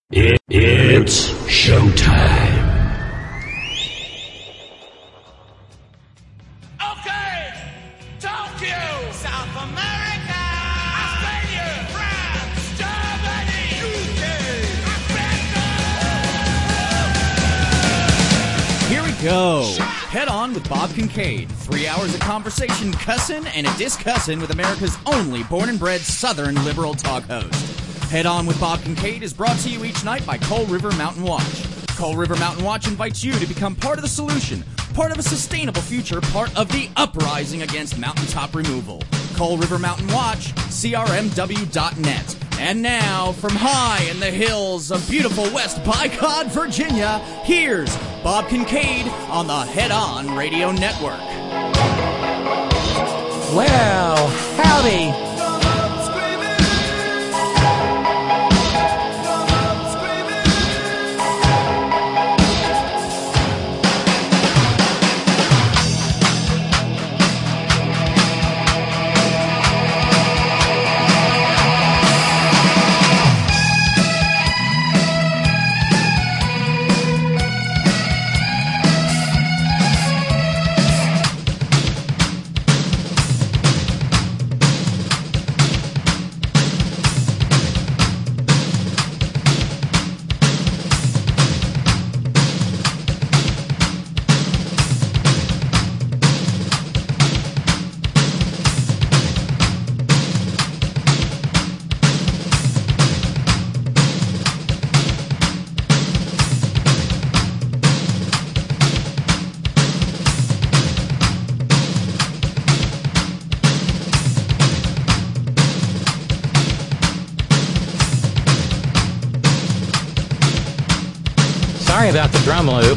It's showtime. Okay, Tokyo, South America, Australia, France, Germany, UK, Here we go. Head on with Bob Kincaid. 3 hours of conversation, cussin' and a discussin' with America's only born and bred Southern liberal talk host. Head On with Bob Kincaid is brought to you each night by Coal River Mountain Watch. Coal River Mountain Watch invites you to become part of the solution, part of a sustainable future, part of the uprising against mountaintop removal. Coal River Mountain Watch, crmw.net. And now, from high in the hills of beautiful West Bicod, Virginia, here's Bob Kincaid on the Head On Radio Network. Well, howdy. Sorry about the drum loop.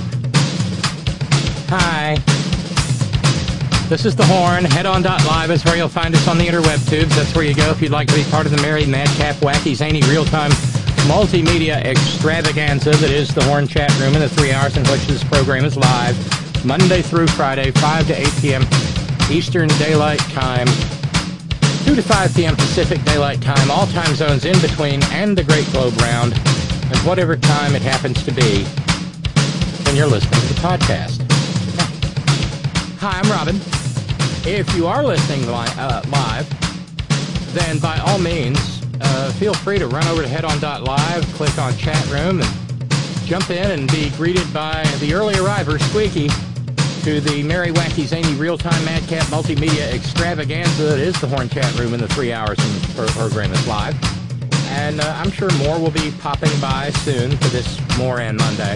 Hi. This is The Horn. Headon.live is where you'll find us on the interweb tubes. That's where you go if you'd like to be part of the merry, madcap, wacky, zany, real-time multimedia extravaganza that is The Horn chat room in the 3 hours in which this program is live, Monday through Friday, 5 to 8 p.m. Eastern Daylight Time, 2 to 5 p.m. Pacific Daylight Time, all time zones in between and the Great Globe Round, at whatever time it happens to be when you're listening to the podcast. Hi, I'm Robin. If you are listening live, then by all means, feel free to run over to headon.live, click on chat room, and jump in and be greeted by the early arriver, Squeaky, to the merry, wacky, zany, real-time, madcap, multimedia extravaganza that is the Horn chat room in the 3 hours and the program is live. And I'm sure more will be popping by soon for this More and Monday.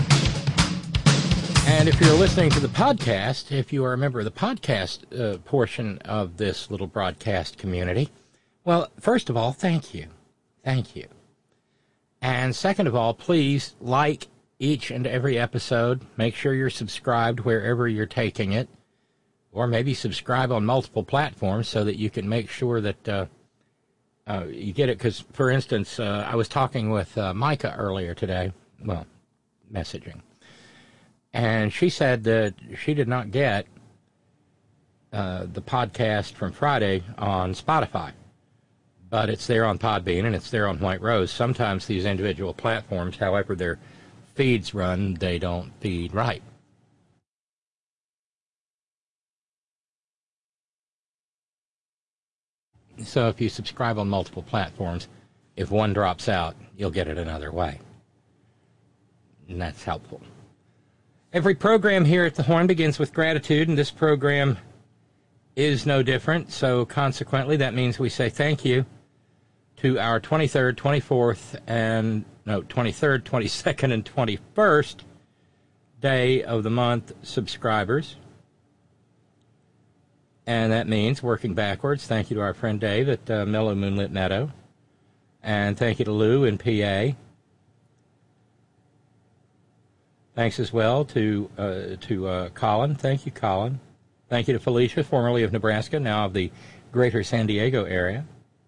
And if you're listening to the podcast, if you are a member of the podcast portion of this little broadcast community, well, first of all, thank you. Thank you. And second of all, please like each and every episode. Make sure you're subscribed wherever you're taking it. Or maybe subscribe on multiple platforms so that you can make sure that you get it. Because, for instance, I was talking with Micah earlier today. Well, messaging. And she said that she did not get the podcast from Friday on Spotify. But it's there on Podbean and it's there on White Rose. Sometimes these individual platforms, however their feeds run, they don't feed right. So if you subscribe on multiple platforms, if one drops out, you'll get it another way. And that's helpful. Every program here at the Horn begins with gratitude, and this program is no different. So consequently, that means we say thank you to our 23rd, 22nd, and 21st day of the month subscribers. And that means, working backwards, thank you to our friend Dave at Mellow Moonlit Meadow. And thank you to Lou in PA. Thanks as well to Colin. Thank you, Colin. Thank you to Felicia, formerly of Nebraska, now of the greater San Diego area.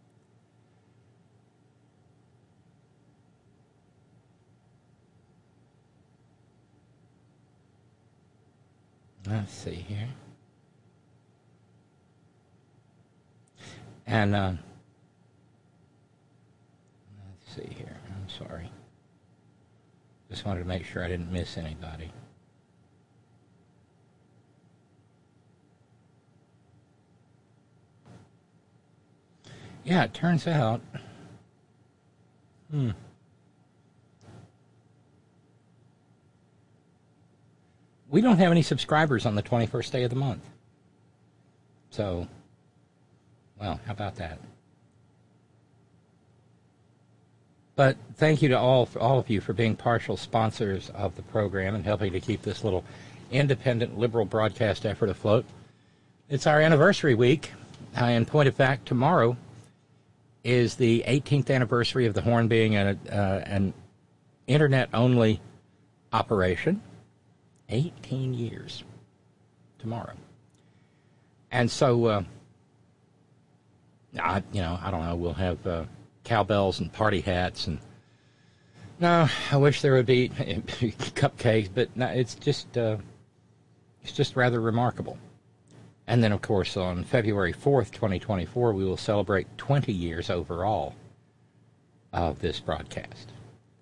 Let's see here. And let's see here. I'm sorry. Just wanted to make sure I didn't miss anybody. Yeah, it turns out... We don't have any subscribers on the 21st day of the month. So, well, how about that? But thank you to all of you for being partial sponsors of the program and helping to keep this little independent liberal broadcast effort afloat. It's our anniversary week. In point of fact, tomorrow is the 18th anniversary of the Horn being an internet-only operation. 18 years tomorrow. And so, I don't know, we'll have cowbells and party hats. And no, I wish there would be cupcakes, but no, it's just rather remarkable. And then, of course, on February 4th, 2024, we will celebrate 20 years overall of this broadcast.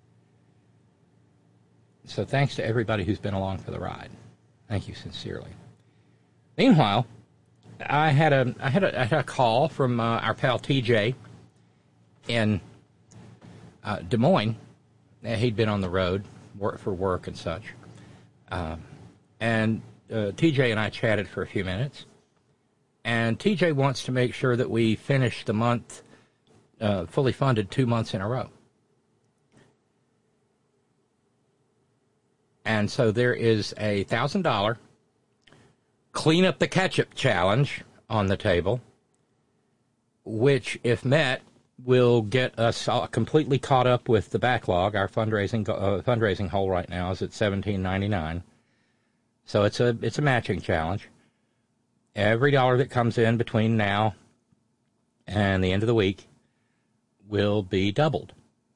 So thanks to everybody who's been along for the ride. Thank you sincerely. Meanwhile, I had a call from our pal TJ in Des Moines. He'd been on the road for work and such. And TJ and I chatted for a few minutes. And TJ wants to make sure that we finish the month fully funded 2 months in a row. And so there is a $1,000 clean up the ketchup challenge on the table, which, if met, will get us completely caught up with the backlog. Our fundraising hole right now is at $17.99. So it's a matching challenge. Every dollar that comes in between now and the end of the week will be doubled.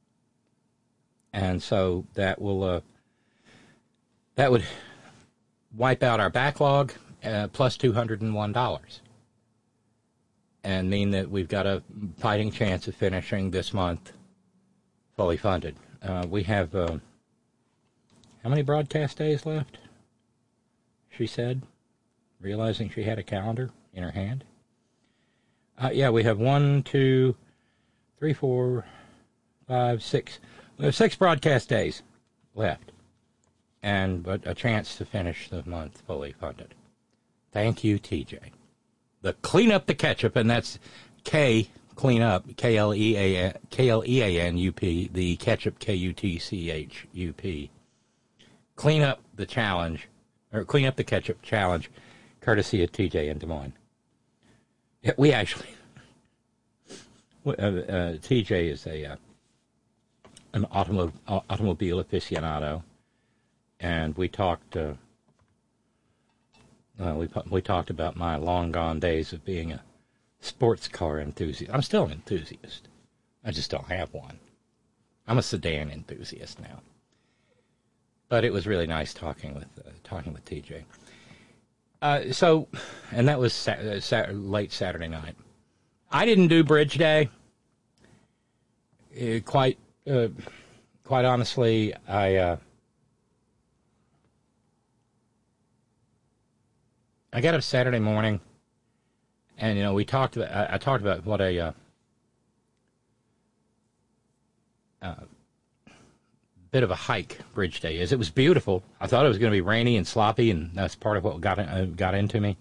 And so that will that would wipe out our backlog plus $201 and mean that we've got a fighting chance of finishing this month fully funded. We have how many broadcast days left? She said, realizing she had a calendar in her hand. Yeah, we have 1, 2, 3, 4, 5, 6. We have 6 broadcast days left. But a chance to finish the month fully funded. Thank you, TJ. The clean up the ketchup, and that's K, clean up, K-L-E-A-N-U-P, the ketchup, K-U-T-C-H-U-P. Clean up the challenge, or clean up the ketchup challenge, courtesy of TJ in Des Moines. Yeah, we actually, TJ is an automobile aficionado. And we talked. We talked about my long gone days of being a sports car enthusiast. I'm still an enthusiast. I just don't have one. I'm a sedan enthusiast now. But it was really nice talking with TJ. And that was late Saturday night. I didn't do Bridge Day. Quite honestly, I got up Saturday morning, and I talked about what a bit of a hike Bridge Day is. It was beautiful. I thought it was going to be rainy and sloppy, and that's part of what got into me.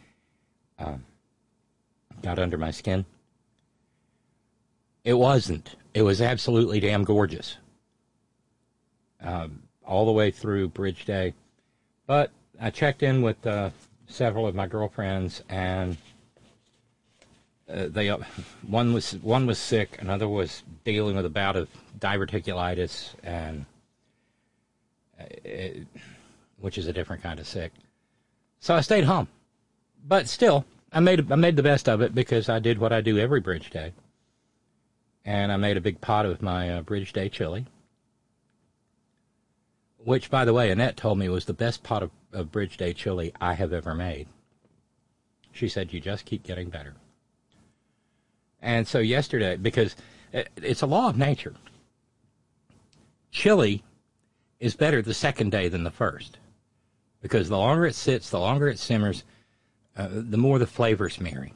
Got under my skin. It wasn't. It was absolutely damn gorgeous. All the way through Bridge Day, but I checked in with several of my girlfriends, and one was sick, another was dealing with a bout of diverticulitis, and which is a different kind of sick. So I stayed home, but still, I made the best of it because I did what I do every Bridge Day, and I made a big pot of my Bridge Day chili, which, by the way, Annette told me was the best pot of Bridge Day chili I have ever made. She said, you just keep getting better. And so yesterday, because it's a law of nature, chili is better the second day than the first. Because the longer it sits, the longer it simmers, the more the flavors marry.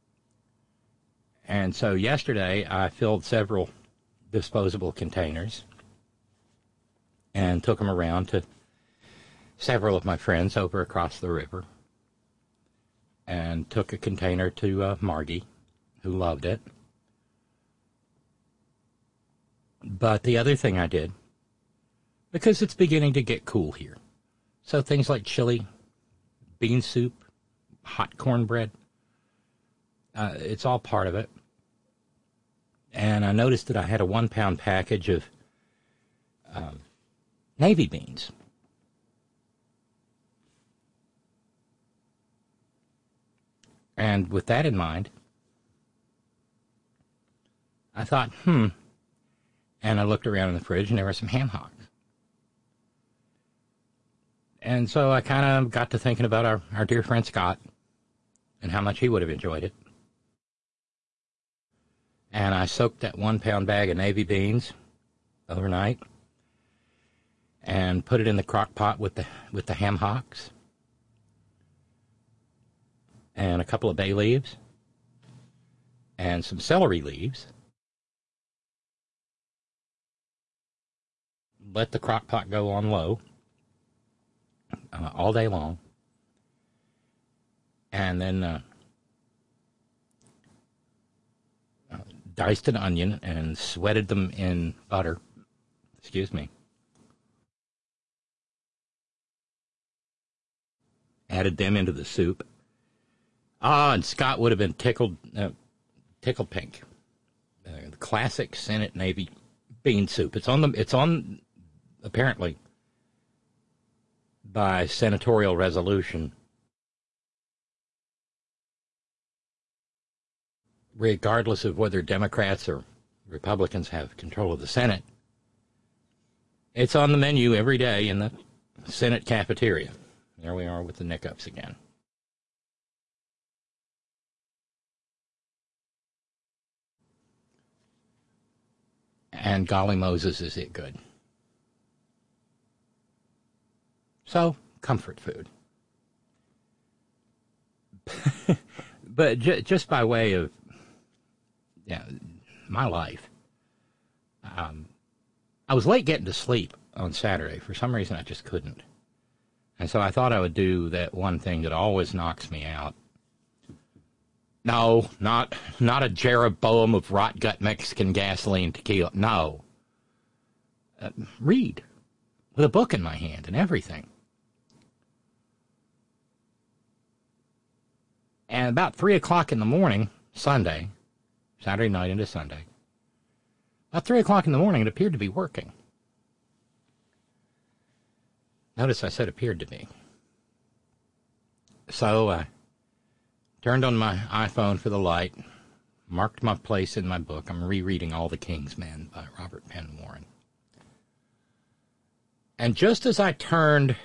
And so yesterday I filled several disposable containers and took them around to several of my friends over across the river, and took a container to Margie, who loved it. But the other thing I did, because it's beginning to get cool here, so things like chili, bean soup, hot cornbread, it's all part of it. And I noticed that I had a 1-pound package of navy beans. And with that in mind, I thought, And I looked around in the fridge, and there were some ham hocks. And so I kind of got to thinking about our dear friend Scott and how much he would have enjoyed it. And I soaked that 1-pound bag of navy beans overnight and put it in the crock pot with the ham hocks and a couple of bay leaves and some celery leaves. Let the crock pot go on low all day long. And then diced an onion and sweated them in butter. Excuse me. Added them into the soup. And Scott would have been tickled pink. The classic Senate Navy bean soup. It's on apparently by senatorial resolution, regardless of whether Democrats or Republicans have control of the Senate. It's on the menu every day in the Senate cafeteria. There we are with the Nickups again. And golly Moses, is it good. So, comfort food. But just by way of my life, I was late getting to sleep on Saturday. For some reason, I just couldn't. And so I thought I would do that one thing that always knocks me out. No, not a Jeroboam of rot gut Mexican gasoline tequila. No. Read. With a book in my hand and everything. And about 3 o'clock in the morning, Saturday night into Sunday, about 3 o'clock in the morning, it appeared to be working. Notice I said appeared to be. So I turned on my iPhone for the light, marked my place in my book. I'm rereading All the King's Men by Robert Penn Warren. And just as I turned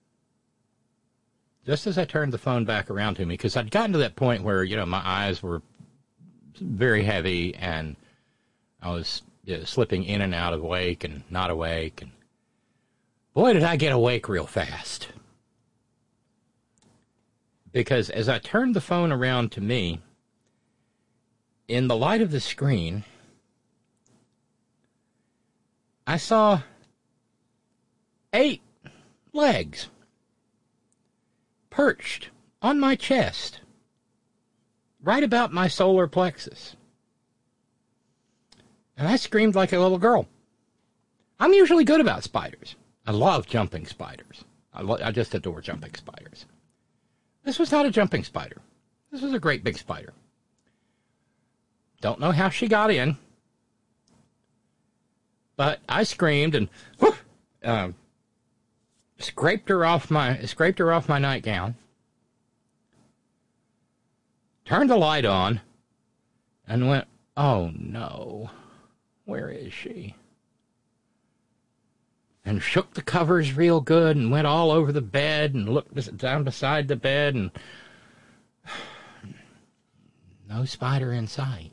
the phone back around to me, because I'd gotten to that point where, my eyes were very heavy and I was slipping in and out of awake and not awake. And boy, did I get awake real fast. Because as I turned the phone around to me, in the light of the screen, I saw 8 legs perched on my chest, right about my solar plexus. And I screamed like a little girl. I'm usually good about spiders. I love jumping spiders. I just adore jumping spiders. This was not a jumping spider. This was a great big spider. Don't know how she got in, but I screamed and scraped her off my nightgown, turned the light on, and went, oh no, where is she? And shook the covers real good and went all over the bed and looked down beside the bed, and no spider in sight.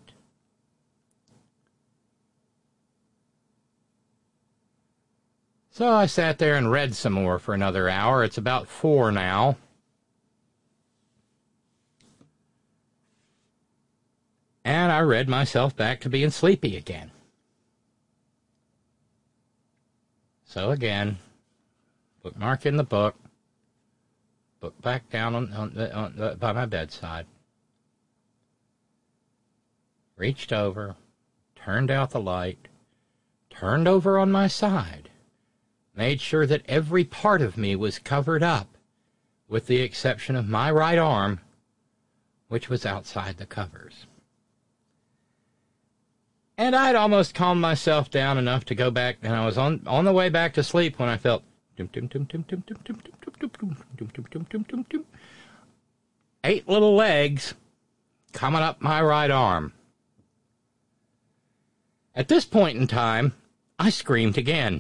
So I sat there and read some more for another hour. It's about 4 now. And I read myself back to being sleepy again. So again, bookmark in the book, book back down by my bedside, reached over, turned out the light, turned over on my side, made sure that every part of me was covered up, with the exception of my right arm, which was outside the covers. And I'd almost calmed myself down enough to go back, and I was on the way back to sleep when I felt 8 little legs coming up my right arm. At this point in time, I screamed again.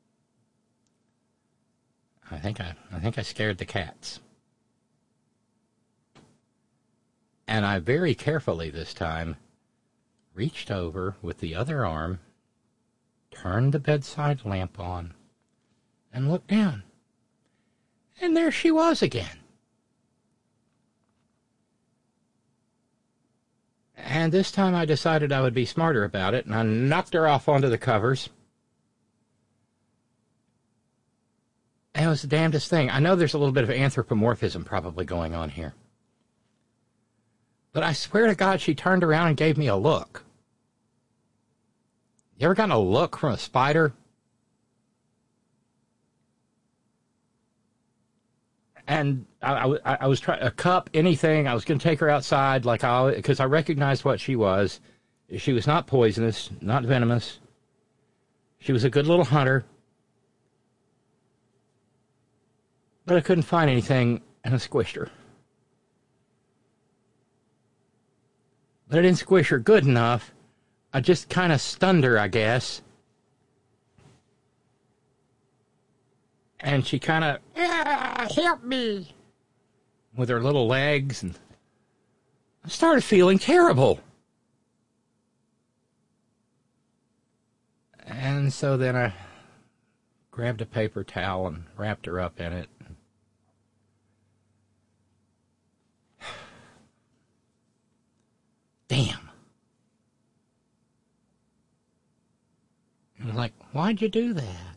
I think I scared the cats. And I very carefully this time reached over with the other arm, turned the bedside lamp on, and looked down. And there she was again. And this time I decided I would be smarter about it, and I knocked her off onto the covers. And it was the damnedest thing. I know there's a little bit of anthropomorphism probably going on here. But I swear to God, she turned around and gave me a look. You ever gotten a look from a spider? And I was trying a cup, anything. I was going to take her outside, because I recognized what she was. She was not poisonous, not venomous. She was a good little hunter. But I couldn't find anything, and I squished her. But I didn't squish her good enough. I just kind of stunned her, I guess. And she kind of, help me, with her little legs. And I started feeling terrible. And so then I grabbed a paper towel and wrapped her up in it. Damn. I was like, why'd you do that?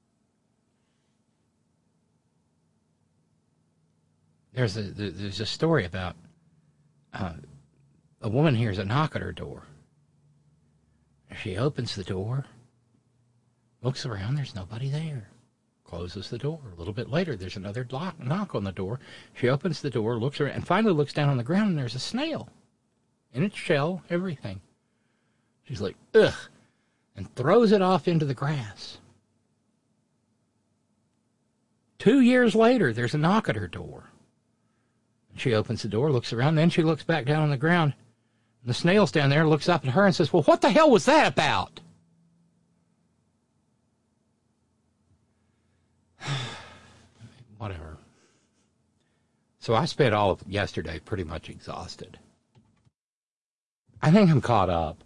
There's a story about a woman hears a knock at her door. She opens the door, looks around, there's nobody there. Closes the door. A little bit later, there's another knock on the door. She opens the door, looks around, and finally looks down on the ground, and there's a snail. In its shell, everything. She's like, ugh, and throws it off into the grass. 2 years later, there's a knock at her door. She opens the door, looks around, then she looks back down on the ground. And the snail's down there, looks up at her and says, well, what the hell was that about? Whatever. So I spent all of yesterday pretty much exhausted. I think I'm caught up.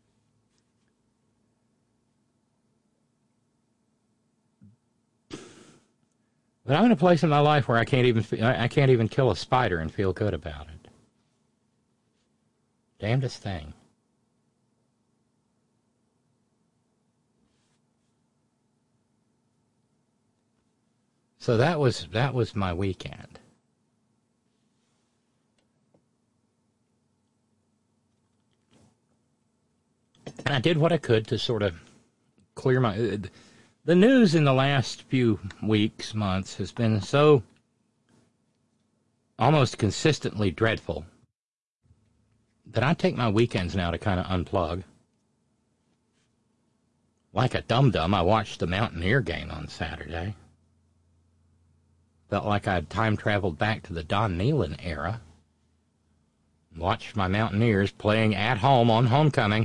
But I'm in a place in my life where I can't even kill a spider and feel good about it. Damnedest thing. So that was my weekend. And I did what I could to sort of clear my... The news in the last few weeks, months, has been so almost consistently dreadful that I take my weekends now to kind of unplug. Like a dum-dum, I watched the Mountaineer game on Saturday. Felt like I'd time-traveled back to the Don Nehlen era. Watched my Mountaineers playing at home on homecoming.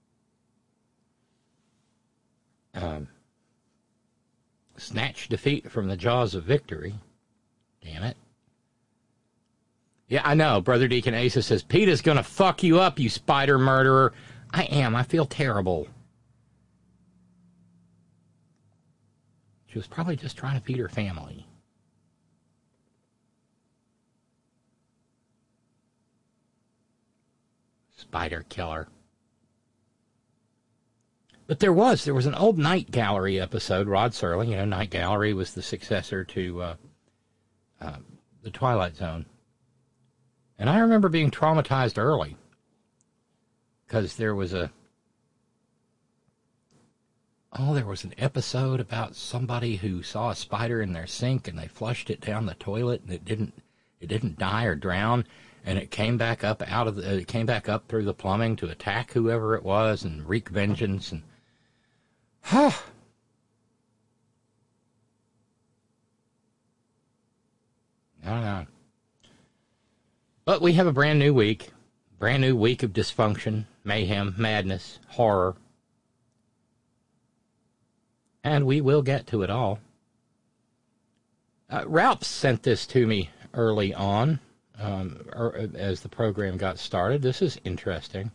Snatch defeat from the jaws of victory. Damn it. Yeah, I know. Brother Deacon Asa says, PETA's gonna fuck you up, you spider murderer. I am. I feel terrible. She was probably just trying to feed her family. Spider killer. But there was an old Night Gallery episode, Rod Serling. Night Gallery was the successor to The Twilight Zone. And I remember being traumatized early because there was an episode about somebody who saw a spider in their sink and they flushed it down the toilet and it didn't die or drown, and it came back up through the plumbing to attack whoever it was and wreak vengeance. And I don't know. But we have a brand new week of dysfunction, mayhem, madness, horror. And we will get to it all. Ralph sent this to me early on, as the program got started. This is interesting.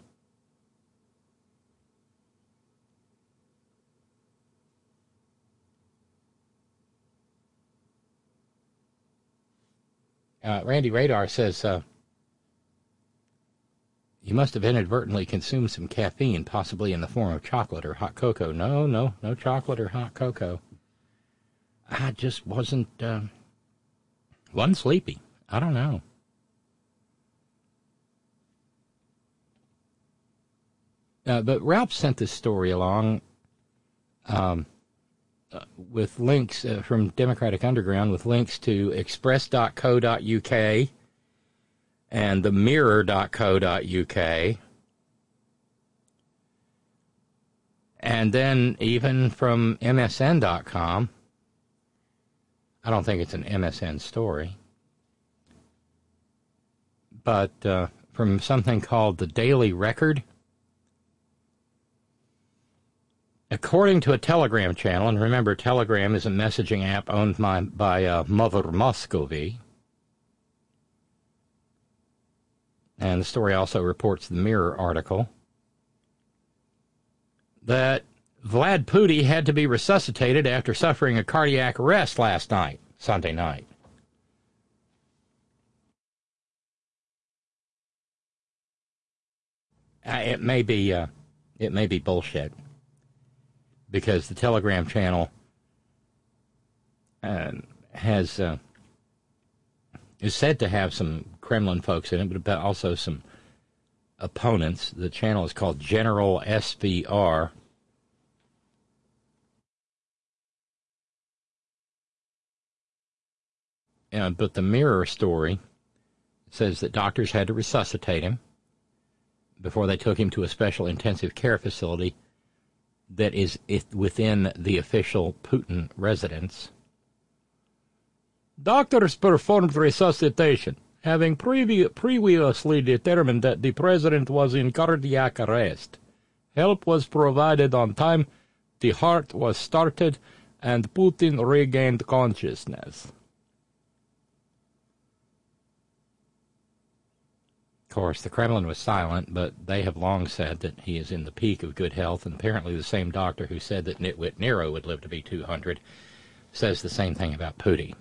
Randy Radar says, you must have inadvertently consumed some caffeine, possibly in the form of chocolate or hot cocoa. No chocolate or hot cocoa. I just wasn't sleepy. I don't know. But Ralph sent this story along with links from Democratic Underground, with links to express.co.uk and themirror.co.uk, and then even from MSN.com. I don't think it's an MSN story, but from something called the Daily Record. According to a Telegram channel, and remember, Telegram is a messaging app owned by Mother Muscovy. And the story also reports the Mirror article that Vlad Putin had to be resuscitated after suffering a cardiac arrest last night, Sunday night. It may be bullshit, because the Telegram channel is said to have some Kremlin folks in it, but also some opponents. The channel is called General SVR. But the Mirror story says that doctors had to resuscitate him before they took him to a special intensive care facility that is within the official Putin residence. Doctors performed resuscitation, having previously determined that the president was in cardiac arrest. Help was provided on time, the heart was started, and Putin regained consciousness. Of course, the Kremlin was silent, but they have long said that he is in the peak of good health, and apparently the same doctor who said that Nitwit Nero would live to be 200 says the same thing about Putin.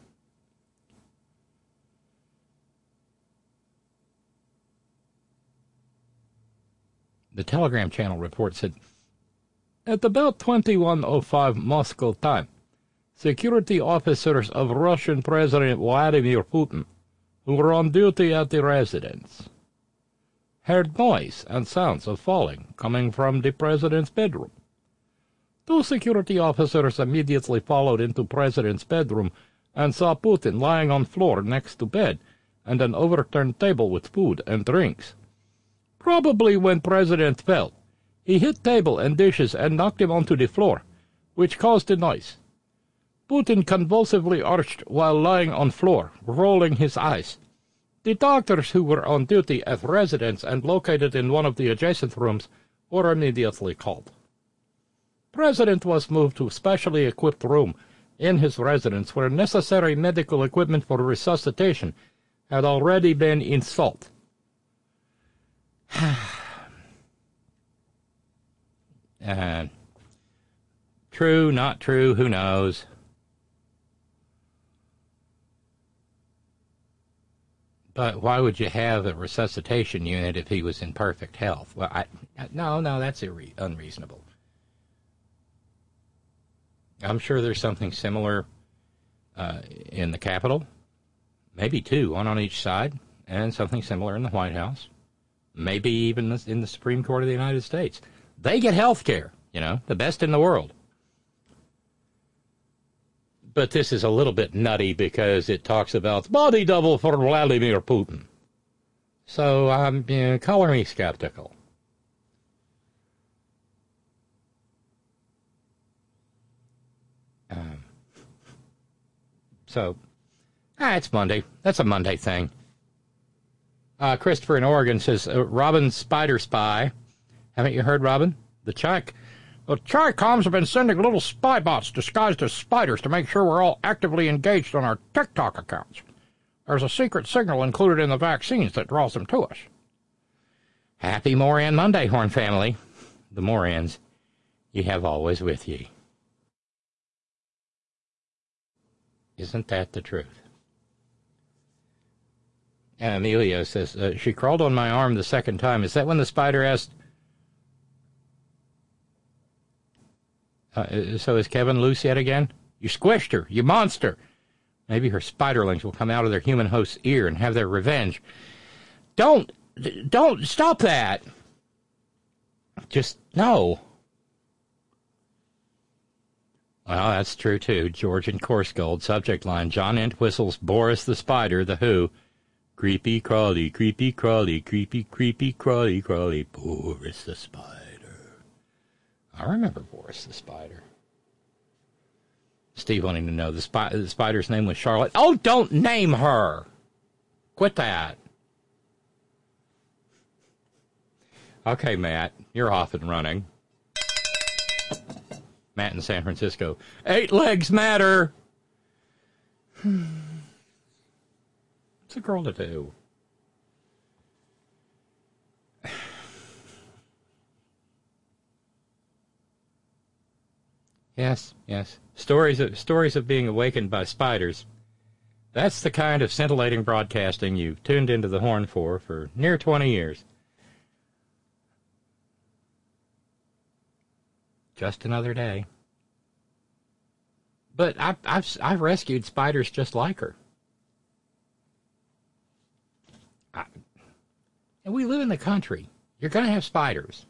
The Telegram channel reports that at about 21:05 Moscow time, security officers of Russian President Vladimir Putin, who were on duty at the residence, heard noise and sounds of falling coming from the president's bedroom. Two security officers immediately followed into president's bedroom and saw Putin lying on floor next to bed and an overturned table with food and drinks. Probably when president fell, he hit table and dishes and knocked him onto the floor, which caused a noise. Putin convulsively arched while lying on floor, rolling his eyes. The doctors who were on duty at residence and located in one of the adjacent rooms were immediately called. President was moved to a specially equipped room in his residence where necessary medical equipment for resuscitation had already been installed. True, not true, who knows? But why would you have a resuscitation unit if he was in perfect health? Well, no, that's unreasonable. I'm sure there's something similar in the Capitol, maybe two, one on each side, and something similar in the White House, maybe even in the Supreme Court of the United States. They get health care, the best in the world. But this is a little bit nutty because it talks about the body double for Vladimir Putin. So color me skeptical. It's Monday. That's a Monday thing. Christopher in Oregon says, Robin Spider Spy. Haven't you heard, Robin? The Chi-Coms have been sending little spy bots disguised as spiders to make sure we're all actively engaged on our TikTok accounts. There's a secret signal included in the vaccines that draws them to us. Happy Moran Monday, Horn family. The Morans you have always with ye. Isn't that the truth? And Emilio says, she crawled on my arm the second time. Is that when the spider asked, so is Kevin loose yet again? You squished her, you monster. Maybe her spiderlings will come out of their human host's ear and have their revenge. Don't stop that. Just, no. Well, that's true, too. George and Coarsegold, subject line, John Entwistle's Boris the Spider, The Who. Creepy crawly, creepy crawly, creepy, creepy crawly, crawly, Boris the Spider. I remember Boris the Spider. Steve wanting to know, the spider's name was Charlotte. Oh, don't name her! Quit that. Okay, Matt, you're off and running. Matt in San Francisco. 8 legs matter! What's a girl to do? Yes. Stories of being awakened by spiders. That's the kind of scintillating broadcasting you've tuned into the Horn for near 20 years. Just another day. But I've rescued spiders just like her. And we live in the country. You're going to have spiders.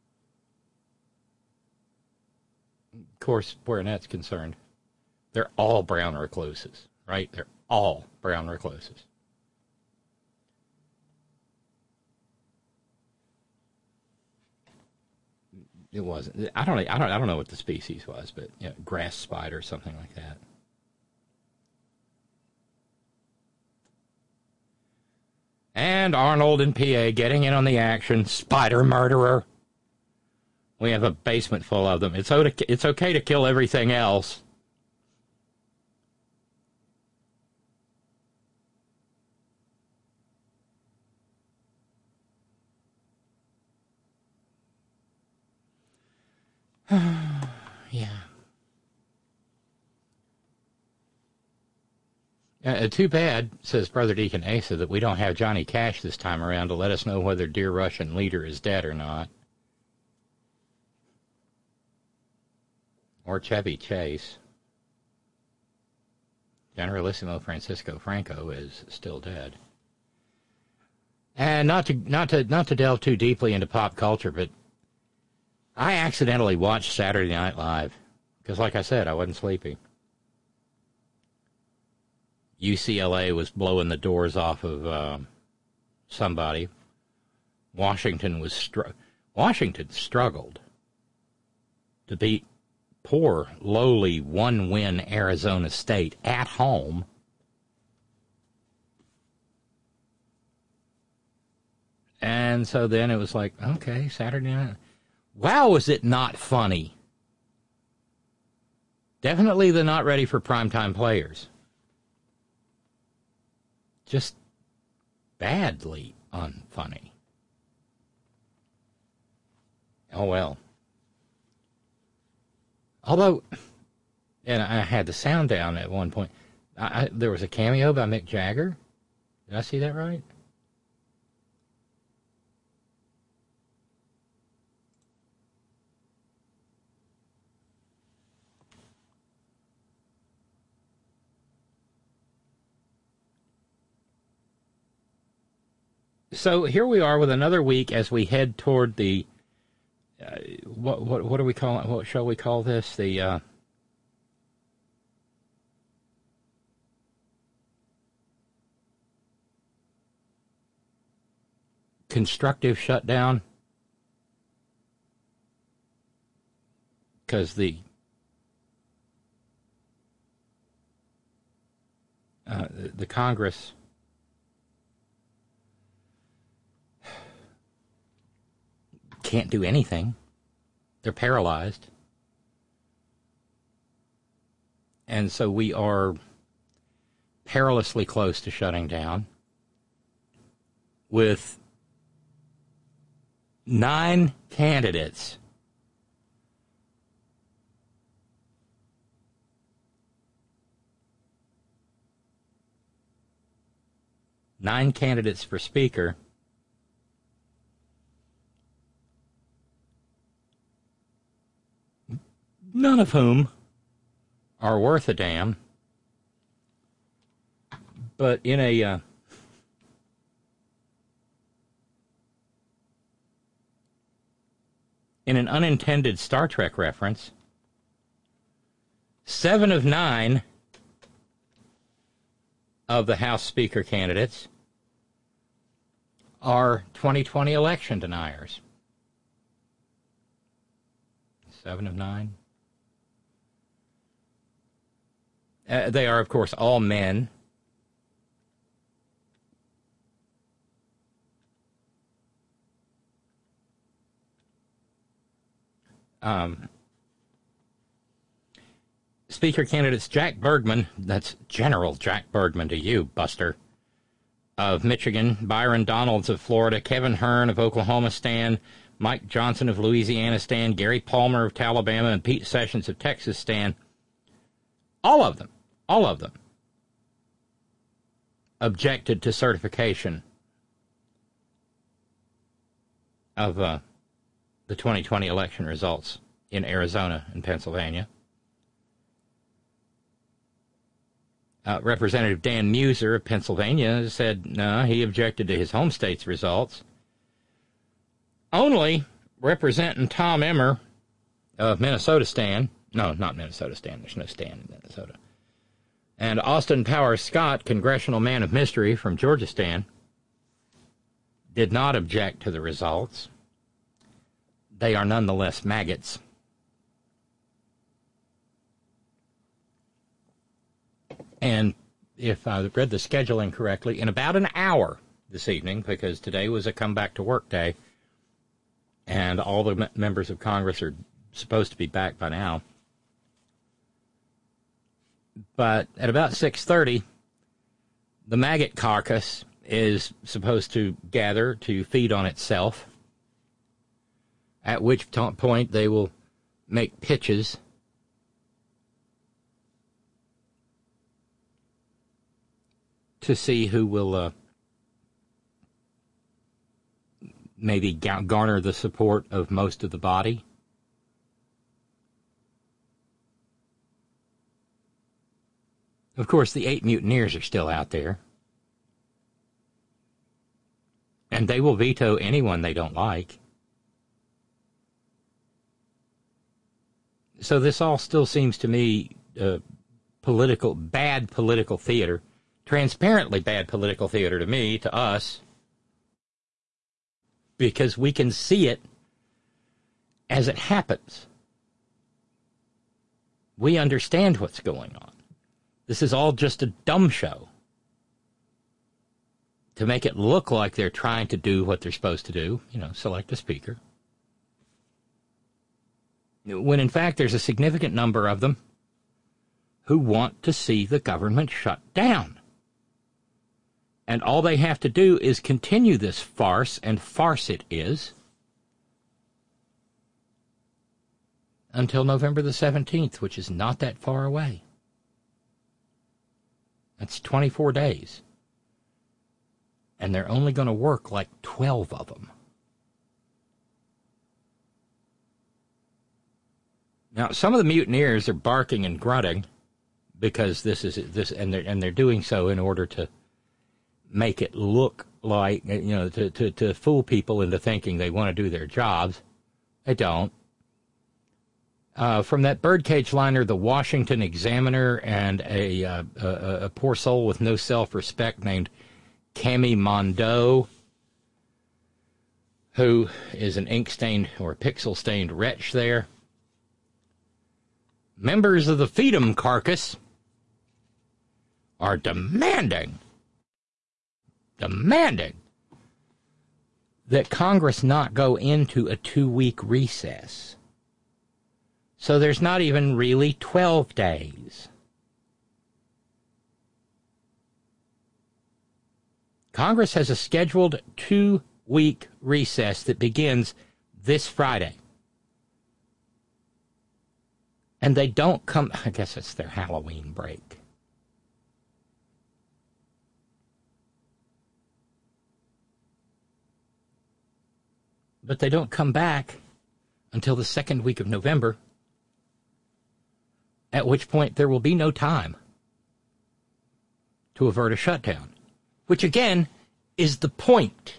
Of course, where Annette's concerned, they're all brown recluses, right? They're all brown recluses. It wasn't. I don't know what the species was, but grass spider, something like that. And Arnold in PA getting in on the action. Spider murderer. We have a basement full of them. It's okay to kill everything else. Yeah. Too bad, says Brother Deacon Asa, that we don't have Johnny Cash this time around to let us know whether dear Russian leader is dead or not. Or Chevy Chase. Generalissimo Francisco Franco is still dead. And not to delve too deeply into pop culture, but I accidentally watched Saturday Night Live because, like I said, I wasn't sleepy. UCLA was blowing the doors off of somebody. Washington struggled to beat poor, lowly, one-win Arizona State at home. And so then it was like, okay, Saturday night. Wow, is it not funny? Definitely the not ready for primetime players. Just badly unfunny. Oh, well. Although, and I had the sound down at one point, there was a cameo by Mick Jagger. Did I see that right? So here we are with another week as we head toward the what do we call it? What shall we call this? The constructive shutdown, because the Congress can't do anything. They're paralyzed. And so we are perilously close to shutting down with 9 candidates for Speaker. None of whom are worth a damn. But in an unintended Star Trek reference, 7 of 9 of the House Speaker candidates are 2020 election deniers. 7 of 9. They are, of course, all men. Speaker candidates Jack Bergman, that's General Jack Bergman to you, Buster, of Michigan, Byron Donalds of Florida, Kevin Hern of Oklahoma stand, Mike Johnson of Louisiana stand, Gary Palmer of Alabama, and Pete Sessions of Texas stand. All of them objected to certification of the 2020 election results in Arizona and Pennsylvania. Representative Dan Muser of Pennsylvania said no, he objected to his home state's results. Only Representative Tom Emmer of Minnesota stand, no, not Minnesota stand, there's no stand in Minnesota, and Austin Powers Scott, congressional man of mystery from Georgia stand, did not object to the results. They are nonetheless maggots. And if I read the scheduling correctly, in about an hour this evening, because today was a come-back to work day, and all the members of Congress are supposed to be back by now. But at about 6:30, the maggot caucus is supposed to gather to feed on itself, at which point they will make pitches to see who will maybe garner the support of most of the body. Of course, the 8 mutineers are still out there. And they will veto anyone they don't like. So this all still seems to me bad political theater. Transparently bad political theater to me, to us. Because we can see it as it happens. We understand what's going on. This is all just a dumb show to make it look like they're trying to do what they're supposed to do, select a speaker. When in fact there's a significant number of them who want to see the government shut down. And all they have to do is continue this farce, and farce it is, until November the 17th, which is not that far away. That's 24 days. and they're only going to work like 12 of them. Now, some of the mutineers are barking and grunting because they're doing so in order to make it look like, to fool people into thinking they want to do their jobs. They don't. From that birdcage liner, the Washington Examiner, and a poor soul with no self-respect named Cami Mondo, who is an ink-stained or pixel-stained wretch there. Members of the Freedom Caucus are demanding that Congress not go into a 2-week recess. So there's not even really 12 days. Congress has a scheduled 2-week recess that begins this Friday. And they don't come, I guess it's their Halloween break. But they don't come back until the second week of November, at which point there will be no time to avert a shutdown, which again is the point.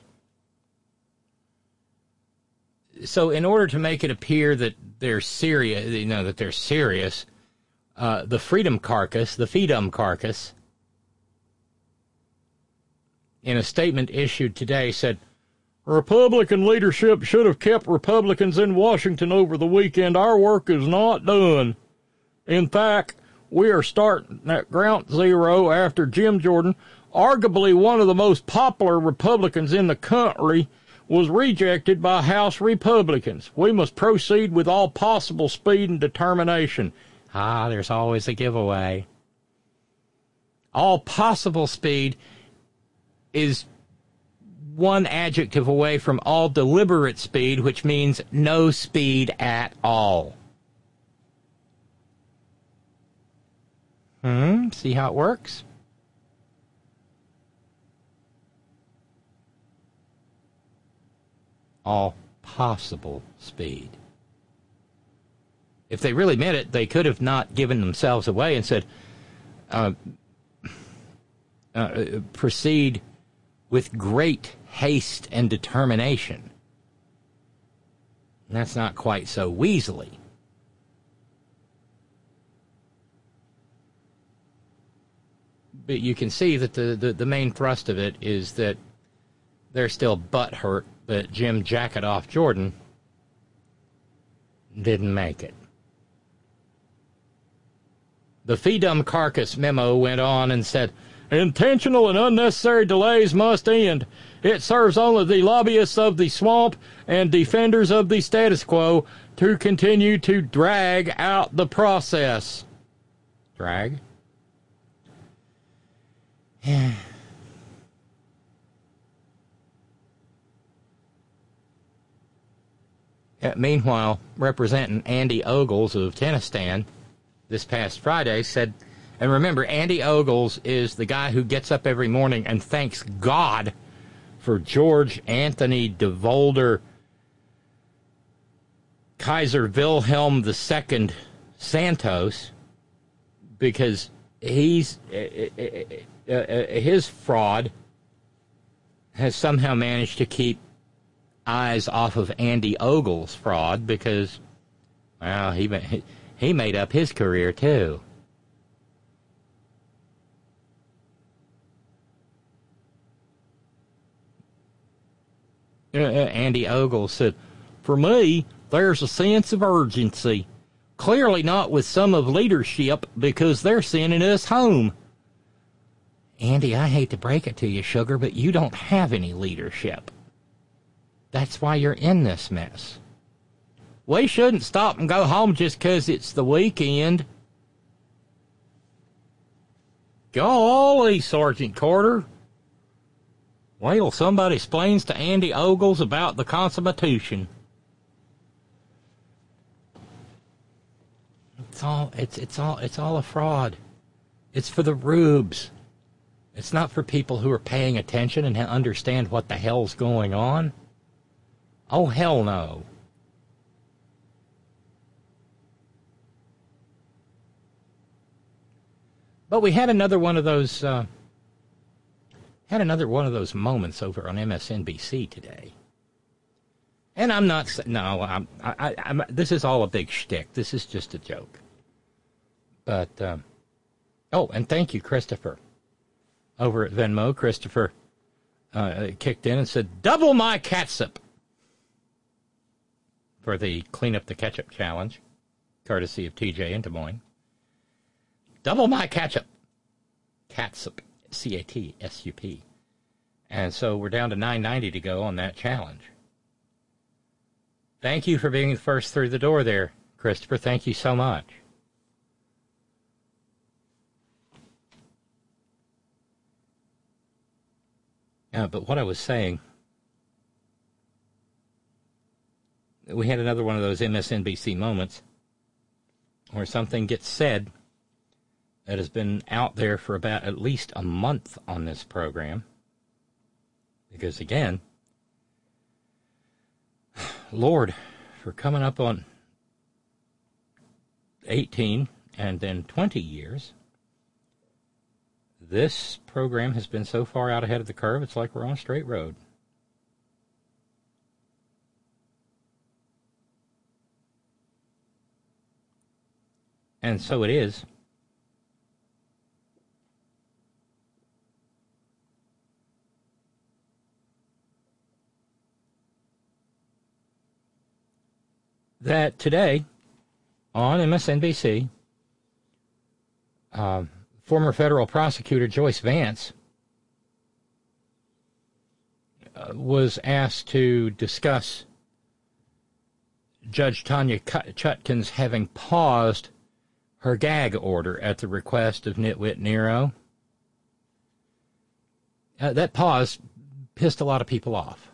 So in order to make it appear that they're serious, the Freedom Caucus, in a statement issued today, said, Republican leadership should have kept Republicans in Washington over the weekend. Our work is not done. In fact, we are starting at ground zero after Jim Jordan, arguably one of the most popular Republicans in the country, was rejected by House Republicans. We must proceed with all possible speed and determination. There's always a giveaway. All possible speed is one adjective away from all deliberate speed, which means no speed at all. See how it works? All possible speed. If they really meant it, they could have not given themselves away and said, proceed with great haste and determination. And that's not quite so weaselly. But you can see that the main thrust of it is that they're still butthurt that Jim Jacket-Off Jordan didn't make it. The Freedom Caucus memo went on and said, intentional and unnecessary delays must end. It serves only the lobbyists of the swamp and defenders of the status quo to continue to drag out the process. Drag? Yeah. Meanwhile, Representative Andy Ogles of Tennessee this past Friday said, and remember, Andy Ogles is the guy who gets up every morning and thanks God for George Anthony DeVolder, Kaiser Wilhelm II Santos, because his fraud has somehow managed to keep eyes off of Andy Ogles' fraud because, well, he made up his career too. Andy Ogles said, for me, there's a sense of urgency. Clearly not with some of leadership because they're sending us home. Andy, I hate to break it to you, sugar, but you don't have any leadership. That's why you're in this mess. We shouldn't stop and go home just 'cause it's the weekend. Golly, Sergeant Carter. Wait till somebody explains to Andy Ogles about the Constitution. It's all a fraud. It's for the rubes. It's not for people who are paying attention and understand what the hell's going on. Oh, hell no. But we had another one of those moments over on MSNBC today. And I'm not, no, this is all a big shtick. This is just a joke. But, oh, and thank you, Christopher. Over at Venmo, Christopher kicked in and said, double my catsup for the Clean Up the Ketchup Challenge, courtesy of TJ in Des Moines. Double my catsup. Catsup, C-A-T-S-U-P. And so we're down to $9.90 to go on that challenge. Thank you for being the first through the door there, Christopher. Thank you so much. But what I was saying, we had another one of those MSNBC moments where something gets said that has been out there for about at least a month on this program. Because again, Lord, for coming up on 18 and then 20 years, this program has been so far out ahead of the curve, it's like we're on a straight road. And so it is. That today, on MSNBC, former federal prosecutor Joyce Vance was asked to discuss Judge Tanya Chutkan's having paused her gag order at the request of Nitwit Nero. That pause pissed a lot of people off.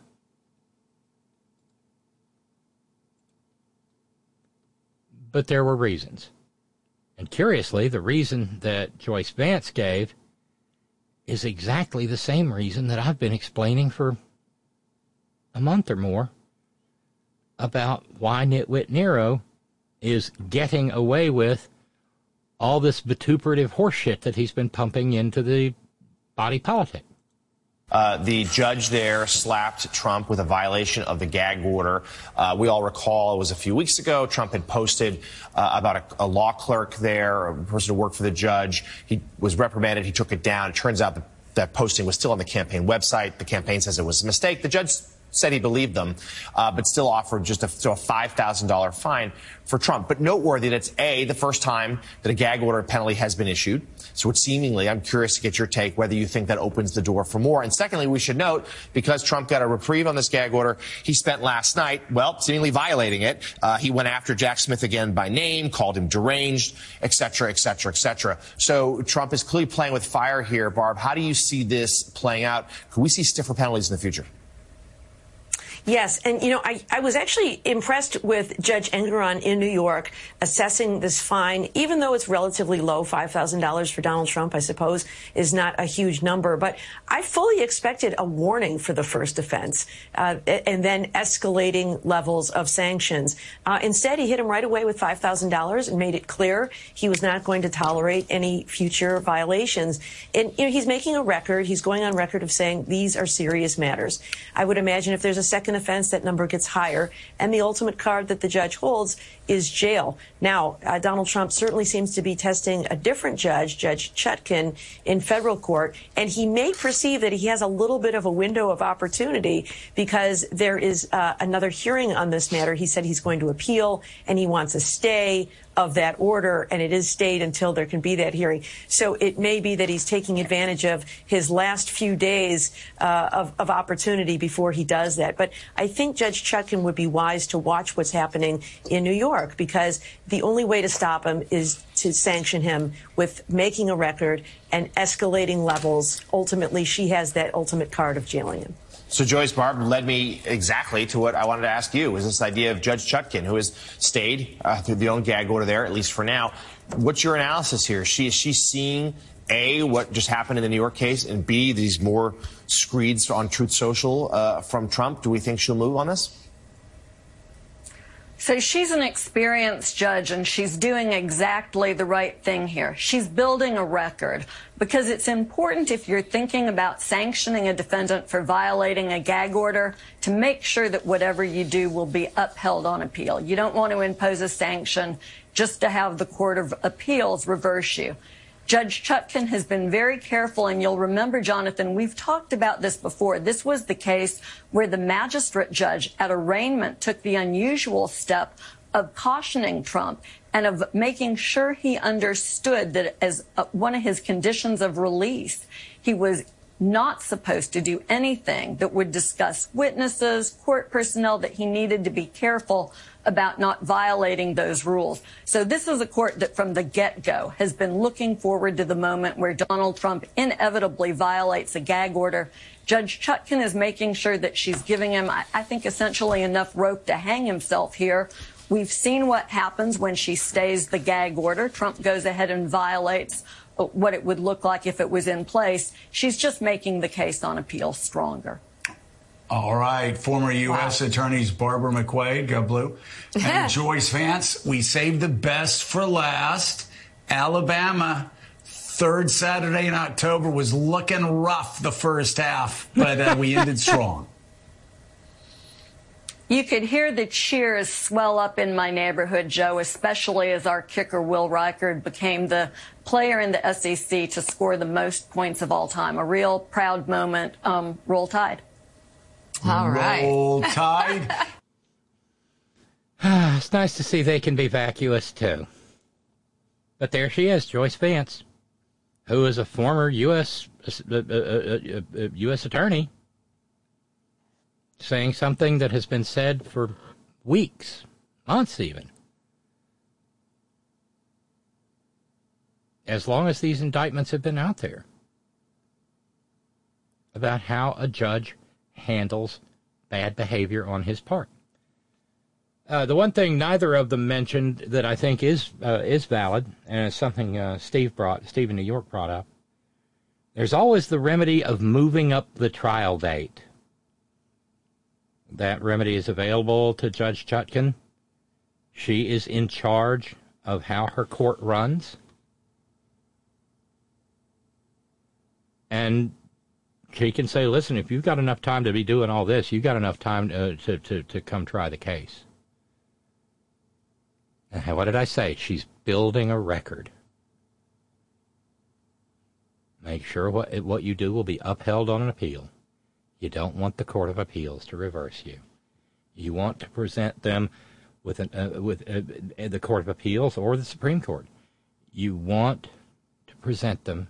But there were reasons. And curiously, the reason that Joyce Vance gave is exactly the same reason that I've been explaining for a month or more about why Nitwit Nero is getting away with all this vituperative horseshit that he's been pumping into the body politic. The judge there slapped Trump with a violation of the gag order. We all recall it was a few weeks ago. Trump had posted about a law clerk there, a person who worked for the judge. He was reprimanded. He took it down. It turns out that posting was still on the campaign website. The campaign says it was a mistake. The judge said he believed them, but still offered just a $5,000 fine for Trump. But noteworthy that it's, A, the first time that a gag order penalty has been issued. So it's seemingly, I'm curious to get your take, whether you think that opens the door for more. And secondly, we should note, because Trump got a reprieve on this gag order, he spent last night, well, seemingly violating it. He went after Jack Smith again by name, called him deranged, et cetera, et cetera, et cetera. So Trump is clearly playing with fire here. Barb, how do you see this playing out? Could we see stiffer penalties in the future? Yes, and, you know, I was actually impressed with Judge Engoron in New York assessing this fine, even though it's relatively low. $5,000 for Donald Trump, I suppose, is not a huge number. But I fully expected a warning for the first offense and then escalating levels of sanctions. Instead, he hit him right away with $5,000 and made it clear he was not going to tolerate any future violations. And, you know, he's making a record. He's going on record of saying these are serious matters. I would imagine if there's a second offense, that number gets higher, and the ultimate card that the judge holds is jail. Now, Donald Trump certainly seems to be testing a different judge, Judge Chutkan, in federal court, and he may perceive that he has a little bit of a window of opportunity because there is another hearing on this matter. He said he's going to appeal, and he wants a stay of that order, and it is stayed until there can be that hearing. So it may be that he's taking advantage of his last few days of opportunity before he does that. But I think Judge Chutkan would be wise to watch what's happening in New York, because the only way to stop him is to sanction him with making a record and escalating levels. Ultimately, she has that ultimate card of jailing him. So, Joyce, Barb led me exactly to what I wanted to ask you, is this idea of Judge Chutkan, who has stayed through the own gag order there, at least for now. What's your analysis here? Is she seeing A, what just happened in the New York case, and B, these more screeds on Truth Social from Trump? Do we think she'll move on this? So she's an experienced judge, and she's doing exactly the right thing here. She's building a record, because it's important, if you're thinking about sanctioning a defendant for violating a gag order, to make sure that whatever you do will be upheld on appeal. You don't want to impose a sanction just to have the Court of Appeals reverse you. Judge Chutkan has been very careful, and you'll remember, Jonathan, we've talked about this before. This was the case where the magistrate judge at arraignment took the unusual step of cautioning Trump and of making sure he understood that as one of his conditions of release, he was not supposed to do anything that would discuss witnesses, court personnel, that he needed to be careful about not violating those rules. So this is a court that from the get-go has been looking forward to the moment where Donald Trump inevitably violates a gag order. Judge Chutkan is making sure that she's giving him, I think, essentially enough rope to hang himself here. We've seen what happens when she stays the gag order. Trump goes ahead and violates what it would look like if it was in place. She's just making the case on appeal stronger. All right. Former U.S. attorneys Barbara McQuade, go blue, and Joyce Vance. We saved the best for last. Alabama, third Saturday in October, was looking rough the first half, but we ended strong. You could hear the cheers swell up in my neighborhood, Joe, especially as our kicker, Will Reichard, became the player in the SEC to score the most points of all time. A real proud moment. Roll Tide. All right. Roll Tide. It's nice to see they can be vacuous, too. But there she is, Joyce Vance, who is a former U.S. attorney, saying something that has been said for weeks, months even. As long as these indictments have been out there, about how a judge handles bad behavior on his part. The one thing neither of them mentioned that I think is valid, and it's something Steve in New York brought up, there's always the remedy of moving up the trial date. That remedy is available to Judge Chutkan. She is in charge of how her court runs. And she can say, listen, if you've got enough time to be doing all this, you've got enough time to come try the case. And what did I say? She's building a record. Make sure what you do will be upheld on an appeal. You don't want the Court of Appeals to reverse you. You want to present them with the Court of Appeals or the Supreme Court. You want to present them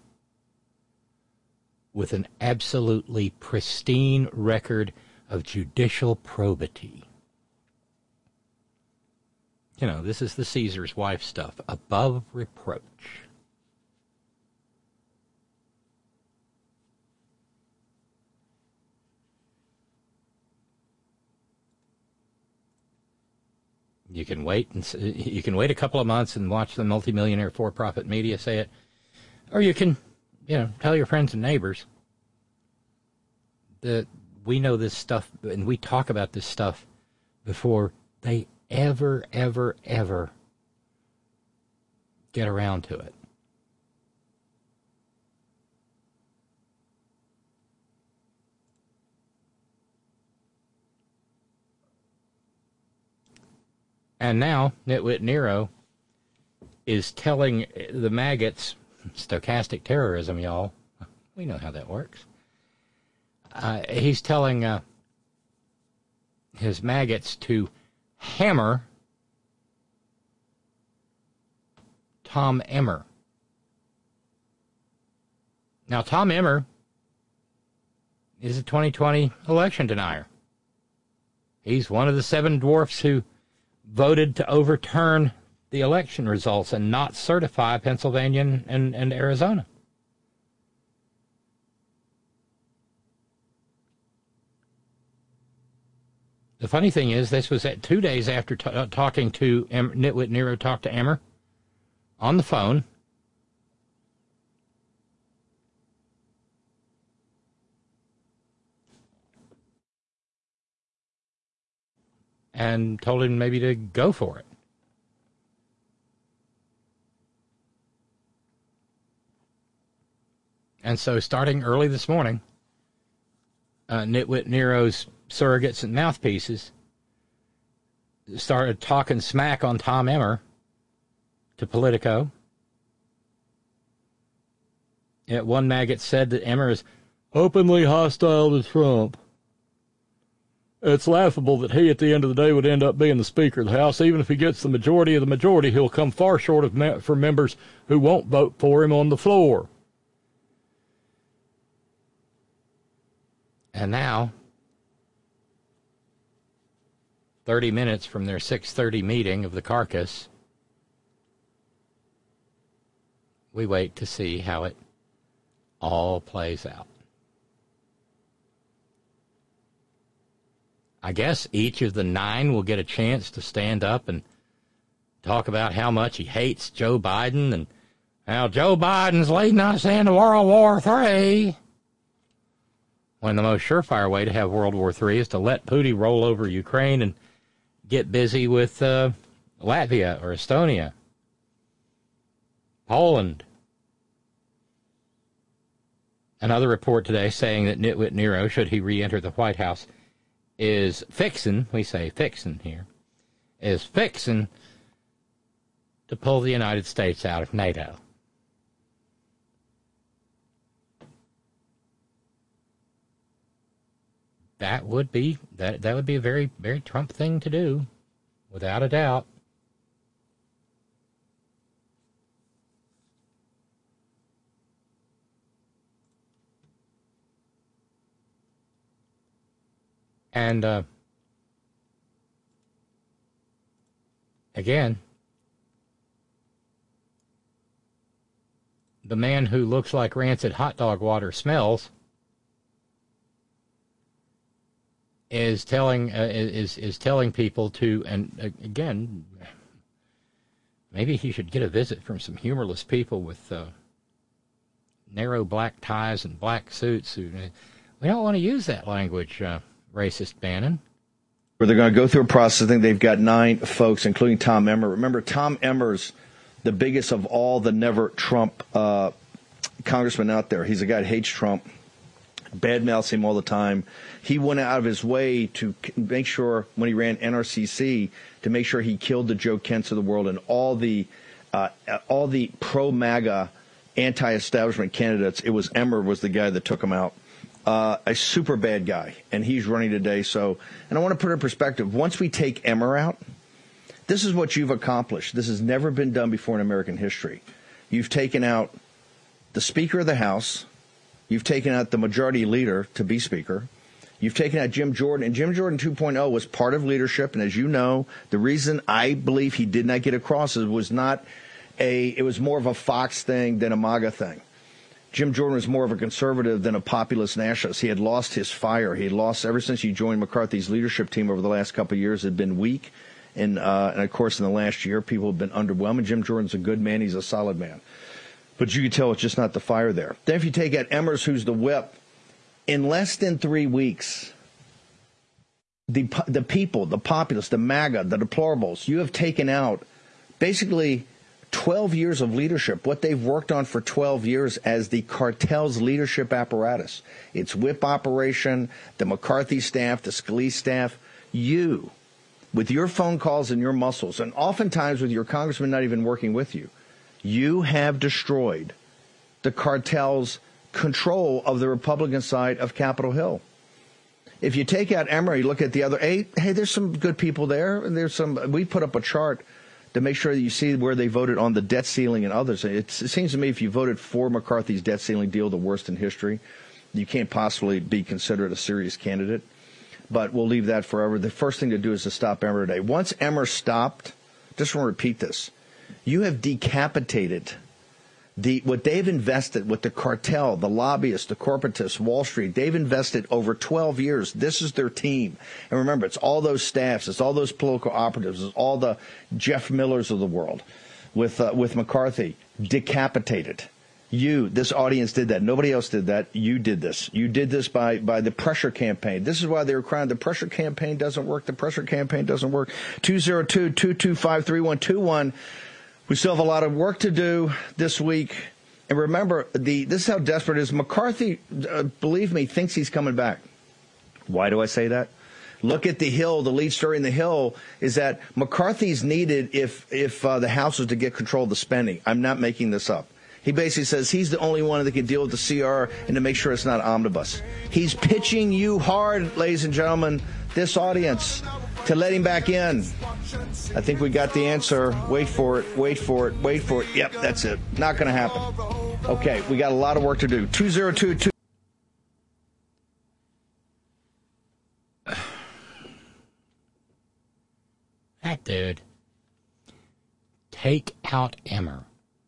with an absolutely pristine record of judicial probity. You know, this is the Caesar's wife stuff, above reproach. You can wait a couple of months and watch the multimillionaire for-profit media say it, or you can, tell your friends and neighbors that we know this stuff and we talk about this stuff before they ever get around to it. And now, Nitwit Nero is telling the maggots, stochastic terrorism, y'all. We know how that works. He's telling his maggots to hammer Tom Emmer. Now, Tom Emmer is a 2020 election denier. He's one of the 7 dwarfs who voted to overturn the election results and not certify Pennsylvania and Arizona. The funny thing is, this was 2 days after talking to Nitwit Nero talked to Emmer on the phone. and told him maybe to go for it. And so starting early this morning, Nitwit Nero's surrogates and mouthpieces started talking smack on Tom Emmer to Politico. Yet one maggot said that Emmer is openly hostile to Trump. It's laughable that he, at the end of the day, would end up being the Speaker of the House. Even if he gets the majority of the majority, he'll come far short of for members who won't vote for him on the floor. And now, 30 minutes from their 6:30 meeting of the caucus, we wait to see how it all plays out. I guess each of the 9 will get a chance to stand up and talk about how much he hates Joe Biden and how Joe Biden's leading us into World War III. When the most surefire way to have World War III is to let Putin roll over Ukraine and get busy with Latvia or Estonia, Poland. Another report today saying that Nitwit Nero, should he re-enter the White House, is fixin', we say fixin' here, is fixin' to pull the United States out of NATO. That would be a very, very Trump thing to do, without a doubt. And again, the man who looks like rancid hot dog water smells is telling people to, and again, maybe he should get a visit from some humorless people with narrow black ties and black suits. We don't want to use that language, racist Bannon. Where they're going to go through a process. I think they've got 9 folks, including Tom Emmer. Remember, Tom Emmer's the biggest of all the never Trump congressmen out there. He's a guy that hates Trump, badmouths him all the time. He went out of his way to make sure, when he ran NRCC, to make sure he killed the Joe Kents of the world and all the pro-MAGA, anti-establishment candidates. It was Emmer was the guy that took him out. A super bad guy, and he's running today. So, and I want to put it in perspective. Once we take Emmer out, this is what you've accomplished. This has never been done before in American history. You've taken out the Speaker of the House. You've taken out the majority leader to be Speaker. You've taken out Jim Jordan, and Jim Jordan 2.0 was part of leadership. And as you know, the reason I believe he did not get across it was it was more of a Fox thing than a MAGA thing. Jim Jordan was more of a conservative than a populist nationalist. He had lost his fire. He had lost, ever since he joined McCarthy's leadership team over the last couple of years, had been weak. And of course, in the last year, people have been underwhelmed. Jim Jordan's a good man. He's a solid man. But you can tell it's just not the fire there. Then if you take out Emmers, who's the whip, in less than 3 weeks, the people, the populists, the MAGA, the deplorables, you have taken out basically 12 years of leadership, what they've worked on for 12 years as the cartel's leadership apparatus. It's whip operation, the McCarthy staff, the Scalise staff. You, with your phone calls and your muscles, and oftentimes with your congressman not even working with you, you have destroyed the cartel's control of the Republican side of Capitol Hill. If you take out Emory, look at the other 8, hey, there's some good people there. And we put up a chart to make sure that you see where they voted on the debt ceiling and others. It seems to me if you voted for McCarthy's debt ceiling deal, the worst in history, you can't possibly be considered a serious candidate. But we'll leave that forever. The first thing to do is to stop Emmer today. Once Emmer stopped, just want to repeat this, you have decapitated what they've invested with the cartel, the lobbyists, the corporatists, Wall Street. They've invested over 12 years. This is their team. And remember, it's all those staffs, it's all those political operatives, it's all the Jeff Millers of the world with McCarthy decapitated. This audience did that. Nobody else did that. You did this. You did this by the pressure campaign. This is why they were crying, the pressure campaign doesn't work. The pressure campaign doesn't work. 202-225-3121. We still have a lot of work to do this week. And remember, this is how desperate it is. McCarthy, believe me, thinks he's coming back. Why do I say that? Look at the Hill. The lead story in the Hill is that McCarthy's needed if the House was to get control of the spending. I'm not making this up. He basically says he's the only one that can deal with the CR and to make sure it's not omnibus. He's pitching you hard, ladies and gentlemen, this audience, to let him back in. I think we got the answer. Wait for it, wait for it, wait for it. Yep, that's it. Not going to happen. Okay, we got a lot of work to do. 202. That dude. Take out Emmer.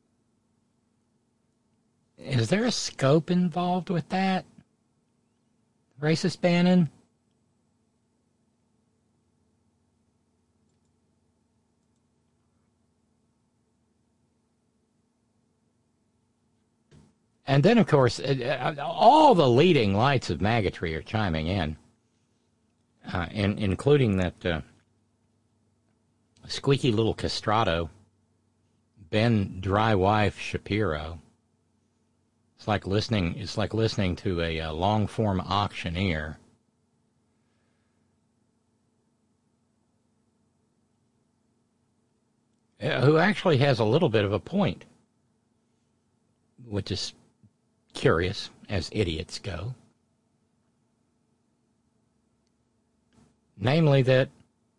Is there a scope involved with that? Racist Bannon? And then, of course, all the leading lights of maggotry are chiming in, including that squeaky little castrato, Ben Dry Wife Shapiro. It's like listening to a long-form auctioneer. Who actually has a little bit of a point, which is curious, as idiots go. Namely that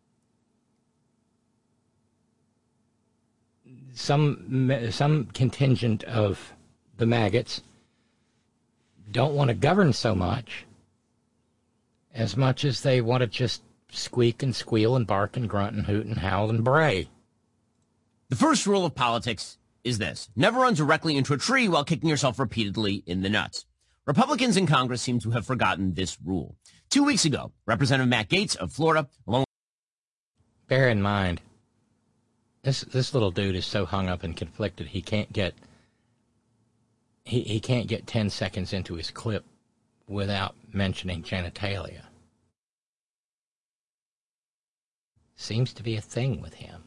some contingent of the maggots don't want to govern so much as they want to just squeak and squeal and bark and grunt and hoot and howl and bray. The first rule of politics is this: never run directly into a tree while kicking yourself repeatedly in the nuts. Republicans in Congress seem to have forgotten this rule. 2 weeks ago, Representative Matt Gaetz of Florida, along with... Bear in mind, this little dude is so hung up and conflicted he can't get 10 seconds into his clip without mentioning genitalia. Seems to be a thing with him.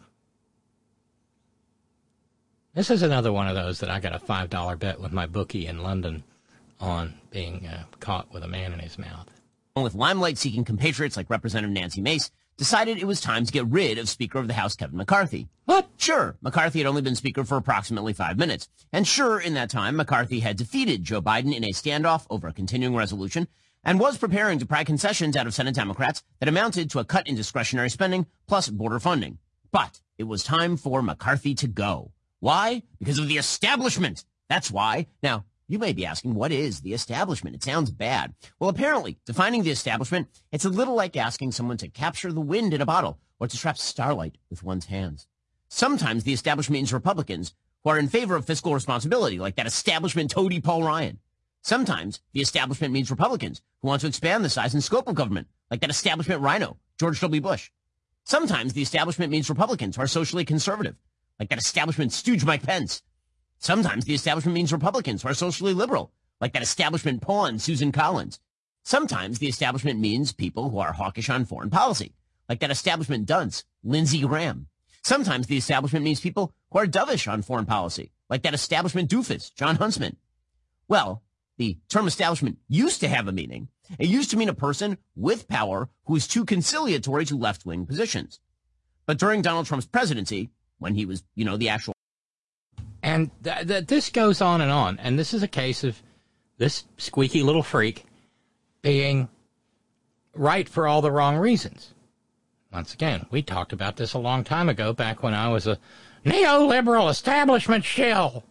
This is another one of those that I got a $5 bet with my bookie in London on being caught with a man in his mouth. Along with limelight-seeking compatriots like Representative Nancy Mace, decided it was time to get rid of Speaker of the House Kevin McCarthy. What? Sure, McCarthy had only been Speaker for approximately 5 minutes. And sure, in that time, McCarthy had defeated Joe Biden in a standoff over a continuing resolution and was preparing to pry concessions out of Senate Democrats that amounted to a cut in discretionary spending plus border funding. But it was time for McCarthy to go. Why? Because of the establishment. That's why. Now, you may be asking, what is the establishment? It sounds bad. Well, apparently, defining the establishment, it's a little like asking someone to capture the wind in a bottle or to trap starlight with one's hands. Sometimes the establishment means Republicans who are in favor of fiscal responsibility, like that establishment toady Paul Ryan. Sometimes the establishment means Republicans who want to expand the size and scope of government, like that establishment rhino, George W. Bush. Sometimes the establishment means Republicans who are socially conservative, like that establishment stooge Mike Pence. Sometimes the establishment means Republicans who are socially liberal, like that establishment pawn Susan Collins. Sometimes the establishment means people who are hawkish on foreign policy, like that establishment dunce Lindsey Graham. Sometimes the establishment means people who are dovish on foreign policy, like that establishment doofus John Huntsman. Well, the term establishment used to have a meaning. It used to mean a person with power who is too conciliatory to left-wing positions. But during Donald Trump's presidency, when he was, the actual... And this goes on, and this is a case of this squeaky little freak being right for all the wrong reasons. Once again, we talked about this a long time ago, back when I was a neoliberal establishment shill.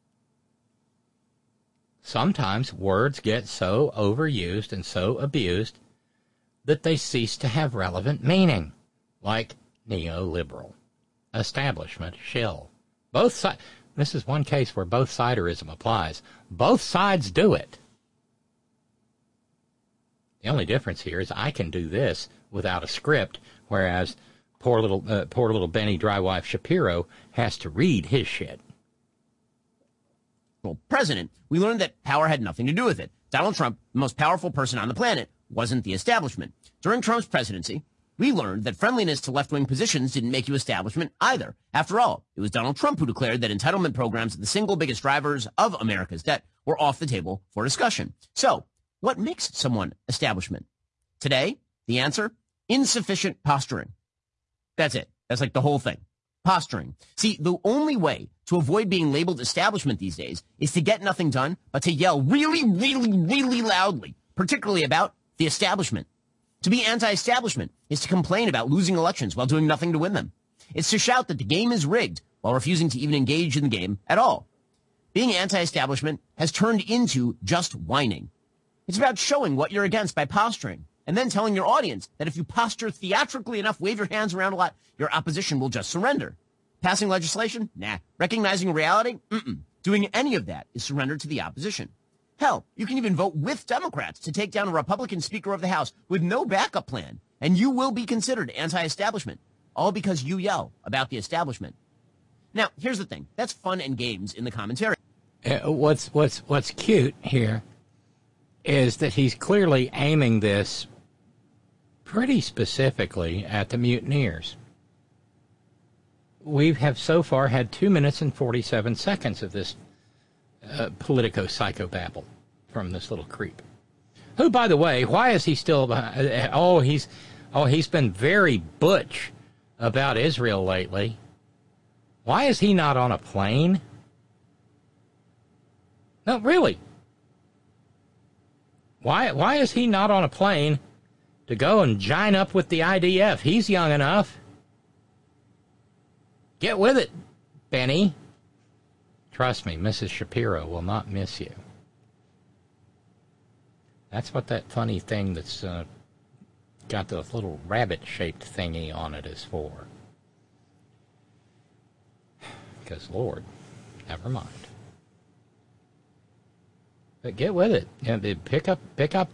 Sometimes words get so overused and so abused that they cease to have relevant meaning, like neoliberal, establishment shill. Both sides... This is one case where both siderism applies. Both sides do it. The only difference here is I can do this without a script, whereas poor little Benny Drywife Shapiro has to read his shit. president, we learned that power had nothing to do with it. Donald Trump, the most powerful person on the planet, wasn't the establishment. During Trump's presidency, we learned that friendliness to left-wing positions didn't make you establishment either. After all, it was Donald Trump who declared that entitlement programs, the single biggest drivers of America's debt, were off the table for discussion. So, what makes someone establishment? Today, the answer, insufficient posturing. That's it. That's like the whole thing. Posturing. See, the only way to avoid being labeled establishment these days is to get nothing done, but to yell really, really, really loudly, particularly about the establishment. To be anti-establishment is to complain about losing elections while doing nothing to win them. It's to shout that the game is rigged while refusing to even engage in the game at all. Being anti-establishment has turned into just whining. It's about showing what you're against by posturing, and then telling your audience that if you posture theatrically enough, wave your hands around a lot, your opposition will just surrender. Passing legislation? Nah. Recognizing reality? Doing any of that is surrender to the opposition. Hell, you can even vote with Democrats to take down a Republican Speaker of the House with no backup plan, and you will be considered anti-establishment, all because you yell about the establishment. Now, here's the thing. That's fun and games in the commentary. What's cute here is that he's clearly aiming this pretty specifically at the mutineers. We have so far had 2 minutes and 47 seconds of this politico-psychobabble from this little creep. Who, by the way, why is he still... he's been very butch about Israel lately. Why is he not on a plane? No, really. Why is he not on a plane to go and join up with the IDF? He's young enough. Get with it, Benny. Trust me, Mrs. Shapiro will not miss you. That's what that funny thing that's got the little rabbit-shaped thingy on it is for. Because, Lord, never mind. But get with it. Pick up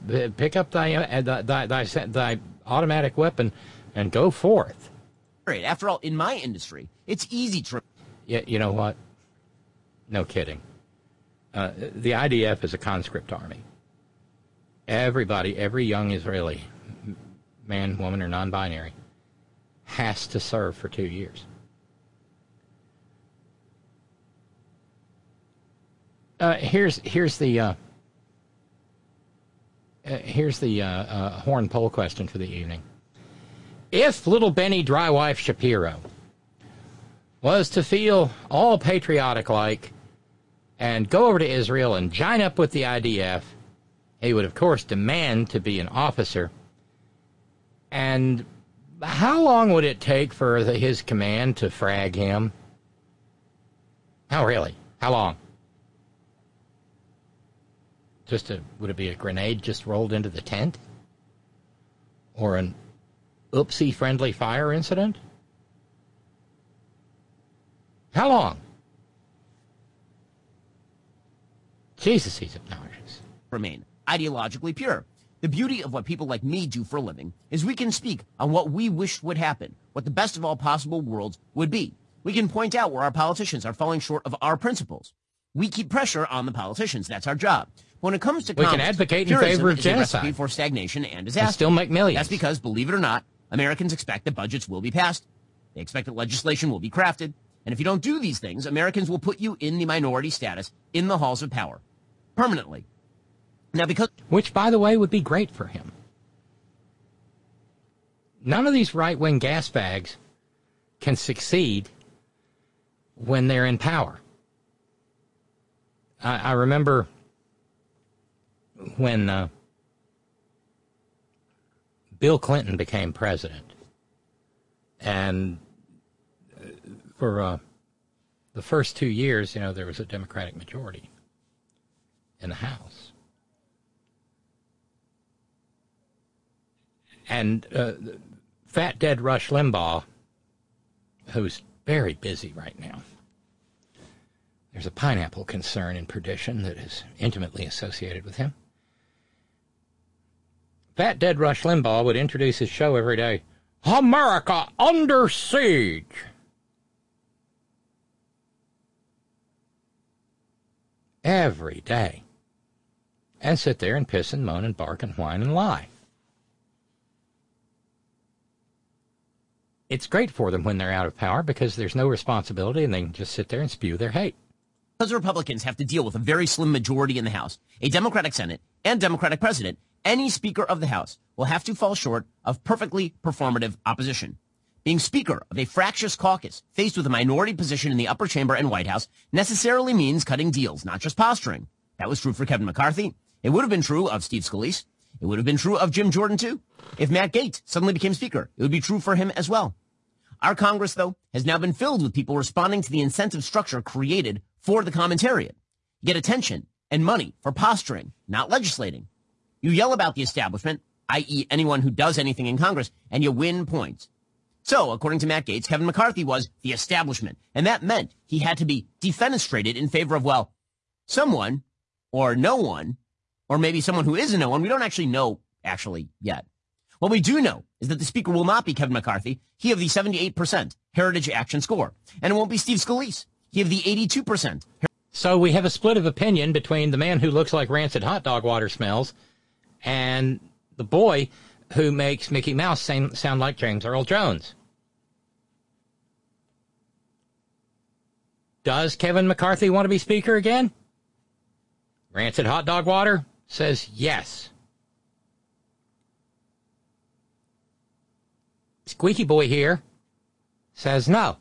thy automatic weapon and go forth. After all, in my industry, it's easy to... Yeah, you know what? No kidding. The IDF is a conscript army. Everybody, every young Israeli, man, woman, or non-binary, has to serve for 2 years. Here's the horn poll question for the evening. If little Benny Drywife Shapiro was to feel all patriotic-like and go over to Israel and join up with the IDF, he would, of course, demand to be an officer. And how long would it take for his command to frag him? Oh, really? How long? Would it be a grenade just rolled into the tent? Or an oopsie friendly fire incident? How long? Jesus, he's obnoxious. Remain ideologically pure. The beauty of what people like me do for a living is we can speak on what we wish would happen, what the best of all possible worlds would be. We can point out where our politicians are falling short of our principles. We keep pressure on the politicians. That's our job. When it comes to we can advocate in favor of genocide. A recipe for stagnation and disaster. And still make millions. That's because, believe it or not, Americans expect that budgets will be passed. They expect that legislation will be crafted. And if you don't do these things, Americans will put you in the minority status in the halls of power. Permanently. Now, which, by the way, would be great for him. None of these right-wing gas bags can succeed when they're in power. I remember when Bill Clinton became president, and for the first 2 years, there was a Democratic majority in the House. And fat, dead Rush Limbaugh, who's very busy right now. There's a pineapple concern in perdition that is intimately associated with him. Fat, dead Rush Limbaugh would introduce his show every day, America Under Siege. every day and sit there and piss and moan and bark and whine and lie. It's great for them when they're out of power because there's no responsibility and they can just sit there and spew their hate. Because Republicans have to deal with a very slim majority in the House, a Democratic Senate, and Democratic President, any Speaker of the House will have to fall short of perfectly performative opposition. Being Speaker of a fractious caucus faced with a minority position in the upper chamber and White House necessarily means cutting deals, not just posturing. That was true for Kevin McCarthy. It would have been true of Steve Scalise. It would have been true of Jim Jordan, too. If Matt Gaetz suddenly became Speaker, it would be true for him as well. Our Congress, though, has now been filled with people responding to the incentive structure created for the commentariat. You get attention and money for posturing, not legislating. You yell about the establishment, i.e. anyone who does anything in Congress, and you win points. So, according to Matt Gaetz, Kevin McCarthy was the establishment, and that meant he had to be defenestrated in favor of, well, someone, or no one, or maybe someone who is a no one. We don't actually know, yet. What we do know is that the Speaker will not be Kevin McCarthy, he of the 78% Heritage Action score, and it won't be Steve Scalise, he of the 82%. So we have a split of opinion between the man who looks like rancid hot dog water smells and the boy who makes Mickey Mouse sound like James Earl Jones. Does Kevin McCarthy want to be Speaker again? Rancid hot dog water says yes. Squeaky boy here says no.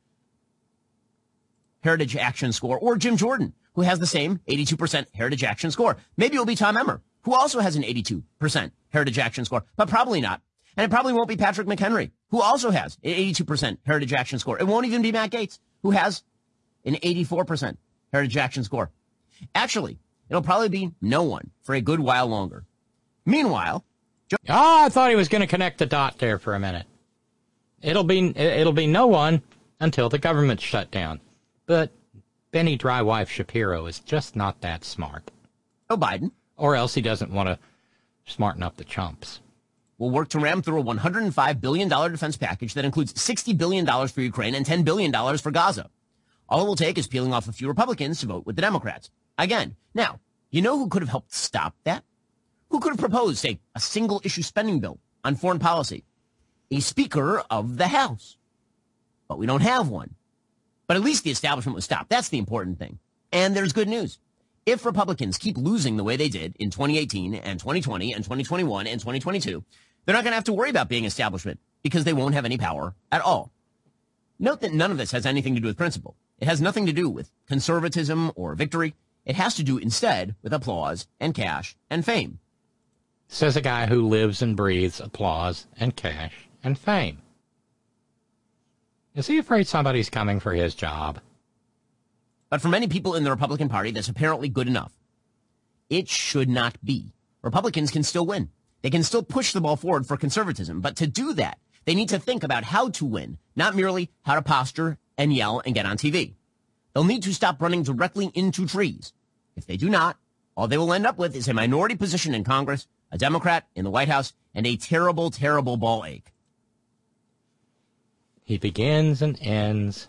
Heritage Action score, or Jim Jordan, who has the same 82% Heritage Action score. Maybe it'll be Tom Emmer, who also has an 82% Heritage Action score, but probably not. And it probably won't be Patrick McHenry, who also has an 82% Heritage Action score. It won't even be Matt Gaetz, who has an 84% Heritage Action score. Actually, it'll probably be no one for a good while longer. Meanwhile, I thought he was going to connect the dot there for a minute. It'll be no one until the government's shut down. But Benny Drywife Shapiro is just not that smart. Joe Biden, or else he doesn't want to smarten up the chumps, will work to ram through a $105 billion defense package that includes $60 billion for Ukraine and $10 billion for Gaza. All it will take is peeling off a few Republicans to vote with the Democrats. Again, now, you know who could have helped stop that? Who could have proposed, say, a single-issue spending bill on foreign policy? A Speaker of the House. But we don't have one. But at least the establishment was stopped. That's the important thing. And there's good news. If Republicans keep losing the way they did in 2018 and 2020 and 2021 and 2022, they're not going to have to worry about being establishment because they won't have any power at all. Note that none of this has anything to do with principle. It has nothing to do with conservatism or victory. It has to do instead with applause and cash and fame. Says a guy who lives and breathes applause and cash and fame. Is he afraid somebody's coming for his job? But for many people in the Republican Party, that's apparently good enough. It should not be. Republicans can still win. They can still push the ball forward for conservatism. But to do that, they need to think about how to win, not merely how to posture and yell and get on TV. They'll need to stop running directly into trees. If they do not, all they will end up with is a minority position in Congress, a Democrat in the White House, and a terrible, terrible ball ache. He begins and ends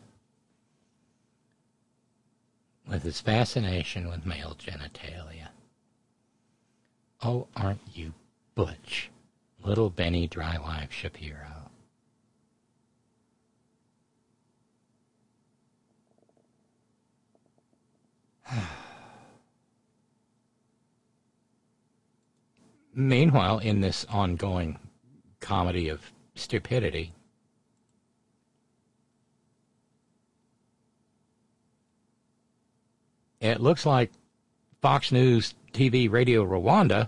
with his fascination with male genitalia. Oh, aren't you butch, little Benny Drywife Shapiro? Meanwhile, in this ongoing comedy of stupidity, it looks like Fox News TV Radio Rwanda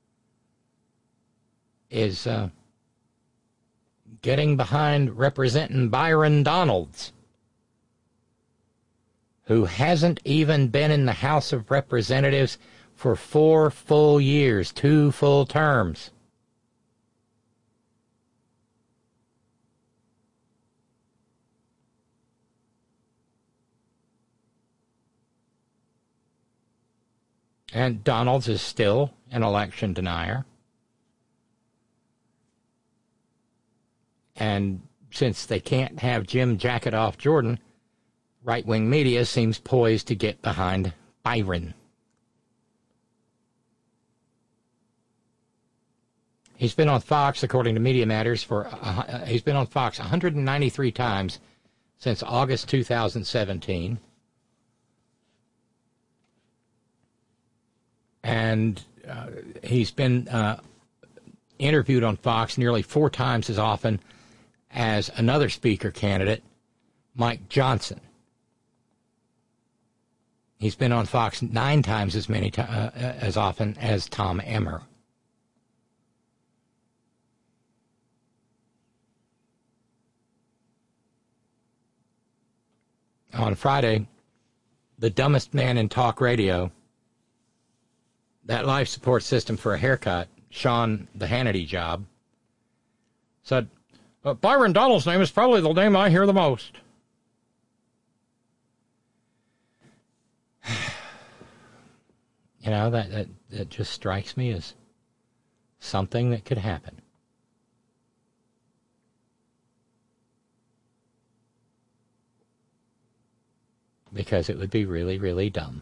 is getting behind Representing Byron Donalds, who hasn't even been in the House of Representatives for 4 full years, 2 full terms. And Donalds is still an election denier. And since they can't have Jim Jacket off Jordan, right-wing media seems poised to get behind Byron. He's been on Fox, according to Media Matters, he's been on Fox 193 times since August 2017. And he's been interviewed on Fox nearly 4 times as often as another speaker candidate, Mike Johnson. He's been on Fox 9 times as often as Tom Emmer. On Friday, the dumbest man in talk radio, that life support system for a haircut, Sean the Hannity job, said, Byron Donald's name is probably the name I hear the most. You know, that just strikes me as something that could happen. Because it would be really, really dumb.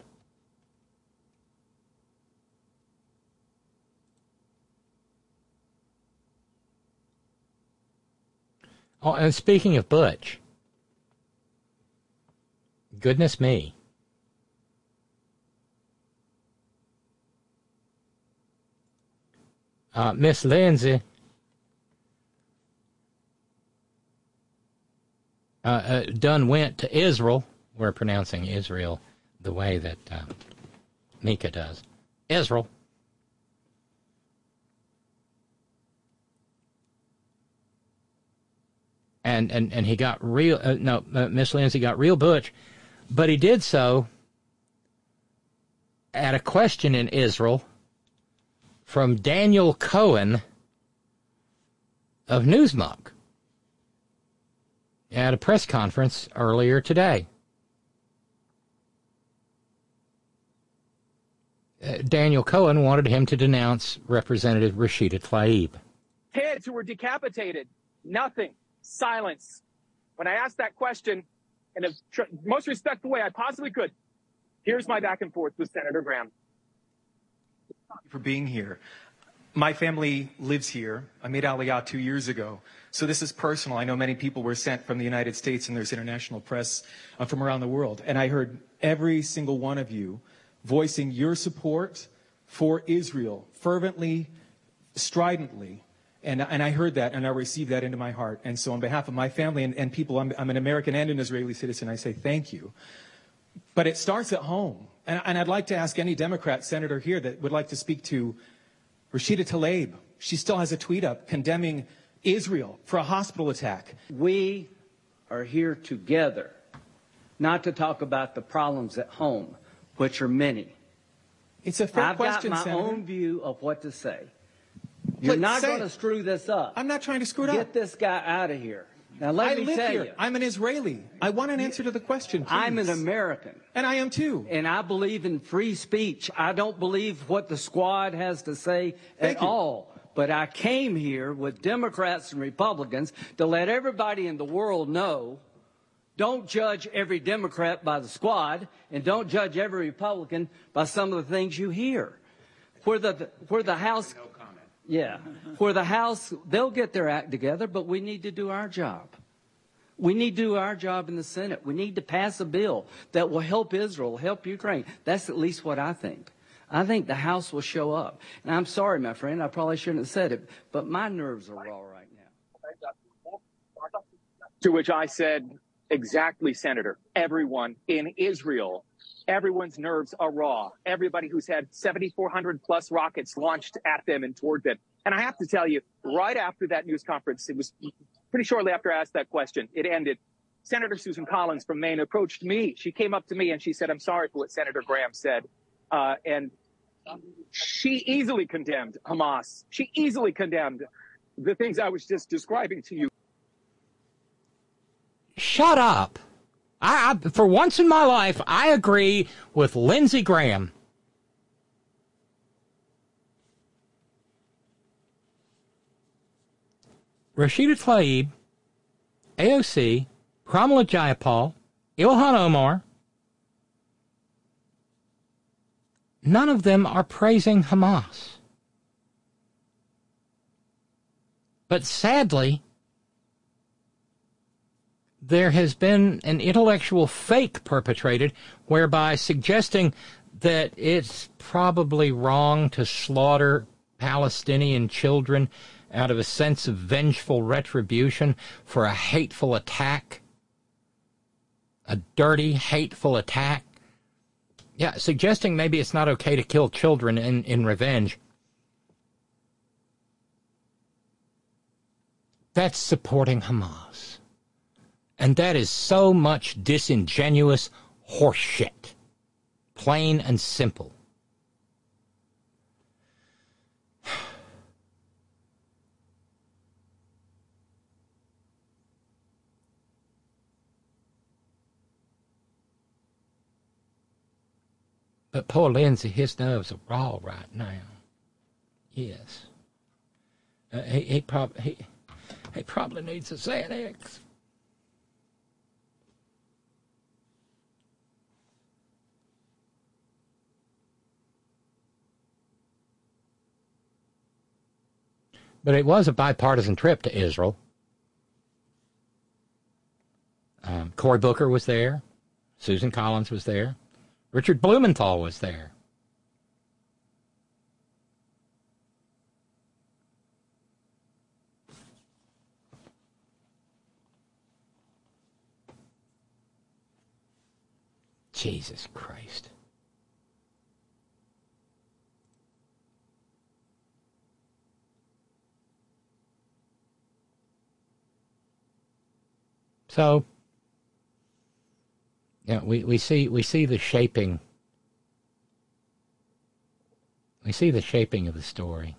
Oh, and speaking of Butch, goodness me. Miss Lindsay done went to Israel. We're pronouncing Israel the way that Mika does. Israel. And he got real, Miss Lindsay got real butch, but he did so at a question in Israel from Daniel Cohen of Newsmuck at a press conference earlier today. Daniel Cohen wanted him to denounce Representative Rashida Tlaib. Kids who were decapitated, nothing, silence. When I asked that question in the most respectful way I possibly could, here's my back and forth with Senator Graham. Thank you for being here. My family lives here. I made Aliyah 2 years ago. So this is personal. I know many people were sent from the United States, and there's international press from around the world. And I heard every single one of you voicing your support for Israel fervently, stridently. And I heard that, and I received that into my heart. And so on behalf of my family and people, I'm an American and an Israeli citizen, I say thank you. But it starts at home. And I'd like to ask any Democrat senator here that would like to speak to Rashida Tlaib. She still has a tweet up condemning Israel for a hospital attack. We are here together, not to talk about the problems at home, which are many. It's a fair question, I've got my Senator. own view of what to say. You're not going to screw this up. I'm not trying to screw it up. Get this guy out of here. Now, let me tell you. I'm an Israeli. I want an answer to the question, please. I'm an American. And I am too. And I believe in free speech. I don't believe what the squad has to say at all. But I came here with Democrats and Republicans to let everybody in the world know, don't judge every Democrat by the squad, and don't judge every Republican by some of the things you hear. Where the House... No comment. Yeah. Where the House, they'll get their act together, but we need to do our job. We need to do our job in the Senate. We need to pass a bill that will help Israel, help Ukraine. That's at least what I think. I think the House will show up. And I'm sorry, my friend, I probably shouldn't have said it, but my nerves are raw right now. To which I said, exactly, Senator. Everyone in Israel, everyone's nerves are raw. Everybody who's had 7,400 plus rockets launched at them and toward them. And I have to tell you, right after that news conference, it was pretty shortly after I asked that question, it ended. Senator Susan Collins from Maine approached me. She came up to me and she said, I'm sorry for what Senator Graham said. And she easily condemned Hamas. She easily condemned the things I was just describing to you. Shut up. I for once in my life, I agree with Lindsey Graham. Rashida Tlaib, AOC, Pramila Jayapal, Ilhan Omar, none of them are praising Hamas. But sadly, there has been an intellectual fake perpetrated whereby suggesting that it's probably wrong to slaughter Palestinian children out of a sense of vengeful retribution for a hateful attack, a dirty, hateful attack. Yeah, suggesting maybe it's not okay to kill children in revenge. That's supporting Hamas. And that is so much disingenuous horseshit. Plain and simple. But poor Lindsay, his nerves are raw right now. Yes. He probably needs a Xanax. But it was a bipartisan trip to Israel. Cory Booker was there. Susan Collins was there. Richard Blumenthal was there. Jesus Christ. So, yeah, we see the shaping. We see the shaping of the story.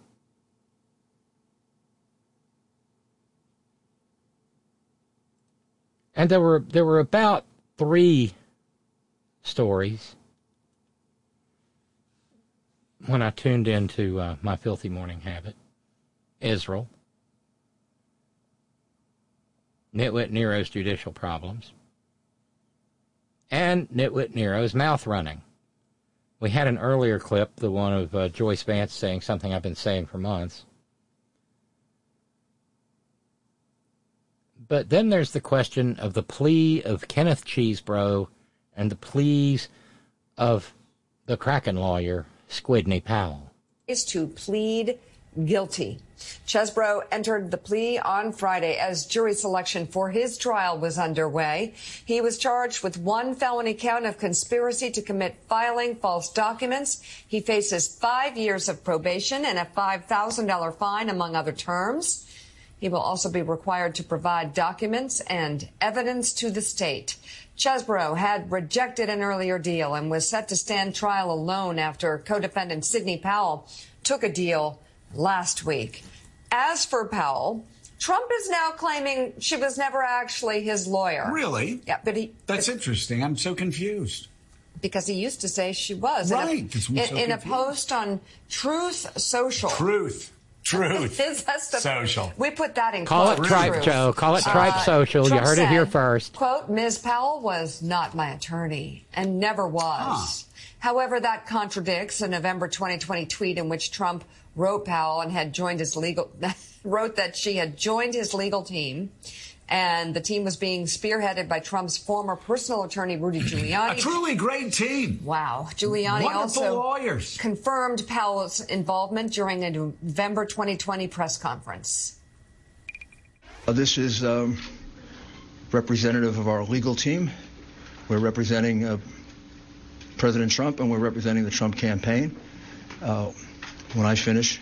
And there were about 3 stories when I tuned into My Filthy Morning Habit. Israel, Nitwit Nero's judicial problems, and Nitwit Nero's mouth running. We had an earlier clip, the one of Joyce Vance saying something I've been saying for months. But then there's the question of the plea of Kenneth Chesebro and the pleas of the Kraken lawyer, Squidney Powell. Is to plead guilty. Chesebro entered the plea on Friday as jury selection for his trial was underway. He was charged with 1 felony count of conspiracy to commit filing false documents. He faces 5 years of probation and a $5,000 fine, among other terms. He will also be required to provide documents and evidence to the state. Chesebro had rejected an earlier deal and was set to stand trial alone after co-defendant Sidney Powell took a deal last week. As for Powell, Trump is now claiming she was never actually his lawyer. Really? Yeah, but That's interesting. I'm so confused. Because he used to say she was. Right. In a post on Truth Social. Truth Social. We put that in Call quotes. it Tripe, Joe. Call it Tripe Social. Trump You heard it here said, first. Quote, Ms. Powell was not my attorney and never was. However, that contradicts a November 2020 tweet in which Trump wrote Powell and had joined his wrote that she had joined his legal team. And the team was being spearheaded by Trump's former personal attorney, Rudy Giuliani. A truly great team. Wow. Giuliani Wonderful also lawyers. Confirmed Powell's involvement during a November 2020 press conference. This is representative of our legal team. We're representing President Trump, and we're representing the Trump campaign. When I finish,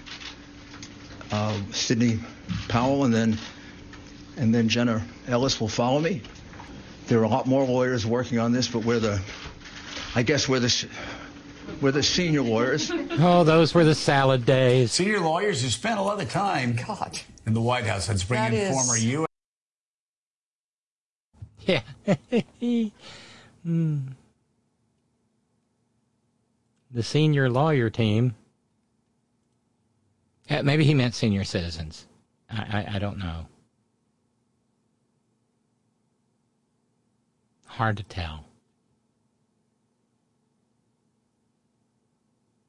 Sidney Powell and then Jenna Ellis will follow me. There are a lot more lawyers working on this, but we're the senior lawyers. Oh, those were the salad days. Senior lawyers who spent a lot of time in the White House. Let's bring in former U.S. Yeah. The senior lawyer team. Maybe he meant senior citizens. I don't know. Hard to tell.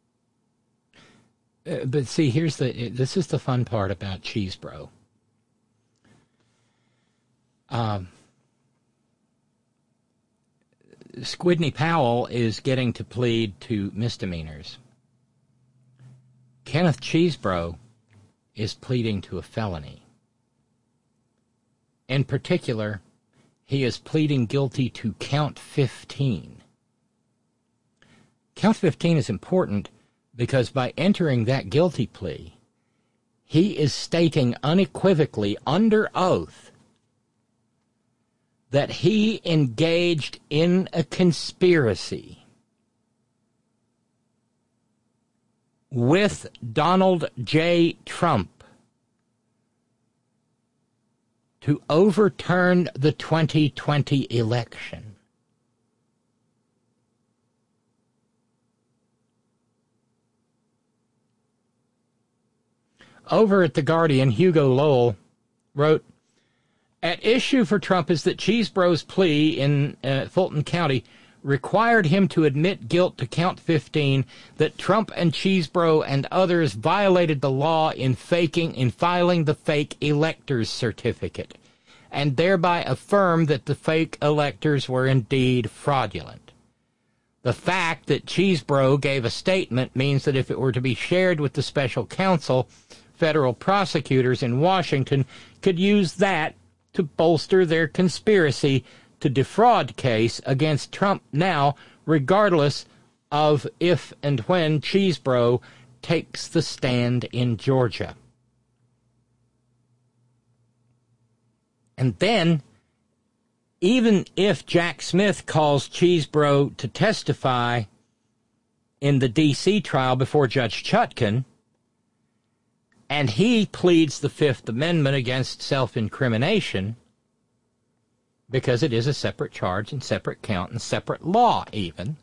But see, this is the fun part about Chesebro. Squidney Powell is getting to plead to misdemeanors. Kenneth Chesebro is pleading to a felony. In particular, he is pleading guilty to count 15. Count 15 is important because by entering that guilty plea, he is stating unequivocally under oath that he engaged in a conspiracy with Donald J. Trump to overturn the 2020 election. Over at The Guardian, Hugo Lowell wrote, "At issue for Trump is that Chesebro's plea in Fulton County required him to admit guilt to count 15, that Trump and Chesebro and others violated the law in filing the fake elector's certificate, and thereby affirm that the fake electors were indeed fraudulent. The fact that Chesebro gave a statement means that if it were to be shared with the special counsel, federal prosecutors in Washington could use that to bolster their conspiracy to defraud case against Trump now, regardless of if and when Chesebro takes the stand in Georgia." And then, even if Jack Smith calls Chesebro to testify in the D.C. trial before Judge Chutkan, and he pleads the Fifth Amendment against self-incrimination, because it is a separate charge and separate count and separate law even,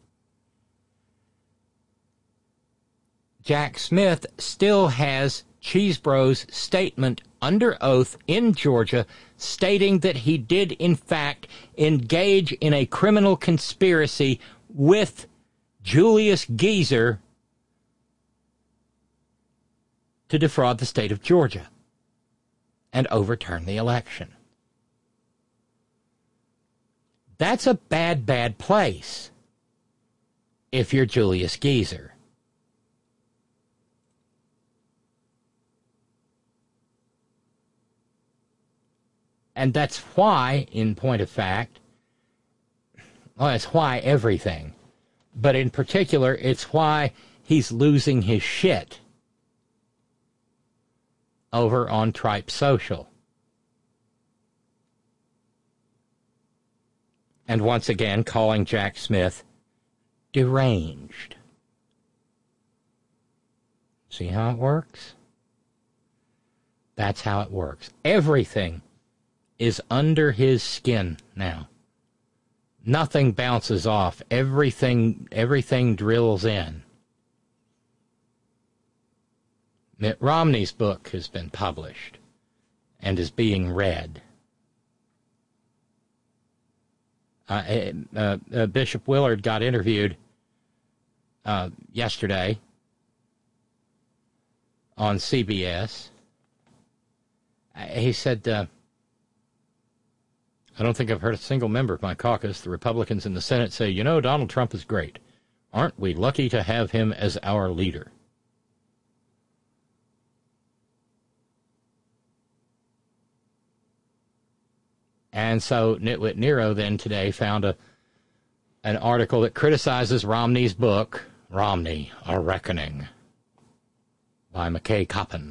Jack Smith still has Chesebro's statement under oath in Georgia stating that he did in fact engage in a criminal conspiracy with Julius Geezer to defraud the state of Georgia and overturn the election. That's a bad, bad place if you're Julius Geezer. And that's why, in point of fact, well, it's why everything, but in particular, it's why he's losing his shit over on Tripe Social. And once again, calling Jack Smith deranged. See how it works? That's how it works. Everything is under his skin now. Nothing bounces off. Everything drills in. Mitt Romney's book has been published and is being read. Bishop Willard got interviewed yesterday on CBS. He said, I don't think I've heard a single member of my caucus, the Republicans in the Senate, say, you know, Donald Trump is great. Aren't we lucky to have him as our leader? And so Nitwit Nero then today found an article that criticizes Romney's book, Romney, A Reckoning, by McKay Coppin.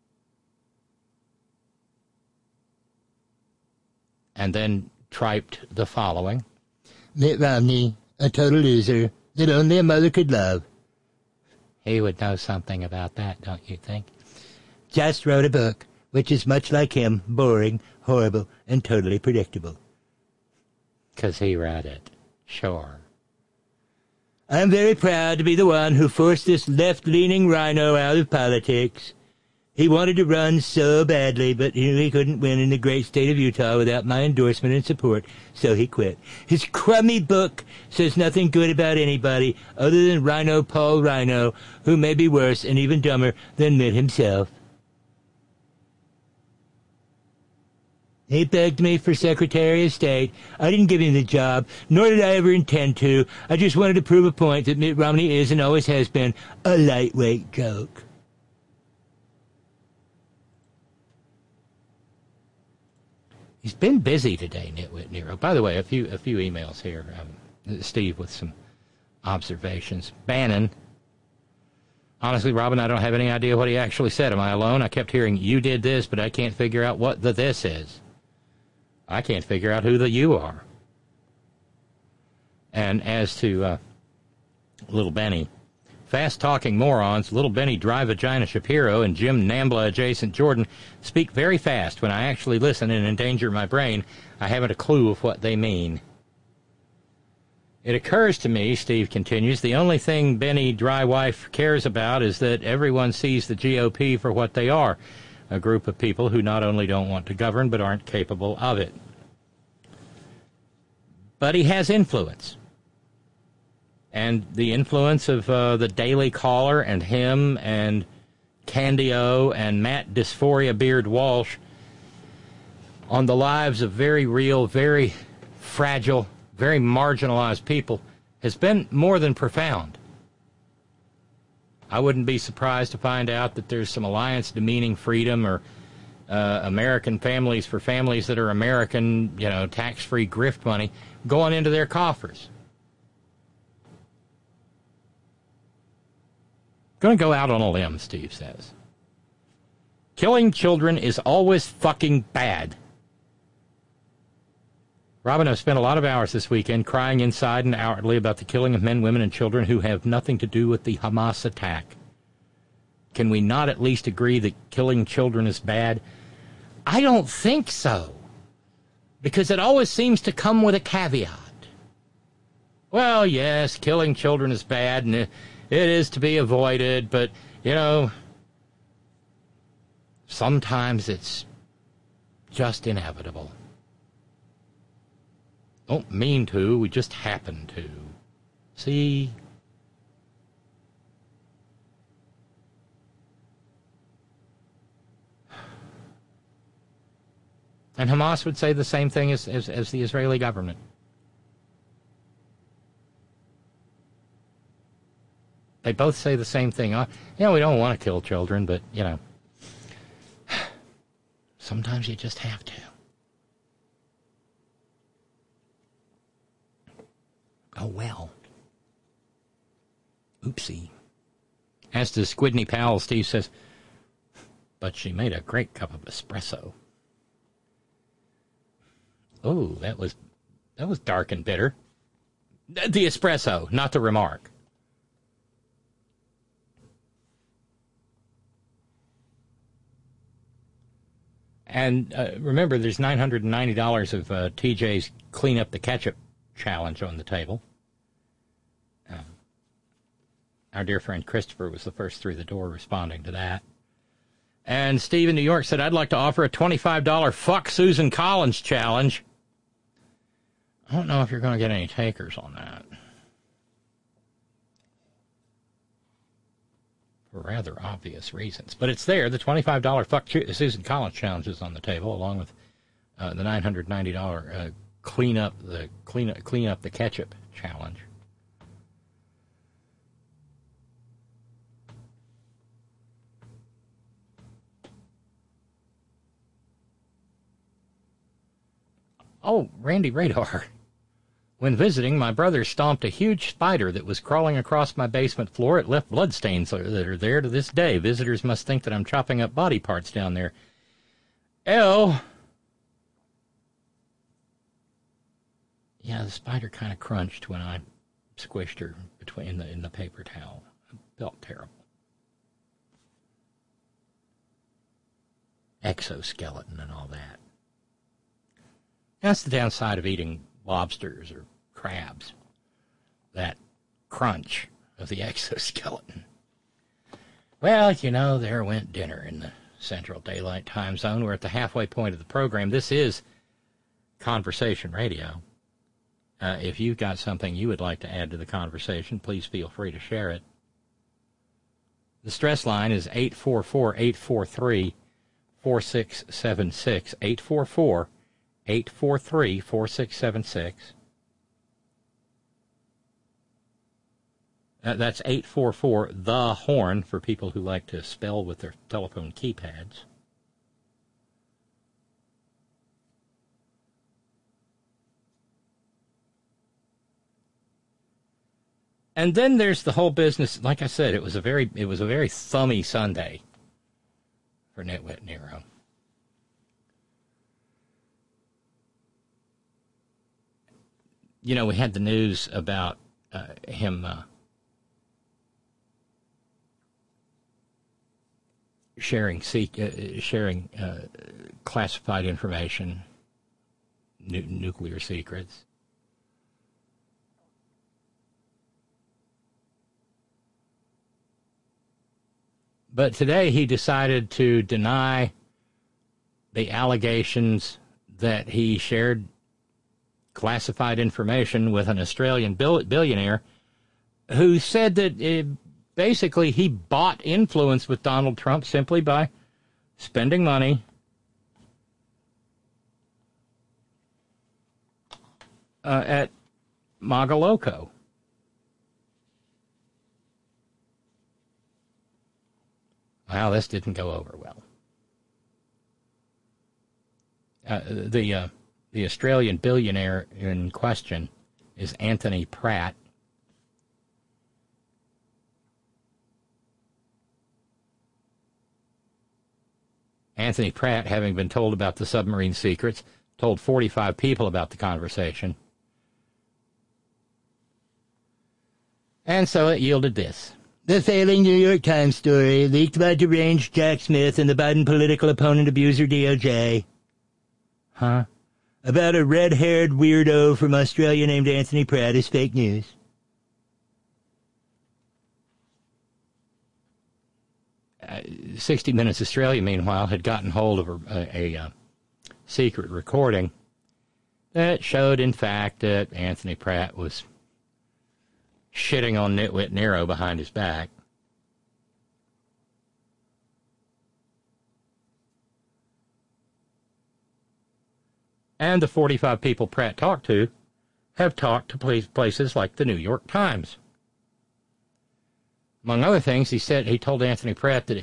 And then typed the following. Mitt Romney, a total loser that only a mother could love. He would know something about that, don't you think? Just wrote a book, which is much like him, boring, horrible, and totally predictable. 'Cause he wrote it. Sure. I'm very proud to be the one who forced this left-leaning rhino out of politics. He wanted to run so badly, but he couldn't win in the great state of Utah without my endorsement and support, so he quit. His crummy book says nothing good about anybody other than Rhino Paul Rhino, who may be worse and even dumber than Mitt himself. He begged me for Secretary of State. I didn't give him the job, nor did I ever intend to. I just wanted to prove a point that Mitt Romney is and always has been a lightweight joke. He's been busy today, Nitwit Nero. By the way, a few emails here. Steve with some observations. Bannon. Honestly, Robin, I don't have any idea what he actually said. Am I alone? I kept hearing, you did this, but I can't figure out what the this is. I can't figure out who the you are. And as to Little Benny, fast-talking morons, Little Benny Dry Vagina Shapiro and Jim Nambla adjacent Jordan speak very fast. When I actually listen and endanger my brain, I haven't a clue of what they mean. It occurs to me, Steve continues, the only thing Benny Dry Wife cares about is that everyone sees the GOP for what they are, a group of people who not only don't want to govern but aren't capable of it. But he has influence. And the influence of the Daily Caller and him and Candy-O and Matt Dysphoria Beard Walsh on the lives of very real, very fragile, very marginalized people has been more than profound. I wouldn't be surprised to find out that there's some alliance demeaning freedom or American families for families that are American, tax-free grift money going into their coffers. Going to go out on a limb, Steve says. Killing children is always fucking bad. Robin, I've spent a lot of hours this weekend crying inside and outwardly about the killing of men, women, and children who have nothing to do with the Hamas attack. Can we not at least agree that killing children is bad? I don't think so. Because it always seems to come with a caveat. Well, yes, killing children is bad, and it is to be avoided, but, sometimes it's just inevitable. Don't mean to, we just happen to. See? And Hamas would say the same thing as the Israeli government. They both say the same thing. We don't want to kill children, but, sometimes you just have to. Oh, well. Oopsie. As to Squidney Powell, Steve says, but she made a great cup of espresso. Oh, that was dark and bitter. The espresso, not the remark. And remember, there's $990 of TJ's Clean Up the Ketchup challenge on the table. Our dear friend Christopher was the first through the door responding to that. And Steve in New York said, I'd like to offer a $25 Fuck Susan Collins challenge. I don't know if you're going to get any takers on that. For rather obvious reasons. But it's there. The $25 Fuck Susan Collins challenge is on the table, along with the $990 Clean Up the Ketchup challenge. Oh, Randy Radar. When visiting, my brother stomped a huge spider that was crawling across my basement floor. It left bloodstains that are there to this day. Visitors must think that I'm chopping up body parts down there. Ew. Yeah, the spider kind of crunched when I squished her in the paper towel. It felt terrible. Exoskeleton and all that. That's the downside of eating lobsters or crabs. That crunch of the exoskeleton. Well, there went dinner in the Central Daylight Time Zone. We're at the halfway point of the program. This is Conversation Radio. If you've got something you would like to add to the conversation, please feel free to share it. The stress line is 844-843-4676, 844-843-4676. That's 844-THE-HORN for people who like to spell with their telephone keypads. And then there's the whole business. Like I said, it was a very thummy Sunday for Nitwit Nero. You know, we had the news about him sharing classified information, nuclear secrets. But today he decided to deny the allegations that he shared classified information with an Australian billionaire who said that basically he bought influence with Donald Trump simply by spending money at Mar-a-Lago. Well, this didn't go over well. The Australian billionaire in question is Anthony Pratt. Anthony Pratt, having been told about the submarine secrets, told 45 people about the conversation. And so it yielded this. The failing New York Times story leaked by deranged Jack Smith and the Biden political opponent abuser DOJ. Huh? About a red-haired weirdo from Australia named Anthony Pratt is fake news. 60 Minutes Australia, meanwhile, had gotten hold of a secret recording that showed, in fact, that Anthony Pratt was shitting on Nitwit Nero behind his back. And the 45 people Pratt talked to have talked to places like the New York Times. Among other things, he told Anthony Pratt that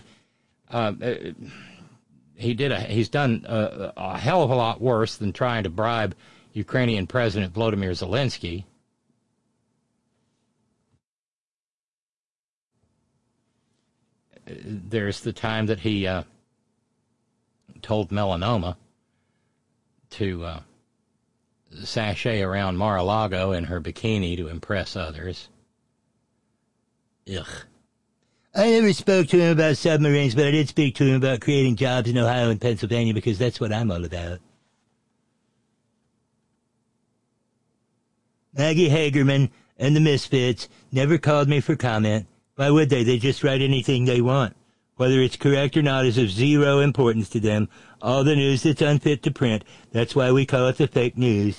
he's done a hell of a lot worse than trying to bribe Ukrainian President Volodymyr Zelensky. There's the time that he told Melanoma to sashay around Mar-a-Lago in her bikini to impress others. Ugh. I never spoke to him about submarines, but I did speak to him about creating jobs in Ohio and Pennsylvania because that's what I'm all about. Maggie Hagerman and the Misfits never called me for comment. Why would they? They just write anything they want. Whether it's correct or not is of zero importance to them. All the news that's unfit to print. That's why we call it the fake news.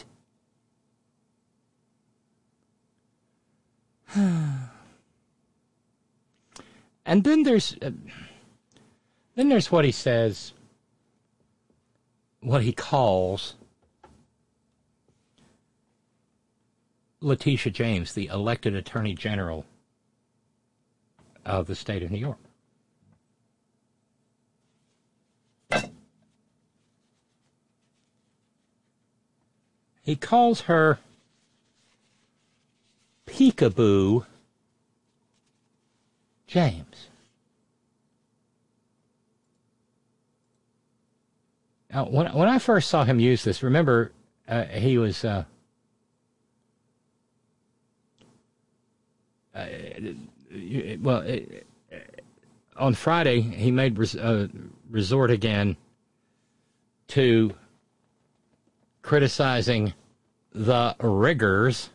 And then there's what he says, what he calls Letitia James, the elected Attorney General of the state of New York. He calls her Peekaboo James. Now, when I first saw him use this, remember, he was on Friday, he made resort again to criticizing the Riggers,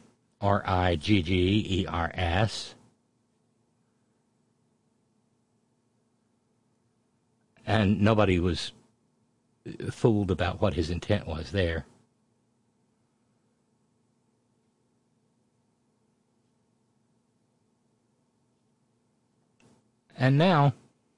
Riggers, And nobody was fooled about what his intent was there. And now,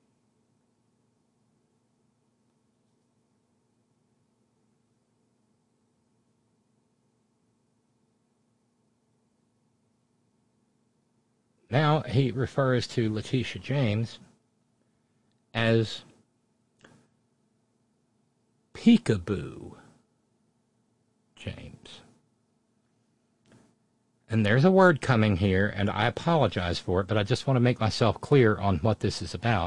he refers to Letitia James as Peekaboo James. And there's a word coming here, and I apologize for it, but I just want to make myself clear on what this is about.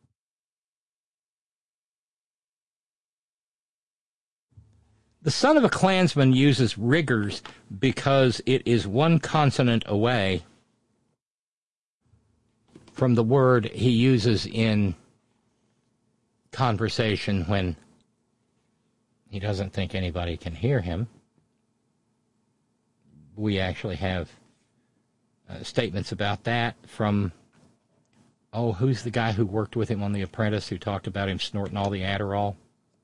The son of a Klansman uses riggers because it is one consonant away from the word he uses in conversation when he doesn't think anybody can hear him. We actually have statements about that from, who's the guy who worked with him on The Apprentice who talked about him snorting all the Adderall?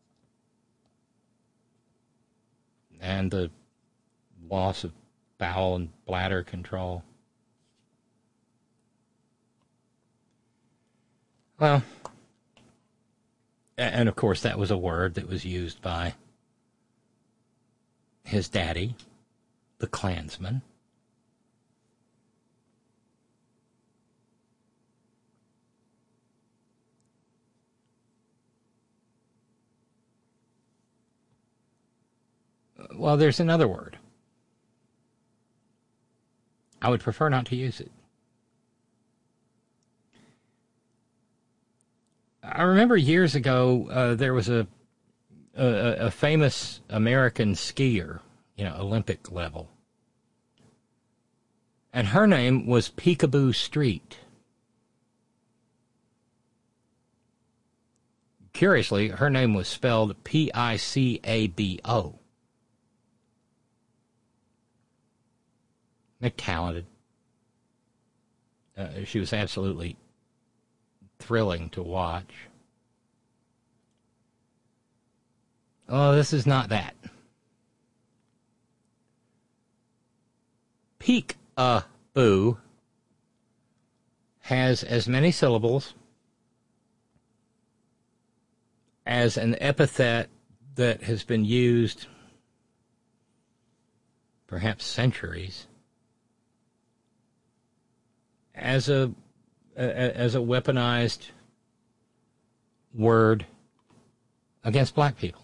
And the loss of bowel and bladder control. Well, and of course that was a word that was used by his daddy, the Klansman. Well, there's another word. I would prefer not to use it. I remember years ago there was a famous American skier, Olympic level. And her name was Peekaboo Street. Curiously, her name was spelled P-I-C-A-B-O. Talented. She was absolutely thrilling to watch. Oh, this is not that. Peek-a-boo has as many syllables as an epithet that has been used perhaps centuries as a weaponized word against black people.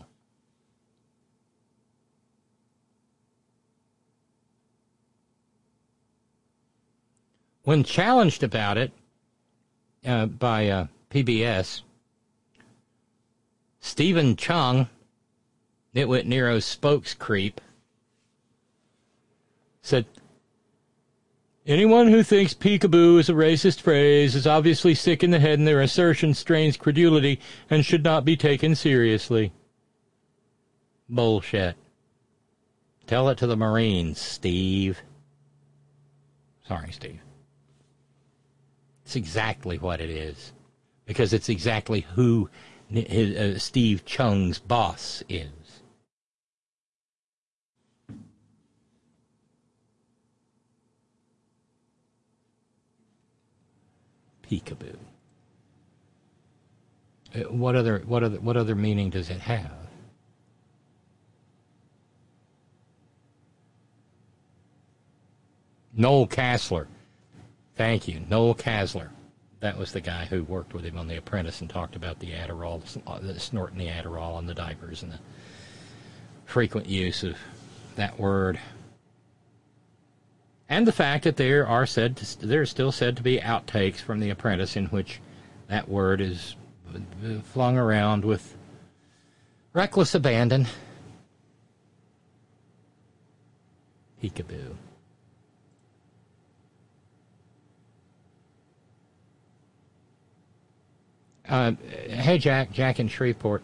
When challenged about it by PBS, Stephen Chung, Nitwit Nero's spokescreep, said, "Anyone who thinks peekaboo is a racist phrase is obviously sick in the head, and their assertion strains credulity and should not be taken seriously." Bullshit. Tell it to the Marines, Steve. Sorry, Steve. It's exactly what it is, because it's exactly who Steve Chung's boss is. Peekaboo. What other meaning does it have? Noel Casler. Thank you, Noel Casler. That was the guy who worked with him on The Apprentice and talked about the Adderall, the snorting the Adderall on the diapers and the frequent use of that word. And the fact that there are still said to be outtakes from The Apprentice in which that word is flung around with reckless abandon. Peekaboo. Hey, Jack in Shreveport.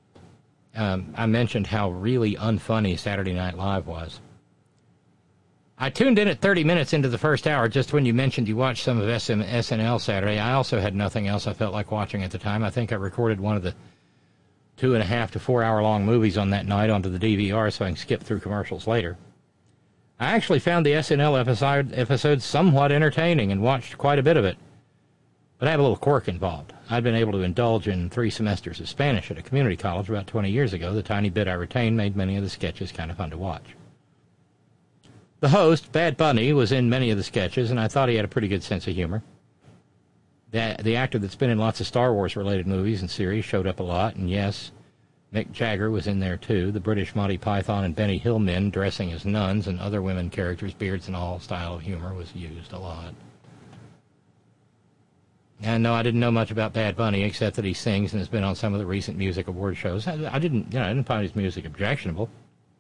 I mentioned how really unfunny Saturday Night Live was. I tuned in at 30 minutes into the first hour just when you mentioned you watched some of SNL Saturday. I also had nothing else I felt like watching at the time. I think I recorded one of the 2.5 to 4 hour long movies on that night onto the DVR so I can skip through commercials later. I actually found the SNL episode somewhat entertaining and watched quite a bit of it. But I have a little quirk involved. I'd been able to indulge in 3 semesters of Spanish at a community college about 20 years ago. The tiny bit I retained made many of the sketches kind of fun to watch. The host, Bad Bunny, was in many of the sketches, and I thought he had a pretty good sense of humor. The actor that's been in lots of Star Wars-related movies and series showed up a lot, and yes, Mick Jagger was in there too. The British Monty Python and Benny Hill men dressing as nuns and other women characters, beards and all style of humor was used a lot. And no, I didn't know much about Bad Bunny except that he sings and has been on some of the recent music award shows. I didn't find his music objectionable.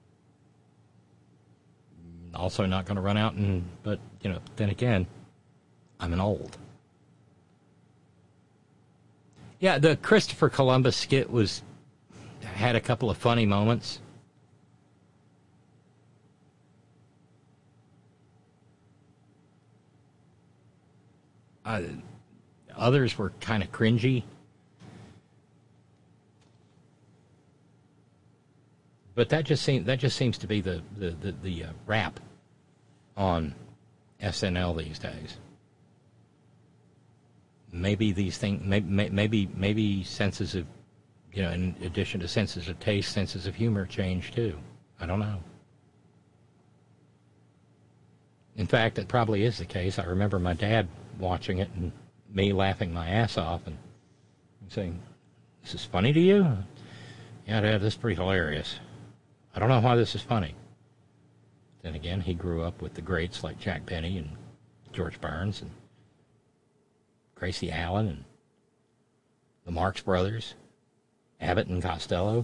Also not going to run out but then again, I'm an old. Yeah, the Christopher Columbus skit had a couple of funny moments. Others were kind of cringy. But that just seems to be the rap on SNL these days. Maybe these things, maybe senses of, in addition to senses of taste, senses of humor change too. I don't know. In fact, it probably is the case. I remember my dad watching it and me laughing my ass off and saying, "This is funny to you?" "Yeah, Dad, this is pretty hilarious. I don't know why this is funny." Then again, he grew up with the greats like Jack Benny and George Burns and Gracie Allen and the Marx Brothers, Abbott and Costello.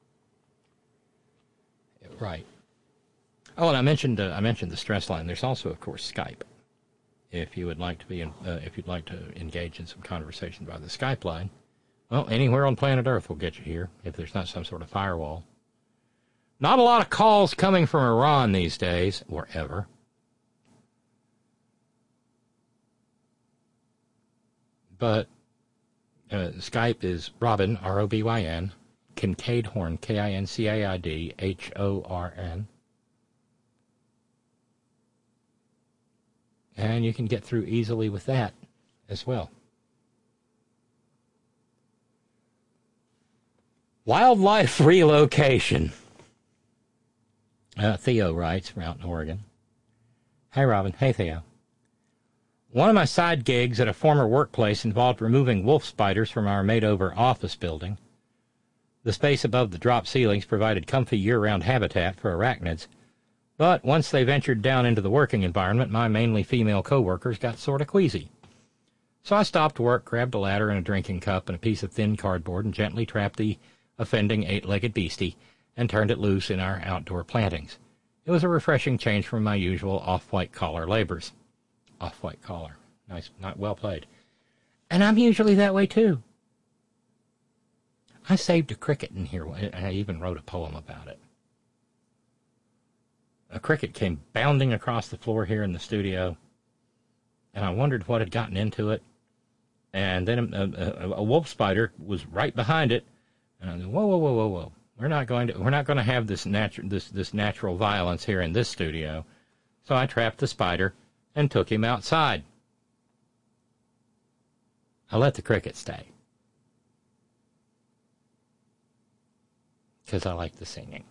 Right. Oh, and I mentioned the stress line. There's also, of course, Skype. If you would like to if you'd like to engage in some conversation by the Skype line, well, anywhere on planet Earth will get you here if there's not some sort of firewall. Not a lot of calls coming from Iran these days, or ever. But Skype is Robin, R-O-B-Y-N, Kincaid Horn, K-I-N-C-A-I-D-H-O-R-N. And you can get through easily with that as well. Wildlife relocation. Theo writes from out in Oregon. Hey, Robin. Hey, Theo. One of my side gigs at a former workplace involved removing wolf spiders from our made-over office building. The space above the drop ceilings provided comfy year-round habitat for arachnids, but once they ventured down into the working environment, my mainly female co-workers got sort of queasy. So I stopped work, grabbed a ladder and a drinking cup and a piece of thin cardboard and gently trapped the offending 8-legged beastie and turned it loose in our outdoor plantings. It was a refreshing change from my usual off-white collar labors. Off-white collar. Nice, not well played. And I'm usually that way, too. I saved a cricket in here, and I even wrote a poem about it. A cricket came bounding across the floor here in the studio, and I wondered what had gotten into it. And then a wolf spider was right behind it, and I said, "Whoa, whoa, whoa, whoa, whoa! We're not going to have this natural violence here in this studio." So I trapped the spider and took him outside. I let the cricket stay because I like the singing.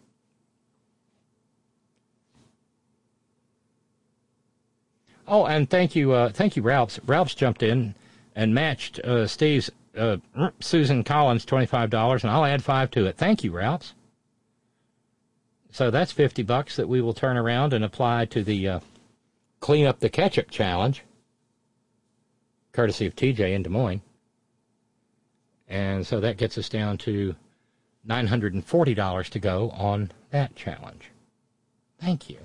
Oh, and thank you, Ralphs. Ralphs jumped in and matched Steve's Susan Collins $25, and I'll add $5 to it. Thank you, Ralphs. So that's $50 that we will turn around and apply to the Clean Up the Ketchup Challenge, courtesy of TJ in Des Moines. And so that gets us down to $940 to go on that challenge. Thank you.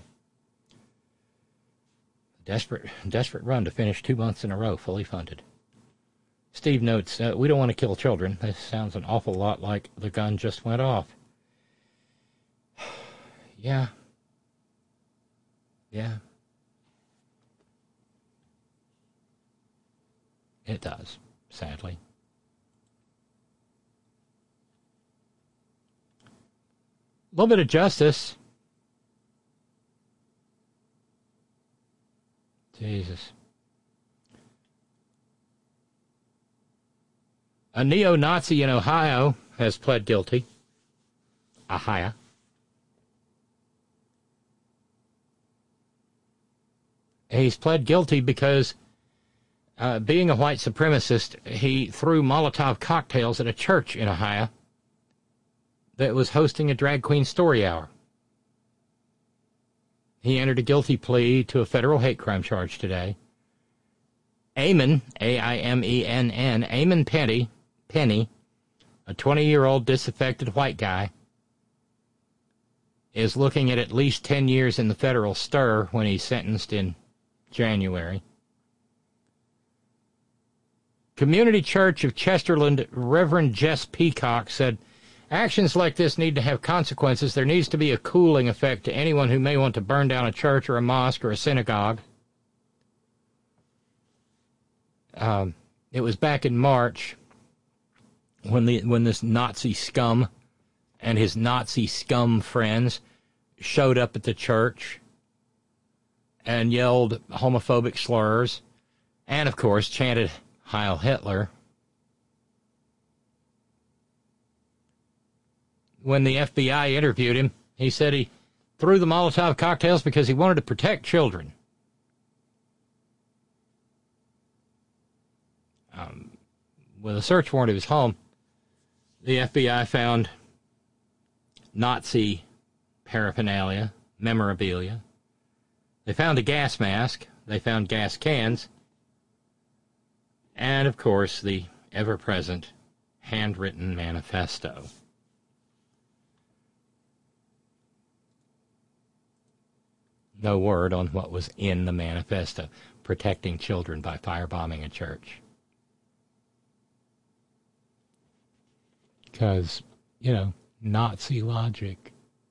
Desperate run to finish 2 months in a row, fully funded. Steve notes, we don't want to kill children. This sounds an awful lot like the gun just went off. Yeah. It does, sadly. A little bit of justice. Jesus. A neo-Nazi in Ohio has pled guilty. Ohio. He's pled guilty because, being a white supremacist, he threw Molotov cocktails at a church in Ohio that was hosting a drag queen story hour. He entered a guilty plea to a federal hate crime charge today. Eamon, A-I-M-E-N-N, Eamon Penny, a 20-year-old disaffected white guy, is looking at least 10 years in the federal stir when he's sentenced in January. Community Church of Chesterland Reverend Jess Peacock said, actions like this need to have consequences. There needs to be a cooling effect to anyone who may want to burn down a church or a mosque or a synagogue. It was back in March when this Nazi scum and his Nazi scum friends showed up at the church and yelled homophobic slurs and, of course, chanted Heil Hitler. When the FBI interviewed him, he said he threw the Molotov cocktails because he wanted to protect children. With a search warrant of his home, the FBI found Nazi paraphernalia, memorabilia. They found a gas mask. They found gas cans. And, of course, the ever-present handwritten manifesto. No word on what was in the manifesto, protecting children by firebombing a church. Because, Nazi logic.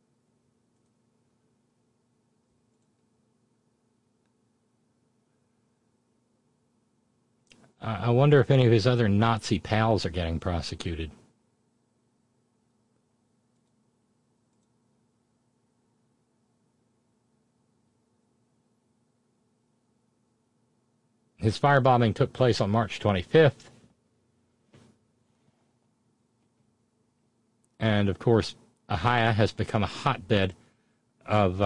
I wonder if any of his other Nazi pals are getting prosecuted. His firebombing took place on March 25th. And, of course, Ohio has become a hotbed of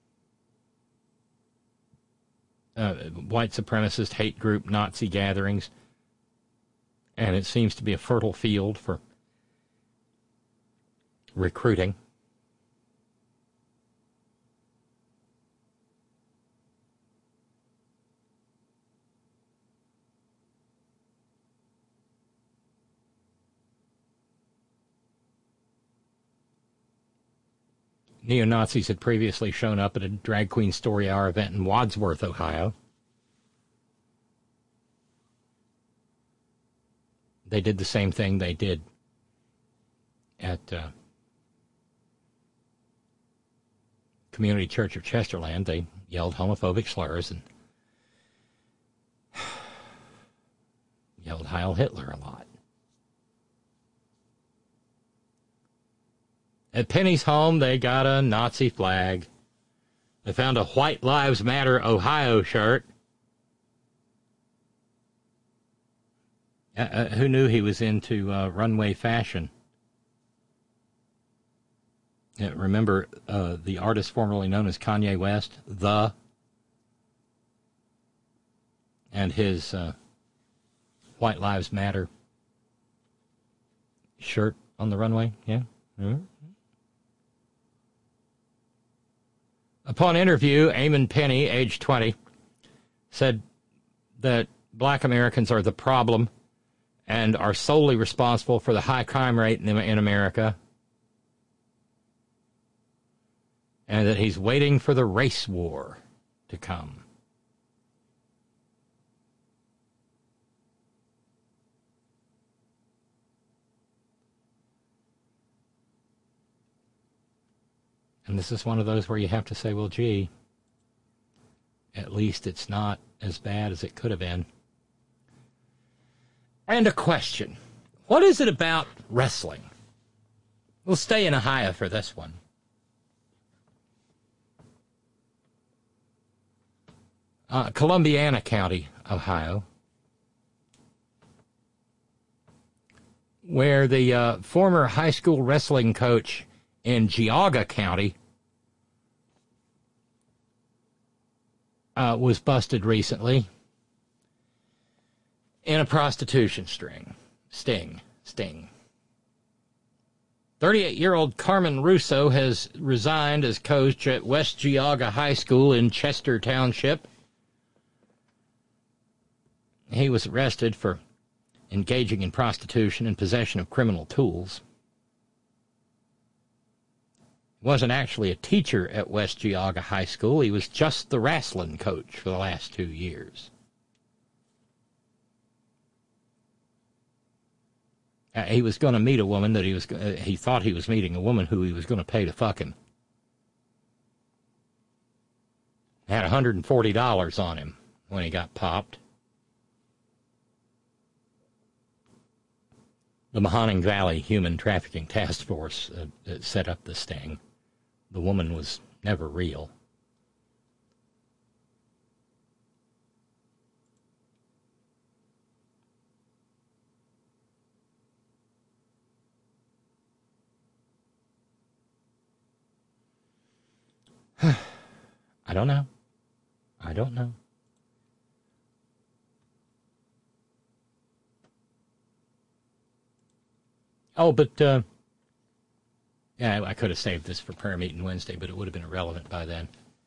white supremacist hate group Nazi gatherings. And it seems to be a fertile field for recruiting. Neo-Nazis had previously shown up at a drag queen story hour event in Wadsworth, Ohio. They did the same thing they did at Community Church of Chesterland. They yelled homophobic slurs and yelled Heil Hitler a lot. At Penny's home, they got a Nazi flag. They found a White Lives Matter Ohio shirt. Who knew he was into runway fashion? Remember the artist formerly known as Kanye West, and his White Lives Matter shirt on the runway? Yeah. Mm-hmm. Upon interview, Eamon Penny, age 20, said that black Americans are the problem and are solely responsible for the high crime rate in America, and that he's waiting for the race war to come. And this is one of those where you have to say, well, gee, at least it's not as bad as it could have been. And a question. What is it about wrestling? We'll stay in Ohio for this one. Columbiana County, Ohio, where the former high school wrestling coach in Geauga County was busted recently in a prostitution sting. 38-year-old Carmen Russo has resigned as coach at West Geauga High School in Chester Township. He was arrested for engaging in prostitution and possession of criminal tools. He wasn't actually a teacher at West Geauga High School. He was just the wrestling coach for the last 2 years. He was going to meet a woman that he thought he was meeting a woman who he was going to pay to fuck him. Had $140 on him when he got popped. The Mahoning Valley Human Trafficking Task Force set up the sting. The woman was never real. I don't know. Oh, but, yeah, I could have saved this for prayer meeting Wednesday, but it would have been irrelevant by then.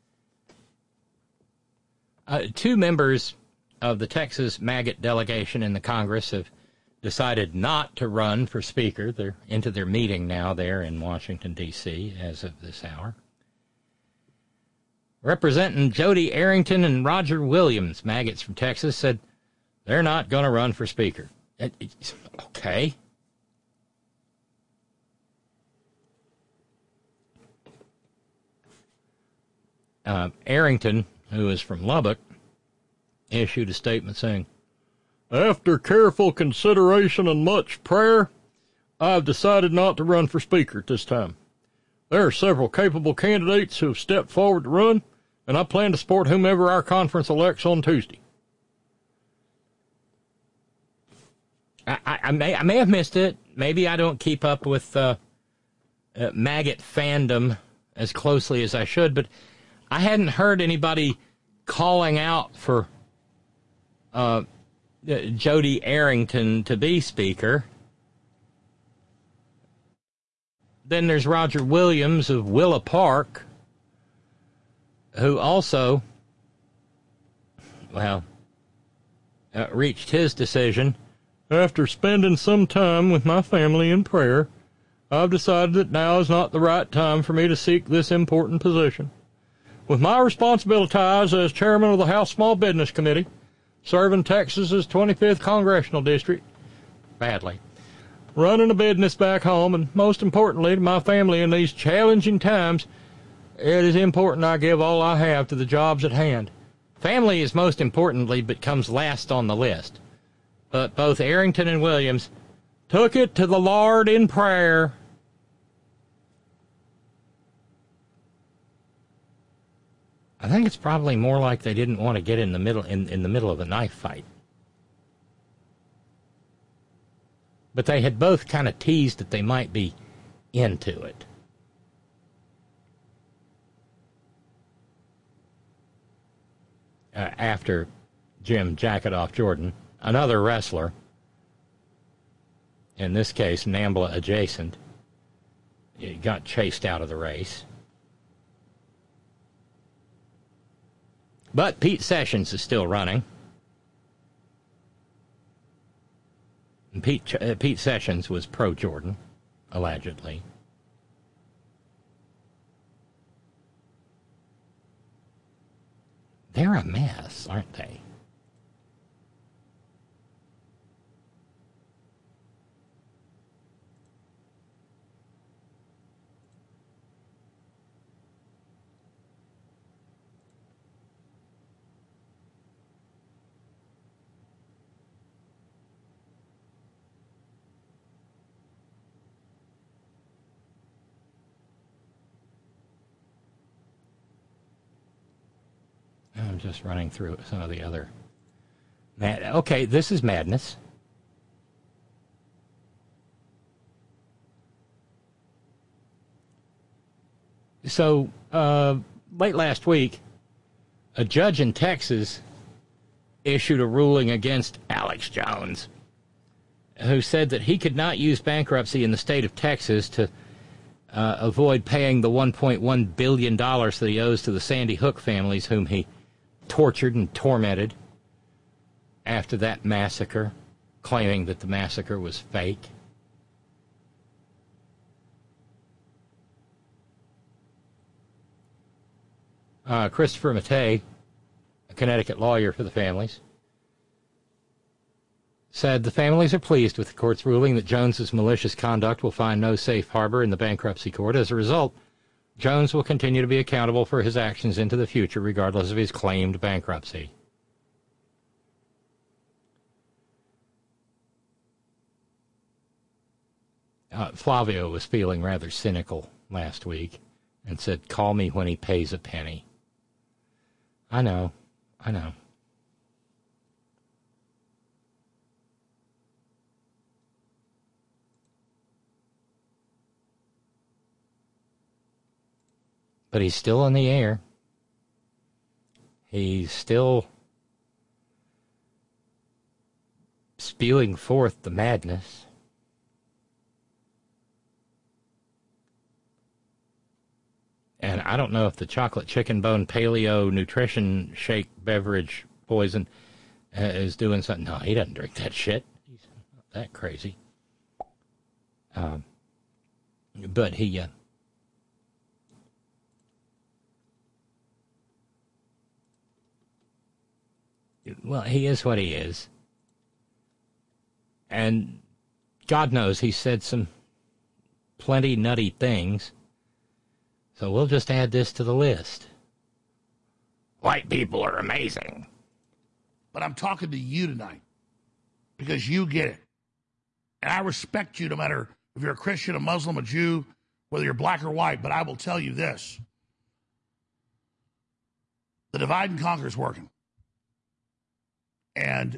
2 members of the Texas Maggot delegation in the Congress have decided not to run for Speaker. They're into their meeting now there in Washington, D.C., as of this hour. Representing Jody Arrington and Roger Williams, maggots from Texas, said they're not going to run for Speaker. Okay. Arrington, who is from Lubbock, issued a statement saying, "After careful consideration and much prayer, I've decided not to run for Speaker at this time. There are several capable candidates who have stepped forward to run, and I plan to support whomever our conference elects on Tuesday." I may have missed it. Maybe I don't keep up with maggot fandom as closely as I should, but I hadn't heard anybody calling out for Jody Arrington to be Speaker. Then there's Roger Williams of Willa Park, who also, reached his decision. "After spending some time with my family in prayer, I've decided that now is not the right time for me to seek this important position. With my responsibilities as chairman of the House Small Business Committee, serving Texas's 25th Congressional District, badly, running a business back home, and most importantly to my family in these challenging times, it is important I give all I have to the jobs at hand. Family is most importantly, but comes last on the list. But both Arrington and Williams took it to the Lord in prayer." I think it's probably more like they didn't want to get in the middle of a knife fight. But they had both kind of teased that they might be into it. After Jim Jacketoff Jordan, another wrestler, in this case NAMBLA adjacent, got chased out of the race. But Pete Sessions is still running. And Pete Sessions was pro-Jordan, allegedly. They're a mess, aren't they? I'm just running through some of the other. Okay, this is madness. So, late last week, a judge in Texas issued a ruling against Alex Jones, who said that he could not use bankruptcy in the state of Texas to avoid paying the $1.1 billion that he owes to the Sandy Hook families, whom he tortured and tormented after that massacre, claiming that the massacre was fake. Christopher Mattei, a Connecticut lawyer for the families, said the families are pleased with the court's ruling that Jones's malicious conduct will find no safe harbor in the bankruptcy court. As a result, Jones will continue to be accountable for his actions into the future, regardless of his claimed bankruptcy. Flavio was feeling rather cynical last week and said, "Call me when he pays a penny." I know. But he's still in the air. He's still spewing forth the madness. And I don't know if the chocolate chicken bone paleo nutrition shake beverage poison is doing something. No, he doesn't drink that shit. He's not that crazy. But he... well, he is what he is. And God knows he said some plenty nutty things. So we'll just add this to the list. White people are amazing. But I'm talking to you tonight because you get it. And I respect you no matter if you're a Christian, a Muslim, a Jew, whether you're black or white. But I will tell you this. The divide and conquer is working. And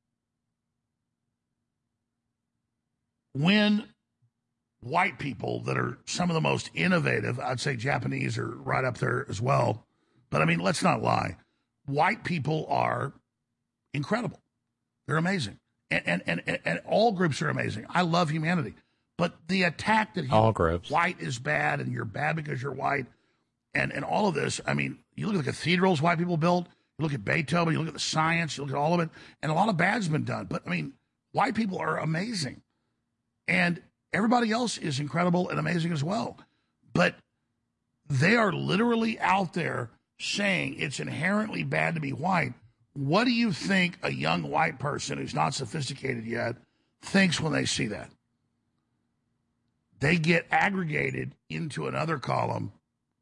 when white people that are some of the most innovative, I'd say Japanese are right up there as well. But I mean, let's not lie. White people are incredible. They're amazing. And all groups are amazing. I love humanity. But the attack that all groups. White is bad and you're bad because you're white and all of this, I mean, you look at the cathedrals white people built, you look at Beethoven, you look at the science, you look at all of it, and a lot of bad's been done. But I mean, white people are amazing. And everybody else is incredible and amazing as well. But they are literally out there saying it's inherently bad to be white. What do you think a young white person who's not sophisticated yet thinks when they see that? They get aggregated into another column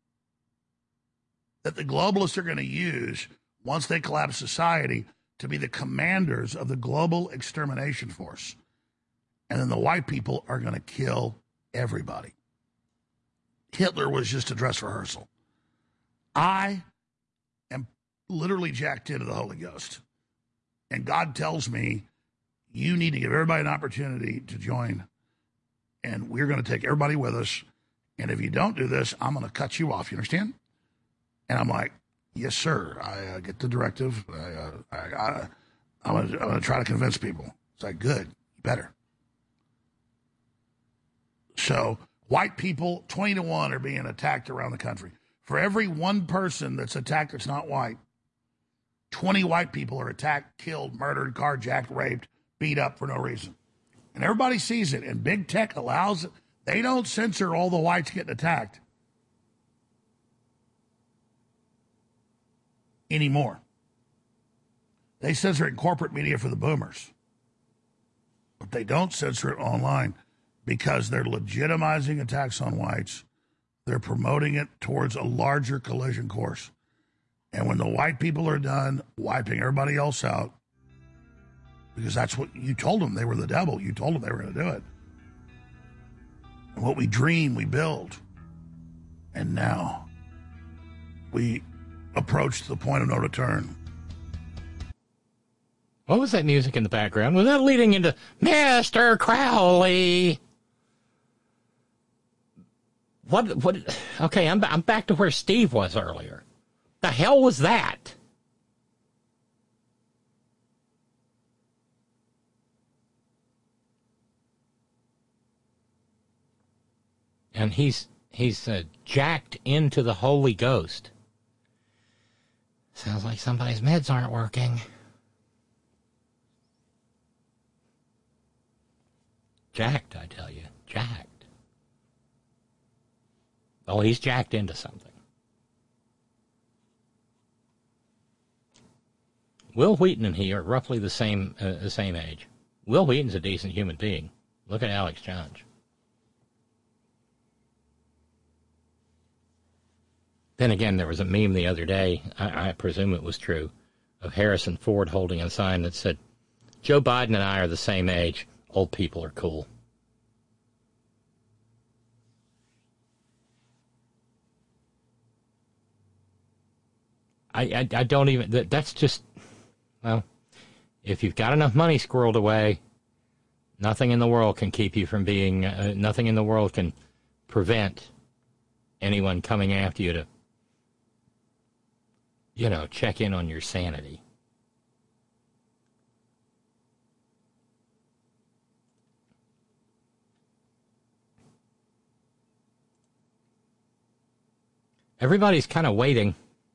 that the globalists are going to use once they collapse society to be the commanders of the global extermination force. And then the white people are going to kill everybody. Hitler was just a dress rehearsal. I am literally jacked into the Holy Ghost. And God tells me, you need to give everybody an opportunity to join. And we're going to take everybody with us. And if you don't do this, I'm going to cut you off. You understand? And I'm like, yes, sir. I get the directive. I'm going to try to convince people. It's like, good. You better. So white people, 20-1, are being attacked around the country. For every one person that's attacked that's not white, 20 white people are attacked, killed, murdered, carjacked, raped, beat up for no reason. And everybody sees it. And big tech allows it. They don't censor all the whites getting attacked anymore. They censor it in corporate media for the boomers. But they don't censor it online. Because they're legitimizing attacks on whites. They're promoting it towards a larger collision course. And when the white people are done wiping everybody else out, because that's what you told them, they were the devil. You told them they were going to do it. And what we dream, we build. And now we approach the point of no return. What was that music in the background? Was that leading into Mr. Crowley? What? Okay, I'm back to where Steve was earlier. The hell was that? And he's jacked into the Holy Ghost. Sounds like somebody's meds aren't working. Jacked, I tell you. Jacked. Oh, he's jacked into something. Will Wheaton and he are roughly the same age. Will Wheaton's a decent human being. Look at Alex Jones. Then again, there was a meme the other day, I presume it was true, of Harrison Ford holding a sign that said, Joe Biden and I are the same age. Old people are cool. I don't even, that's just, well, if you've got enough money squirreled away, nothing in the world can keep you from being, nothing in the world can prevent anyone coming after you to, check in on your sanity. Everybody's kind of waiting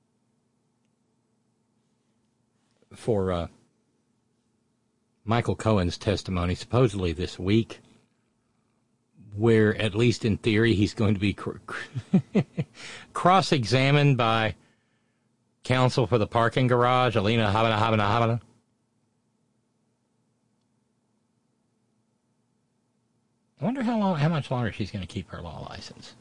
for Michael Cohen's testimony, supposedly this week, where, at least in theory, he's going to be cross-examined by counsel for the parking garage, Alina Habana. I wonder how much longer she's going to keep her law license.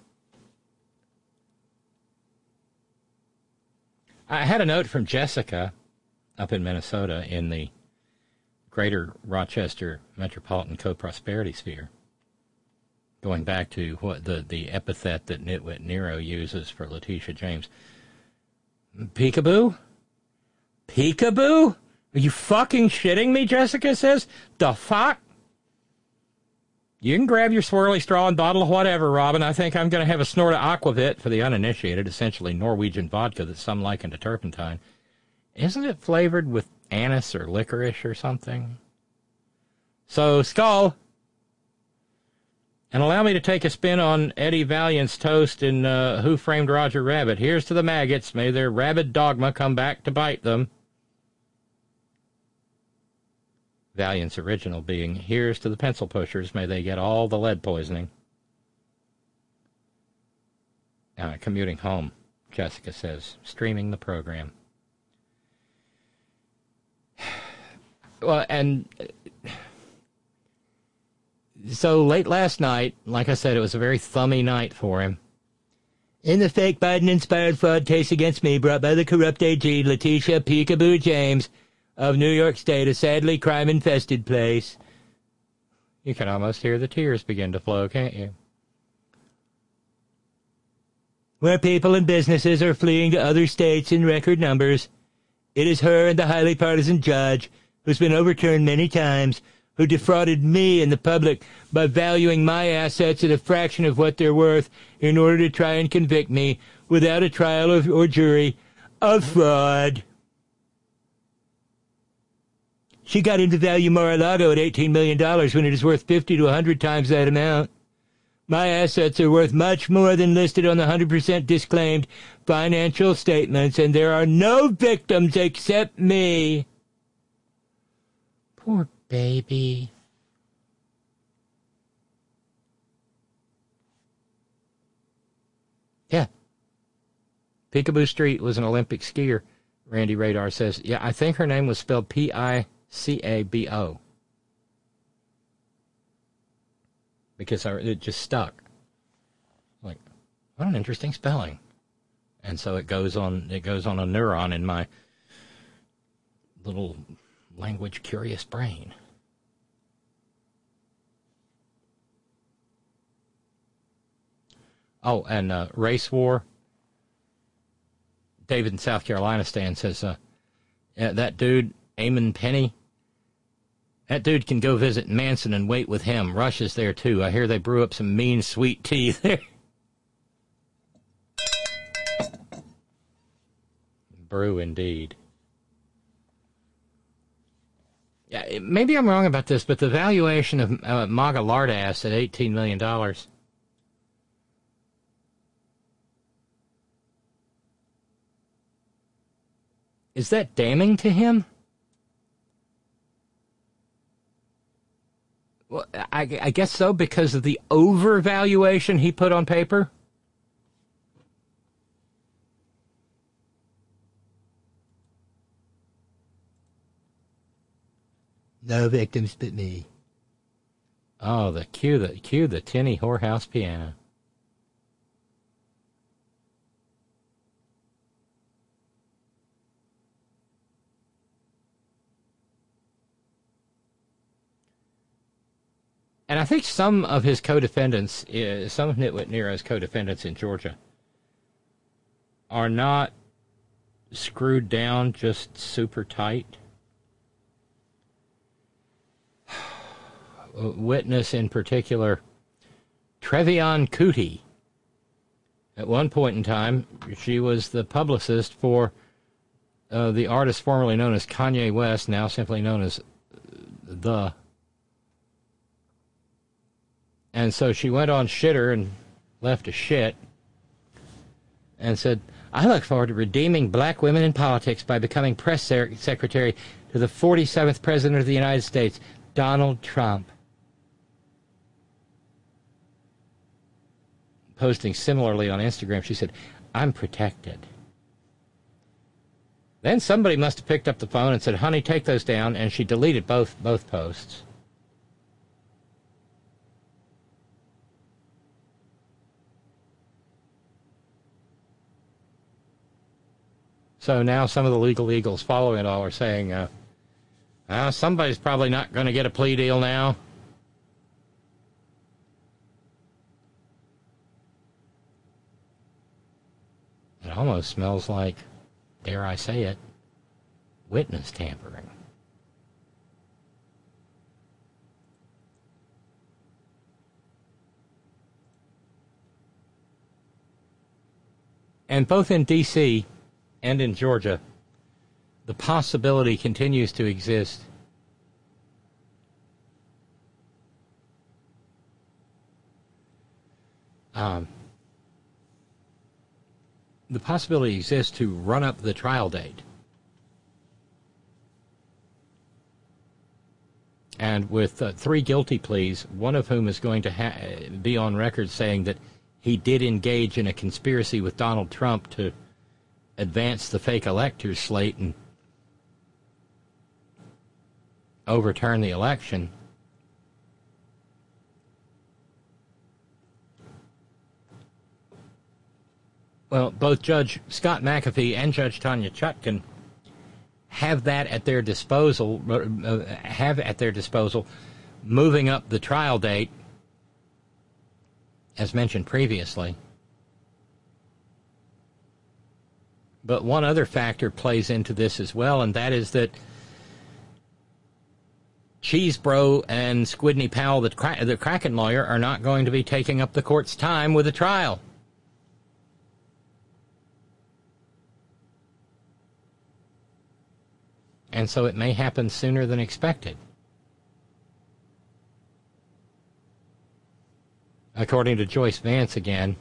I had a note from Jessica up in Minnesota in the greater Rochester metropolitan co-prosperity sphere, going back to what the epithet that Nitwit Nero uses for Letitia James. Peekaboo? Peekaboo? Are you fucking shitting me, Jessica says? The fuck? You can grab your swirly straw and bottle of whatever, Robin. I think I'm going to have a snort of Aquavit for the uninitiated, essentially Norwegian vodka that some liken to turpentine. Isn't it flavored with anise or licorice or something? So, skull. And allow me to take a spin on Eddie Valiant's toast in Who Framed Roger Rabbit. Here's to the maggots. May their rabid dogma come back to bite them. Valiant's original being, here's to the pencil pushers. May they get all the lead poisoning. Commuting home, Jessica says, streaming the program. Well, and so late last night, like I said, it was a very thummy night for him. In the fake Biden-inspired fraud case against me brought by the corrupt AG, Letitia Peekaboo James of New York State, a sadly crime-infested place. You can almost hear the tears begin to flow, can't you? Where people and businesses are fleeing to other states in record numbers. It is her and the highly partisan judge, who's been overturned many times, who defrauded me and the public by valuing my assets at a fraction of what they're worth in order to try and convict me without a trial or jury of fraud. She got into value Mar-a-Lago at $18 million when it is worth 50 to 100 times that amount. My assets are worth much more than listed on the 100% disclaimed financial statements, and there are no victims except me. Poor baby. Yeah. Peekaboo Street was an Olympic skier, Randy Radar says. Yeah, I think her name was spelled P-I-C-A-B-O. Because it just stuck. Like, what an interesting spelling. And so it goes on a neuron in my little language curious brain. Oh, and race war. David in South Carolina Stan says, that dude, Eamon Penny, that dude can go visit Manson and wait with him. Rush is there, too. I hear they brew up some mean sweet tea there. Brew, indeed. Yeah, maybe I'm wrong about this, but the valuation of MAGA Lardass at $18 million... is that damning to him? Well, I guess so, because of the overvaluation he put on paper. No victims but me. Oh, cue the tinny whorehouse piano. And I think some of his co-defendants, some of Nitwit Nero's co-defendants in Georgia, are not screwed down just super tight. Witness in particular, Trevion Cootie. At one point in time, she was the publicist for the artist formerly known as Kanye West, now simply known as The. And so she went on Shitter and left a shit and said, I look forward to redeeming black women in politics by becoming press secretary to the 47th President of the United States, Donald Trump. Posting similarly on Instagram, she said, I'm protected. Then somebody must have picked up the phone and said, honey, take those down, and she deleted both posts. So now some of the legal eagles following it all are saying, somebody's probably not going to get a plea deal now. It almost smells like, dare I say it, witness tampering. And both in D.C. and in Georgia, the possibility continues to exist the possibility exists to run up the trial date. And with 3 guilty pleas, one of whom is going to be on record saying that he did engage in a conspiracy with Donald Trump to advance the fake electors slate and overturn the election. Well, both Judge Scott McAfee and Judge Tanya Chutkan have at their disposal, moving up the trial date, as mentioned previously. But one other factor plays into this as well, and that is that Cheesebro and Squidney Powell, the Kraken lawyer, are not going to be taking up the court's time with a trial. And so it may happen sooner than expected. According to Joyce Vance again,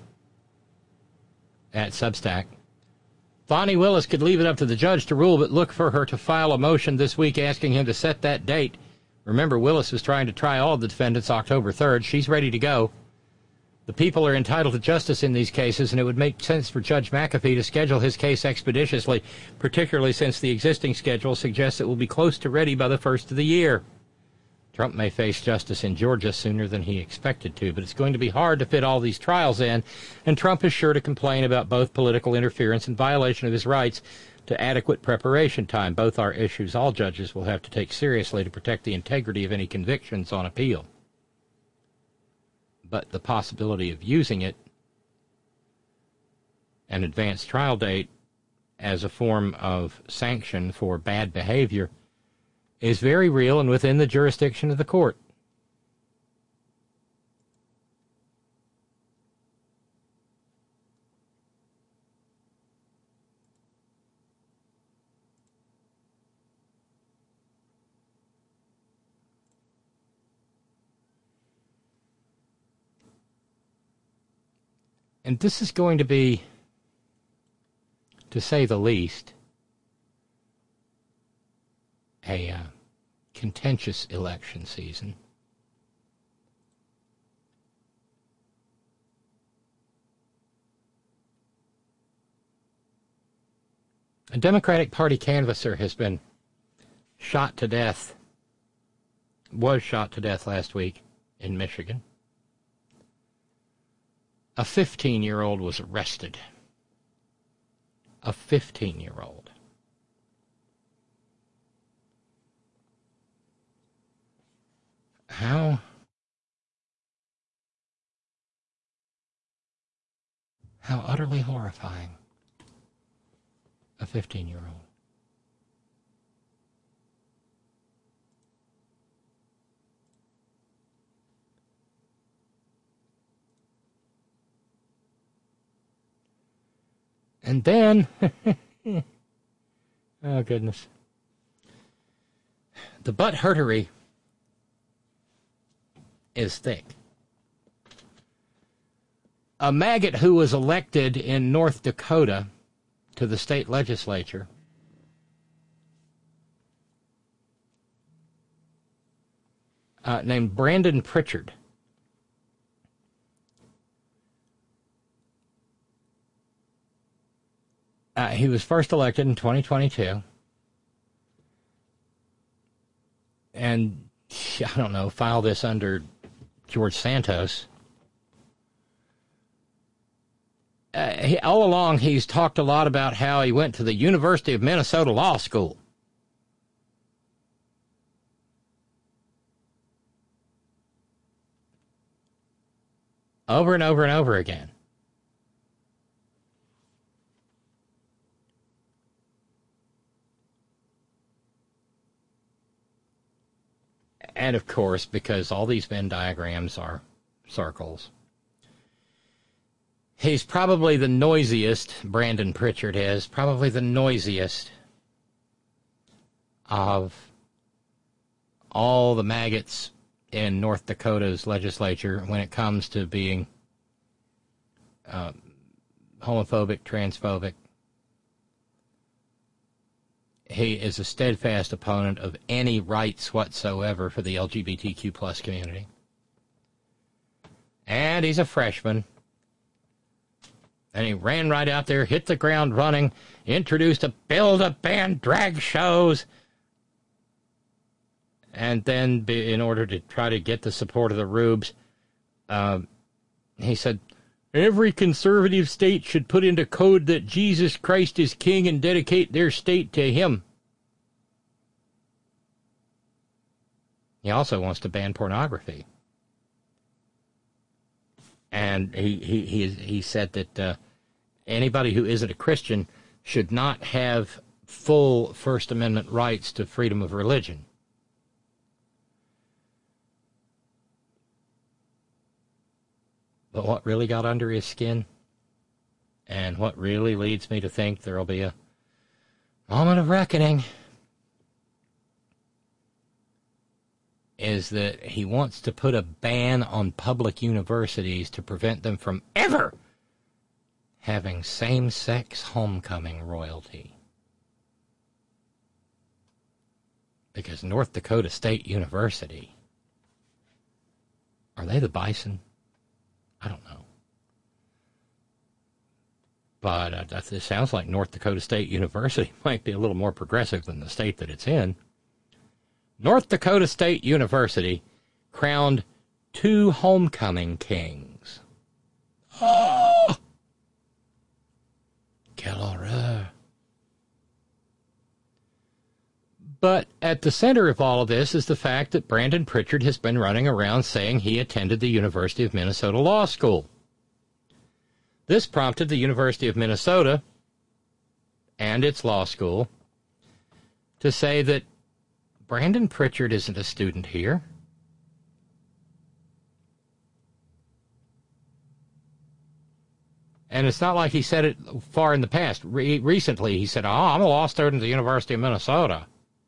at Substack, Bonnie Willis could leave it up to the judge to rule, but look for her to file a motion this week asking him to set that date. Remember, Willis was trying to try all of the defendants October 3rd. She's ready to go. The people are entitled to justice in these cases, and it would make sense for Judge McAfee to schedule his case expeditiously, particularly since the existing schedule suggests it will be close to ready by the first of the year. Trump may face justice in Georgia sooner than he expected to, but it's going to be hard to fit all these trials in, and Trump is sure to complain about both political interference and violation of his rights to adequate preparation time. Both are issues all judges will have to take seriously to protect the integrity of any convictions on appeal. But the possibility of using it, an advanced trial date, as a form of sanction for bad behavior is very real and within the jurisdiction of the court. And this is going to be, to say the least, a contentious election season. A Democratic Party canvasser has been shot to death, was shot to death last week in Michigan. A 15-year-old was arrested. A 15-year-old. How utterly horrifying. A 15-year-old. And then, oh goodness, the butthurtery is thick. A maggot who was elected in North Dakota to the state legislature named Brandon Pritchard. He was first elected in 2022. And, I don't know, file this under George Santos. All along, he's talked a lot about how he went to the University of Minnesota Law School. Over and over and over again. And, of course, because all these Venn diagrams are circles, he's probably the noisiest, Brandon Pritchard is, probably the noisiest of all the maggots in North Dakota's legislature when it comes to being homophobic, transphobic. He is a steadfast opponent of any rights whatsoever for the LGBTQ plus community. And he's a freshman. And he ran right out there, hit the ground running, introduced a bill to ban drag shows. And then, in order to try to get the support of the Rubes, he said, every conservative state should put into code that Jesus Christ is king and dedicate their state to him. He also wants to ban pornography. And he said that anybody who isn't a Christian should not have full First Amendment rights to freedom of religion. But what really got under his skin, and what really leads me to think there will be a moment of reckoning, is that he wants to put a ban on public universities to prevent them from ever having same-sex homecoming royalty. Because North Dakota State University, are they the Bison? I don't know. But it sounds like North Dakota State University might be a little more progressive than the state that it's in. North Dakota State University crowned 2 homecoming kings. Oh! Quelle horreur. But at the center of all of this is the fact that Brandon Pritchard has been running around saying he attended the University of Minnesota Law School. This prompted the University of Minnesota and its law school to say that Brandon Pritchard isn't a student here. And it's not like he said it far in the past. Recently, he said, I'm a law student at the University of Minnesota.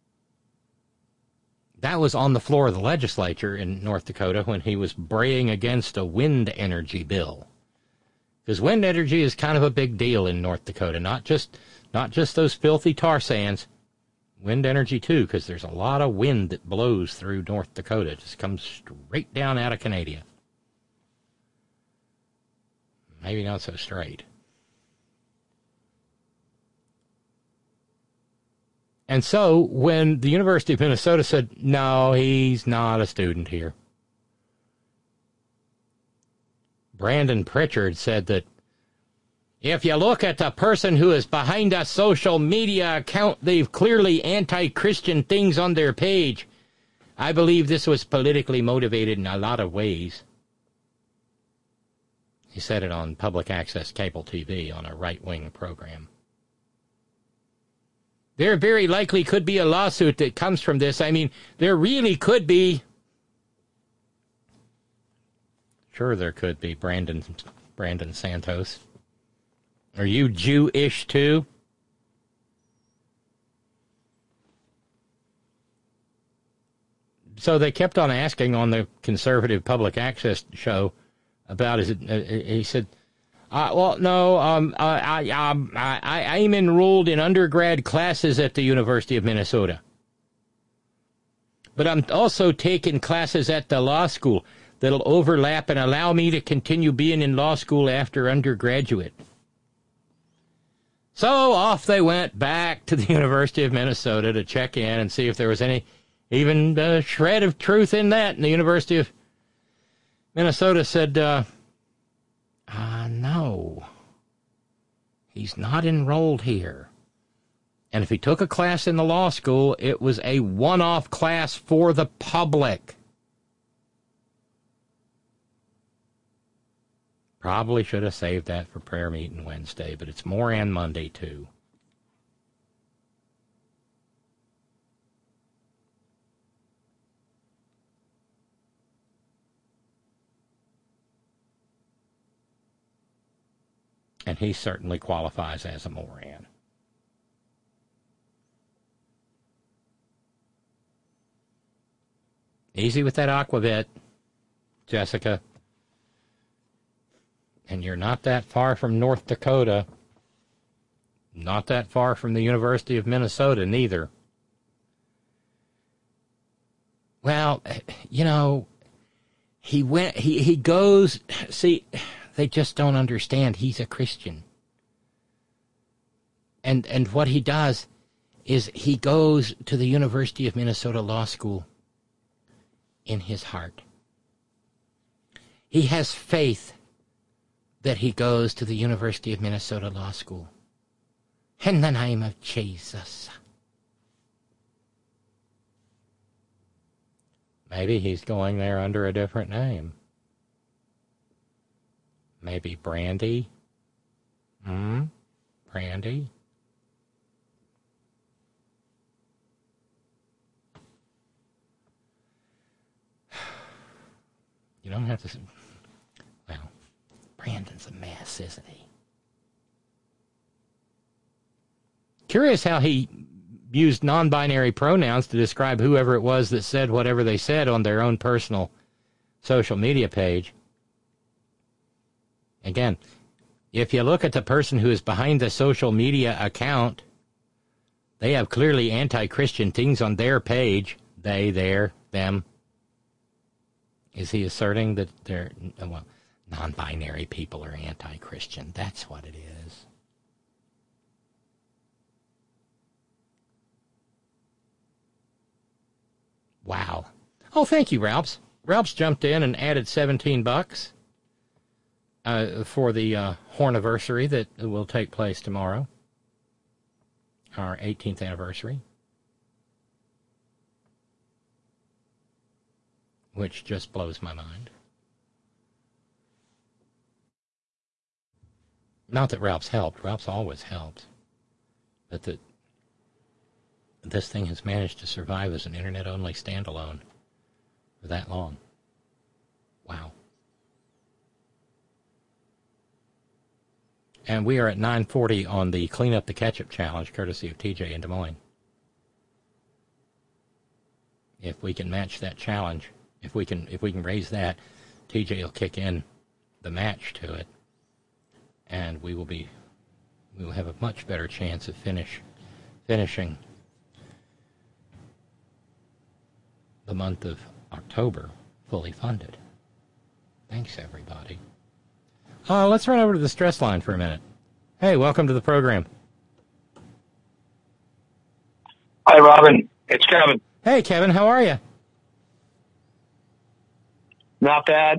That was on the floor of the legislature in North Dakota when he was braying against a wind energy bill. Because wind energy is kind of a big deal in North Dakota. Not just those filthy tar sands. Wind energy, too, because there's a lot of wind that blows through North Dakota. It just comes straight down out of Canada. Maybe not so straight. And so when the University of Minnesota said, no, he's not a student here, Brandon Pritchard said that if you look at the person who is behind a social media account, they've clearly anti-Christian things on their page. I believe this was politically motivated in a lot of ways. He said it on public access cable TV on a right-wing program. There very likely could be a lawsuit that comes from this. I mean, there really could be. Sure, there could be, Brandon Santos. Are you Jewish too? So they kept on asking on the conservative public access show about he said, well, no, I'm enrolled in undergrad classes at the University of Minnesota. But I'm also taking classes at the law school that'll overlap and allow me to continue being in law school after undergraduate. So off they went back to the University of Minnesota to check in and see if there was even a shred of truth in that. And the University of Minnesota said, no, he's not enrolled here. And if he took a class in the law school, it was a one-off class for the public. Probably should have saved that for prayer meeting Wednesday, but it's Moran Monday, too. And he certainly qualifies as a Moran. Easy with that Aquavit, Jessica. And you're not that far from North Dakota. Not that far from the University of Minnesota, neither. Well, you know, he goes, see, they just don't understand. He's a Christian. And what he does is he goes to the University of Minnesota Law School in his heart. He has faith that he goes to the University of Minnesota Law School. In the name of Jesus. Maybe he's going there under a different name. Maybe Brandy? Brandy? You don't have to... Well, Brandon's a mess, isn't he? Curious how he used non-binary pronouns to describe whoever it was that said whatever they said on their own personal social media page. Again, if you look at the person who is behind the social media account, they have clearly anti-Christian things on their page. They, their, them. Is he asserting that they're, well, non-binary people are anti-Christian? That's what it is. Wow. Oh, thank you, Ralphs. Ralphs jumped in and added $17 for the Horniversary that will take place tomorrow. Our 18th anniversary. Which just blows my mind. Not that Ralph's helped. Ralph's always helped. But this thing has managed to survive as an internet-only standalone for that long. Wow. And we are at 9:40 on the Clean Up the Ketchup Challenge, courtesy of TJ in Des Moines. If we can match that challenge, if we can raise that, TJ will kick in the match to it, and we will have a much better chance of finishing the month of October fully funded. Thanks, everybody. Let's run over to the stress line for a minute. Hey, welcome to the program. Hi, Robin. It's Kevin. Hey, Kevin. How are you? Not bad.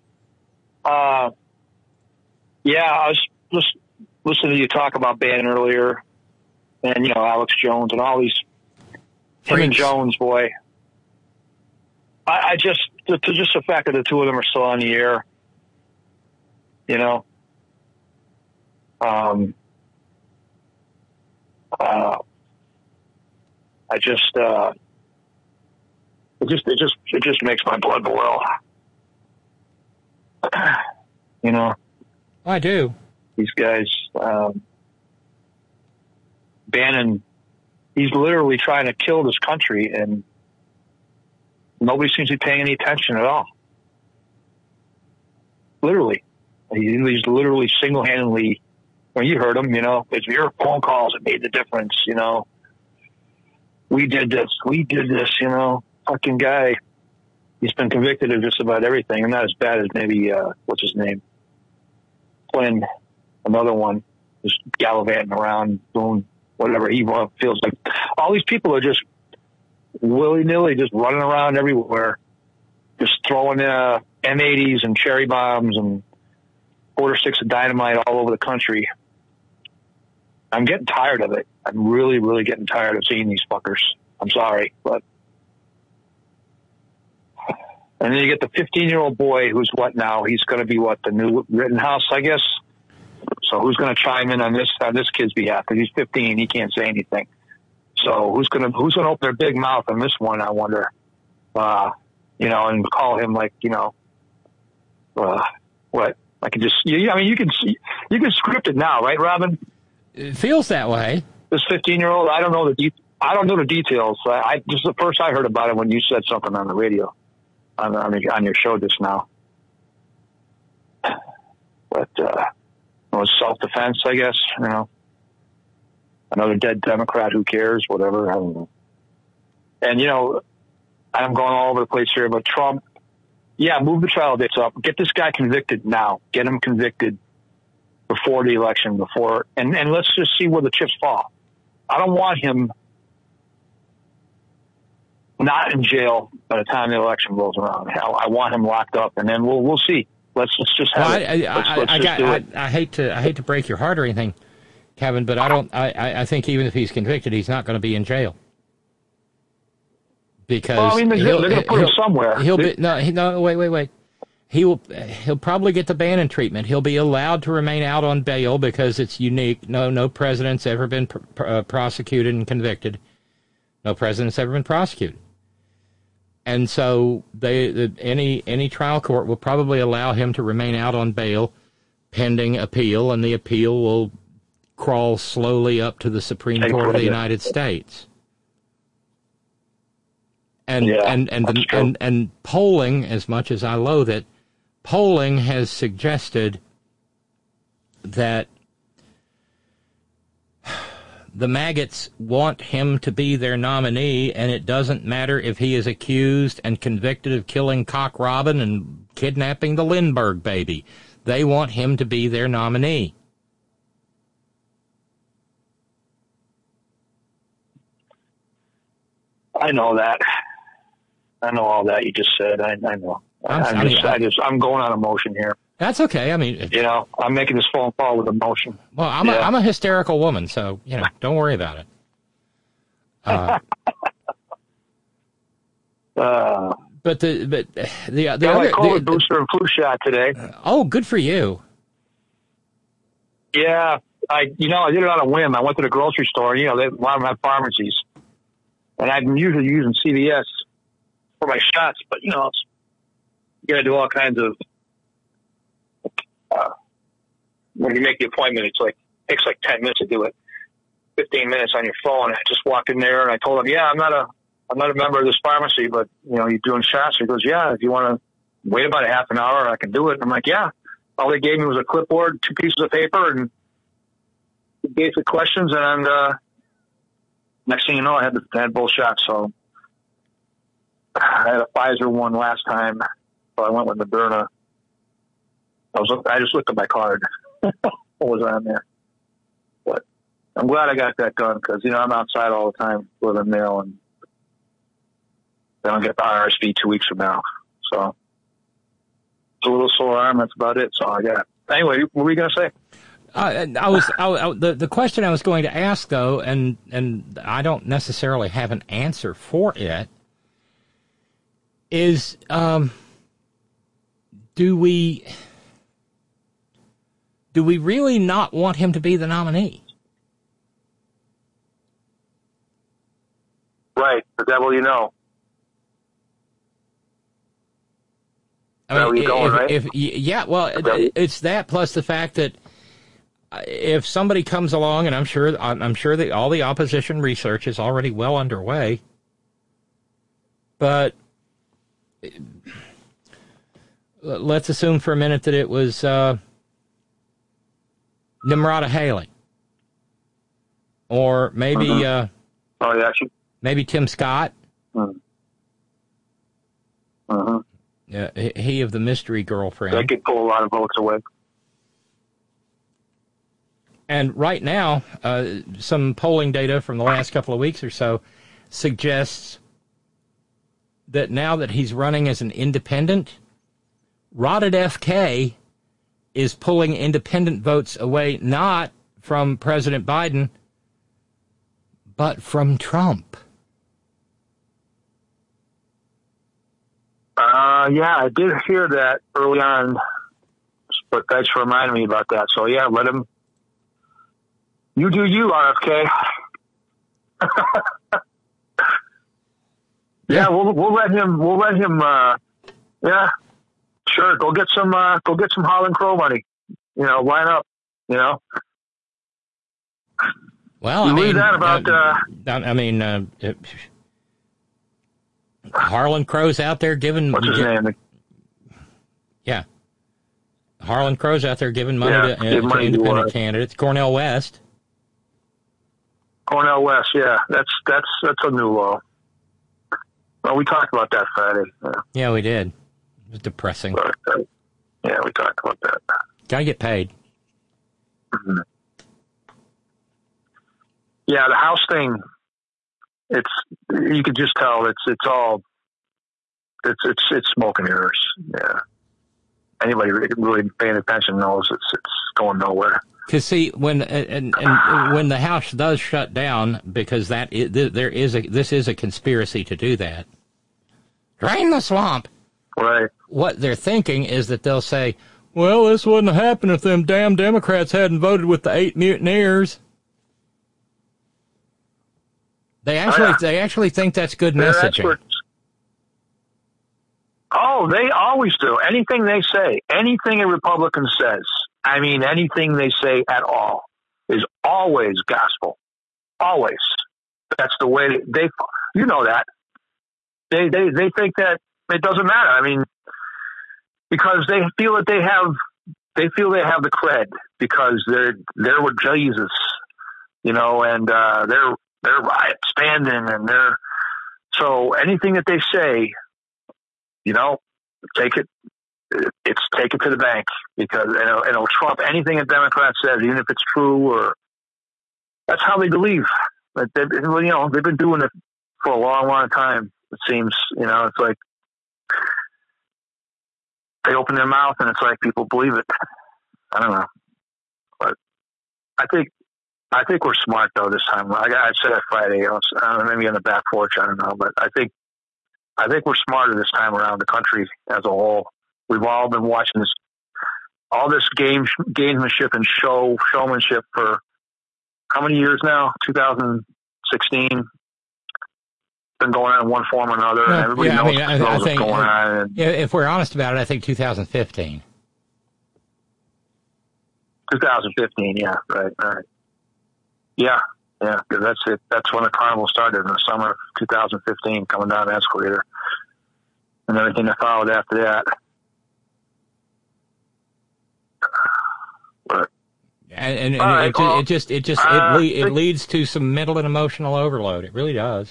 Yeah, I was just listening to you talk about Bannon earlier, and, you know, Alex Jones and all these. Him and Jones, boy. I just the fact that the two of them are still on the air, you know. It just makes my blood boil. You know. I do. These guys, Bannon, he's literally trying to kill this country, and nobody seems to be paying any attention at all. Literally. He's literally single-handedly, well, you heard him, you know, it's your phone calls that made the difference, you know. We did this, you know. Fucking guy. He's been convicted of just about everything, and not as bad as maybe, what's his name? Flynn, another one, just gallivanting around, doing whatever he feels like. All these people are just willy-nilly just running around everywhere, just throwing M80s and cherry bombs and quarter-6 of dynamite all over the country. I'm getting tired of it. I'm really, really getting tired of seeing these fuckers. I'm sorry, but... And then you get the 15-year-old boy who's what now? He's going to be what, the new Rittenhouse, I guess? So who's going to chime in on this kid's behalf? Because he's 15, he can't say anything. So who's going to open their big mouth on this one, I wonder? You know, and call him like, you know, what? I can just, I mean, you can script it now, right, Robin? It feels that way. This 15-year-old, I don't know the details. This is the first I heard about it when you said something on the radio, on your show just now. But it was self-defense, I guess. You know, another dead Democrat. Who cares? Whatever. I don't know. And you know, I'm going all over the place here, but Trump. Yeah, move the trial dates up. Get this guy convicted now. Get him convicted before the election, and let's just see where the chips fall. I don't want him not in jail by the time the election rolls around. I want him locked up, and then we'll see. Let's just have it. Let's just do it. I hate to break your heart or anything, Kevin, but I think even if he's convicted, he's not going to be in jail. Because well, I mean, they're going to put him somewhere. Wait. He'll probably get the Bannon treatment. He'll be allowed to remain out on bail because it's unique. No president's ever been prosecuted and convicted. No president's ever been prosecuted. And so any trial court will probably allow him to remain out on bail pending appeal, and the appeal will crawl slowly up to the Supreme Court of the United States. And polling, as much as I loathe it, polling has suggested that the maggots want him to be their nominee, and it doesn't matter if he is accused and convicted of killing Cock Robin and kidnapping the Lindbergh baby. They want him to be their nominee. I know that. I know all that you just said. I know. I'm going on emotion here. That's okay. I mean, you know, I'm making this phone call with emotion. Well, I'm a hysterical woman, so you know, don't worry about it. But the other COVID booster and flu shot today. Oh, good for you. Yeah, I did it on a whim. I went to the grocery store. A lot of them have pharmacies, and I'm usually using CVS for my shots. But you got to do all kinds of. When you make the appointment, it takes 10 minutes to do it. 15 minutes on your phone. I just walked in there and I told him, "Yeah, I'm not a member of this pharmacy, but you're doing shots." He goes, "Yeah, if you want to wait about a half an hour, I can do it." And I'm like, "Yeah." All they gave me was a clipboard, 2 pieces of paper, and basic questions. And next thing you know, I had both shots. So I had a Pfizer one last time, so I went with Moderna. I just looked at my card. What was on there? But I'm glad I got that done because, I'm outside all the time with a nail, and I don't get the RSV 2 weeks from now. So it's a little sore arm. That's about it. So I got. Anyway, what were you going to say? The question I was going to ask, though, and I don't necessarily have an answer for it, is do we really not want him to be the nominee? Right. The devil you know. I mean, right? It's that plus the fact that if somebody comes along, and I'm sure that all the opposition research is already well underway, but let's assume for a minute that it was Nimrata Haley, or maybe maybe Tim Scott. He of the mystery girlfriend. That could pull a lot of votes away. And right now, some polling data from the last couple of weeks or so suggests that now that he's running as an independent, Rotted FK is pulling independent votes away, not from President Biden, but from Trump. Yeah, I did hear that early on, but thanks for reminding me about that. So yeah, let him. You do you, RFK. Yeah, we'll let him. We'll let him. Yeah, sure. Go get some Harlan Crow money. Line up. Well, you read that about. Harlan Crow's out there giving. What's his name? Yeah, Harlan Crow's out there giving money to independent candidates. Cornel West. Cornel West, yeah, that's a new law. Well, we talked about that Friday. Yeah, we did. It was depressing. Yeah, we talked about that. Gotta get paid. Mm-hmm. Yeah, the House thing. You could just tell it's smoke and mirrors. Yeah, anybody really paying attention knows it's going nowhere. Because see, when when the House does shut down, because this is a conspiracy to do that. Drain the swamp. Right. What they're thinking is that they'll say, "Well, this wouldn't have happened if them damn Democrats hadn't voted with the 8 mutineers." They actually think that's good messaging. Oh, they always do. Anything they say, anything a Republican says, anything they say at all is always gospel. Always. That's the way they that. They think that it doesn't matter. Because they feel that they have the cred because they're with Jesus, and they're riot standing and so anything that they say, take it to the bank because it'll trump anything a Democrat says, even if it's true or that's how they believe. They've been doing it for a long, long time. It seems, it's like they open their mouth and it's like people believe it. I don't know, but I think we're smart though this time. I said that Friday, maybe on the back porch. I don't know, but I think we're smarter this time around. The country as a whole, we've all been watching this all this gamesmanship and showmanship for how many years now? 2016. Been going on in one form or another, and everybody knows what's going on. And if we're honest about it, I think 2015. 2015, yeah, right. Yeah, because that's it. That's when the carnival started, in the summer of 2015, coming down the escalator, and everything that followed after that. But it leads to some mental and emotional overload. It really does.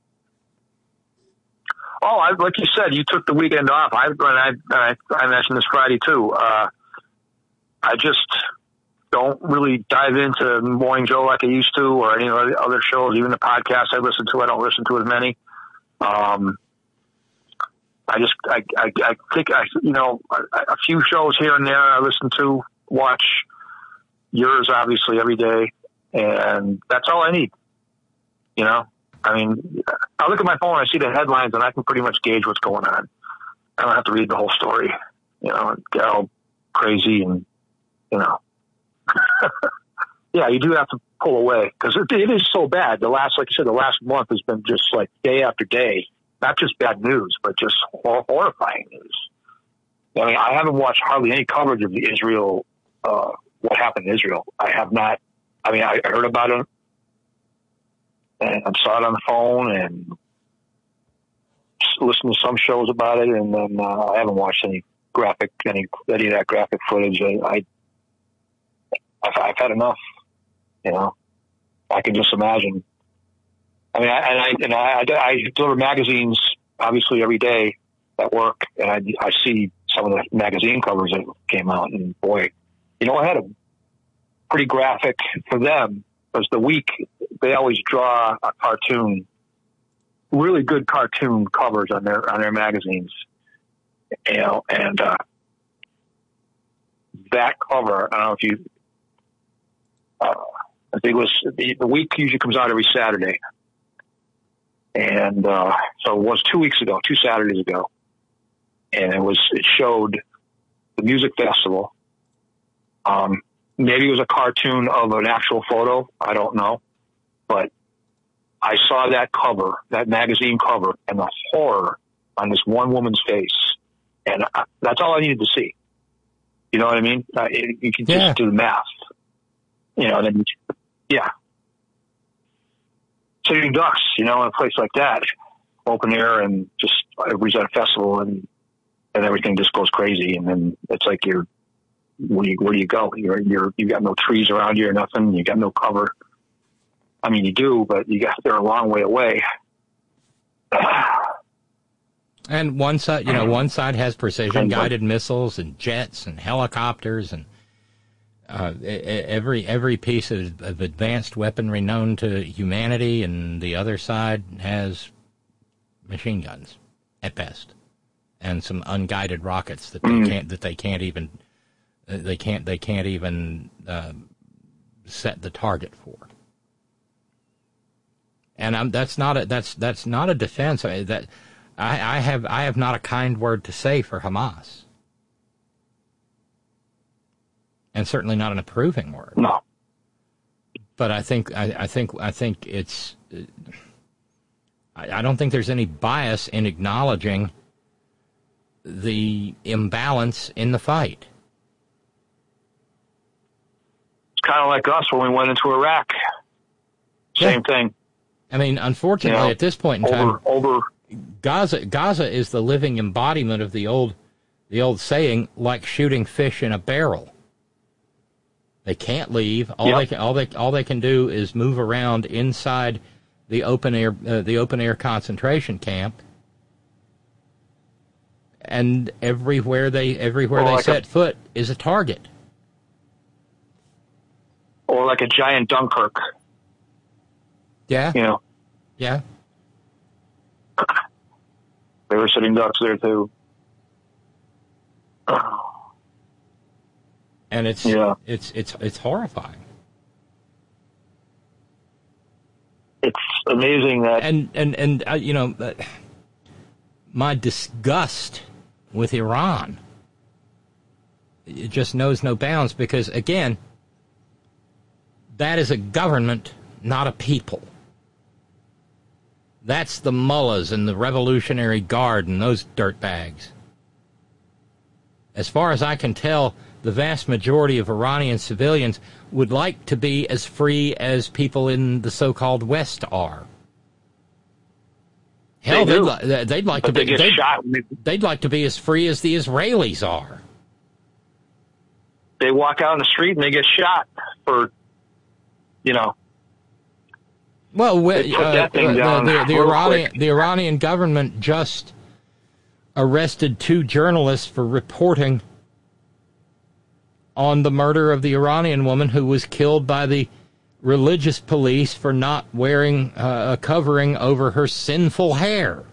Oh, like you said, you took the weekend off. I mentioned this Friday too. I just don't really dive into Morning Joe like I used to, or any other shows. Even the podcasts I listen to, I don't listen to as many. I think a few shows here and there I listen to, watch yours obviously every day, and that's all I need. I mean, I look at my phone, I see the headlines, and I can pretty much gauge what's going on. I don't have to read the whole story, and get all crazy and, yeah, you do have to pull away because it is so bad. Like you said, the last month has been just like day after day, not just bad news, but just horrifying news. I mean, I haven't watched hardly any coverage of the Israel, what happened in Israel. I have not. I mean, I heard about it. And I saw it on the phone and listened to some shows about it, and then I haven't watched any of that graphic footage. I've had enough. I can just imagine. I mean, I deliver magazines obviously every day at work, and I see some of the magazine covers that came out, and boy, I had a pretty graphic for them. Because the week they always draw a cartoon, really good cartoon covers on their magazines, and that cover. I don't know if you. I think it was the week usually comes out every Saturday, and so it was 2 Saturdays ago, and it showed the music festival. Maybe it was a cartoon of an actual photo. I don't know. But I saw that cover, that magazine cover, and the horror on this one woman's face. And that's all I needed to see. You know what I mean? You can just do the math. Then, yeah. Sitting Ducks, in a place like that, open air, and just everybody's at a festival, and everything just goes crazy. And then it's like where do you go? You've got no trees around you or nothing. You got no cover. I mean, you do, but they're a long way away. And one side has precision guided missiles and jets and helicopters and every piece of advanced weaponry known to humanity, and the other side has machine guns at best, and some unguided rockets that they can't even set the target for. And that's not a defense. I have not a kind word to say for Hamas, and certainly not an approving word. No. But I think it's. I don't think there's any bias in acknowledging the imbalance in the fight. It's kind of like us when we went into Iraq. Same thing. I mean, unfortunately, at this point in time, Gaza is the living embodiment of the old saying, like shooting fish in a barrel. They can't leave. All they can do is move around inside the open air concentration camp, and everywhere they set foot is a target. Or like a giant Dunkirk. Yeah. Yeah. They were sitting ducks there too. And it's horrifying. It's amazing that and my disgust with Iran it just knows no bounds because, again, that is a government, not a people. That's the mullahs and the Revolutionary Guard and those dirtbags. As far as I can tell, the vast majority of Iranian civilians would like to be as free as people in the so-called West are. Hell, they'd like to be. They'd like to be as free as the Israelis are. They walk out in the street and they get shot for, Well, the Iranian government just arrested 2 journalists for reporting on the murder of the Iranian woman who was killed by the religious police for not wearing a covering over her sinful hair.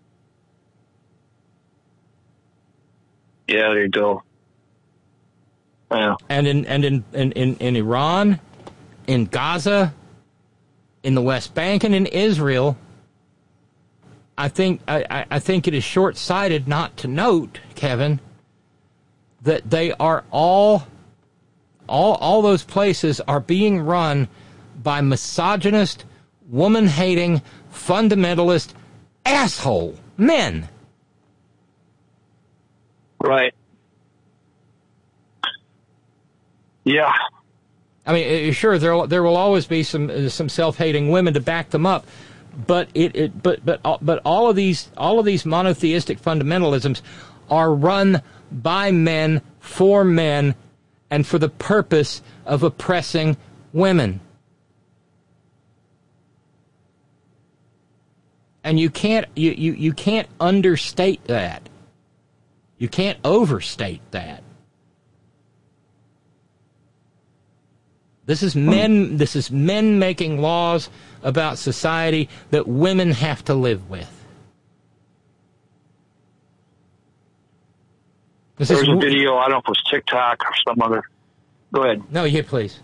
Yeah, there you go. Yeah. And in Iran, in Gaza, in the West Bank, and in Israel, I think it is short-sighted not to note, Kevin, that they are all those places are being run by misogynist, woman-hating, fundamentalist asshole men. Right. Yeah. I mean, sure, there will always be some self-hating women to back them up, but all of these monotheistic fundamentalisms are run by men, for men, and for the purpose of oppressing women. And you can't understate that. You can't overstate that. This is men making laws about society that women have to live with. There's a video, I don't know if it was TikTok or some other. Go ahead. No, yeah, please.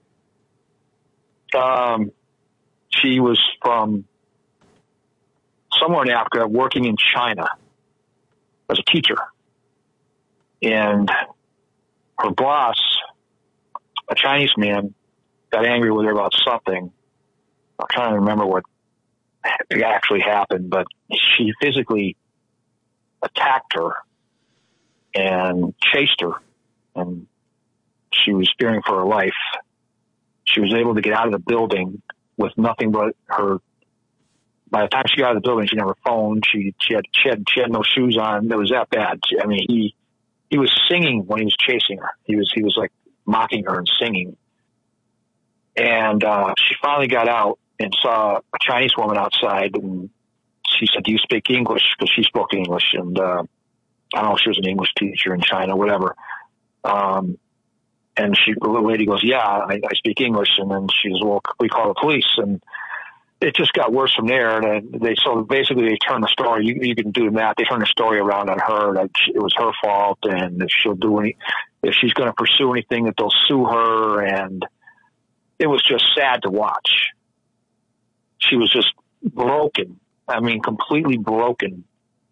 She was from somewhere in Africa working in China as a teacher. And her boss, a Chinese man, got angry with her about something. I'm trying to remember what actually happened, but she physically attacked her and chased her, and she was fearing for her life. She was able to get out of the building with nothing but her. By the time she got out of the building, she didn't have her phone. She had no shoes on. It was that bad. I mean, he was singing when he was chasing her. He was like mocking her and singing. And she finally got out and saw a Chinese woman outside, and she said, "Do you speak English?" Because she spoke English, and I don't know if she was an English teacher in China, whatever. And the lady goes, "Yeah, I speak English." And then she goes, "Well, we call the police." And it just got worse from there. And they turned the story. You can do that. They turned the story around on her, that it was her fault, and if she's going to pursue anything, that they'll sue her. And it was just sad to watch. She was just broken. I mean, completely broken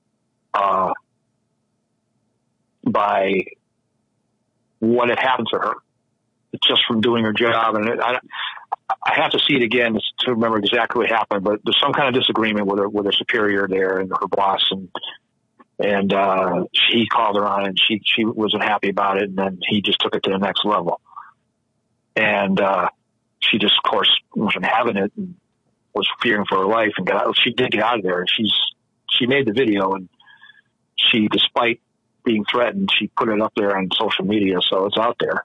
by what had happened to her, just from doing her job. And I have to see it again to remember exactly what happened, but there's some kind of disagreement with her superior there and her boss, and he called her on, and she wasn't happy about it, and then he just took it to the next level. And she just, of course, wasn't having it and was fearing for her life, and she did get out of there. And she made the video, and she, despite being threatened, she put it up there on social media, so it's out there.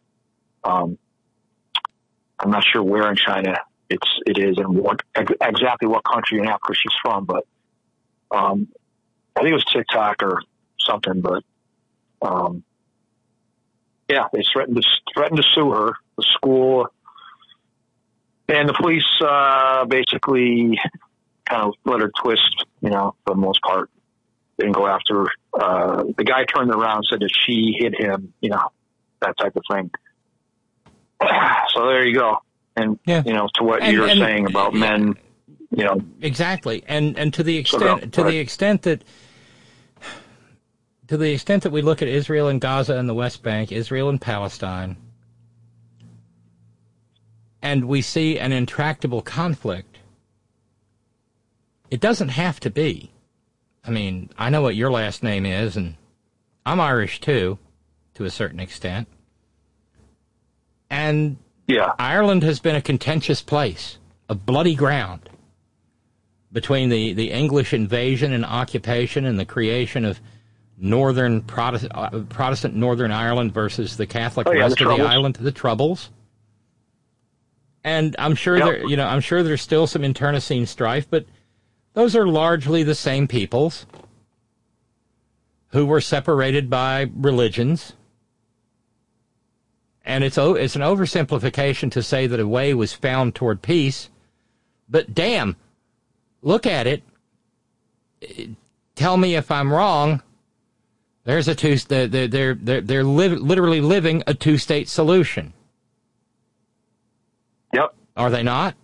I'm not sure where in China it is and exactly what country in Africa she's from, but I think it was TikTok or something. But yeah, they threatened to sue her, the school, and the police basically kind of let her twist, for the most part. They didn't go after her. The guy turned around and said that she hit him, that type of thing. So there you go. And, to what you're saying about men, Exactly. And to the extent that to the extent that we look at Israel and Gaza and the West Bank, Israel and Palestine, and we see an intractable conflict, it doesn't have to be. I mean, I know what your last name is, and I'm Irish too, to a certain extent. And Ireland has been a contentious place, a bloody ground, between the English invasion and occupation and the creation of northern Protestant Northern Ireland versus the Catholic rest of the island, the Troubles. And I'm sure I'm sure there's still some internecine strife, but those are largely the same peoples who were separated by religions. And it's an oversimplification to say that a way was found toward peace. But damn, look at it. Tell me if I'm wrong. There's they're literally living a two-state solution. Yep. Are they not?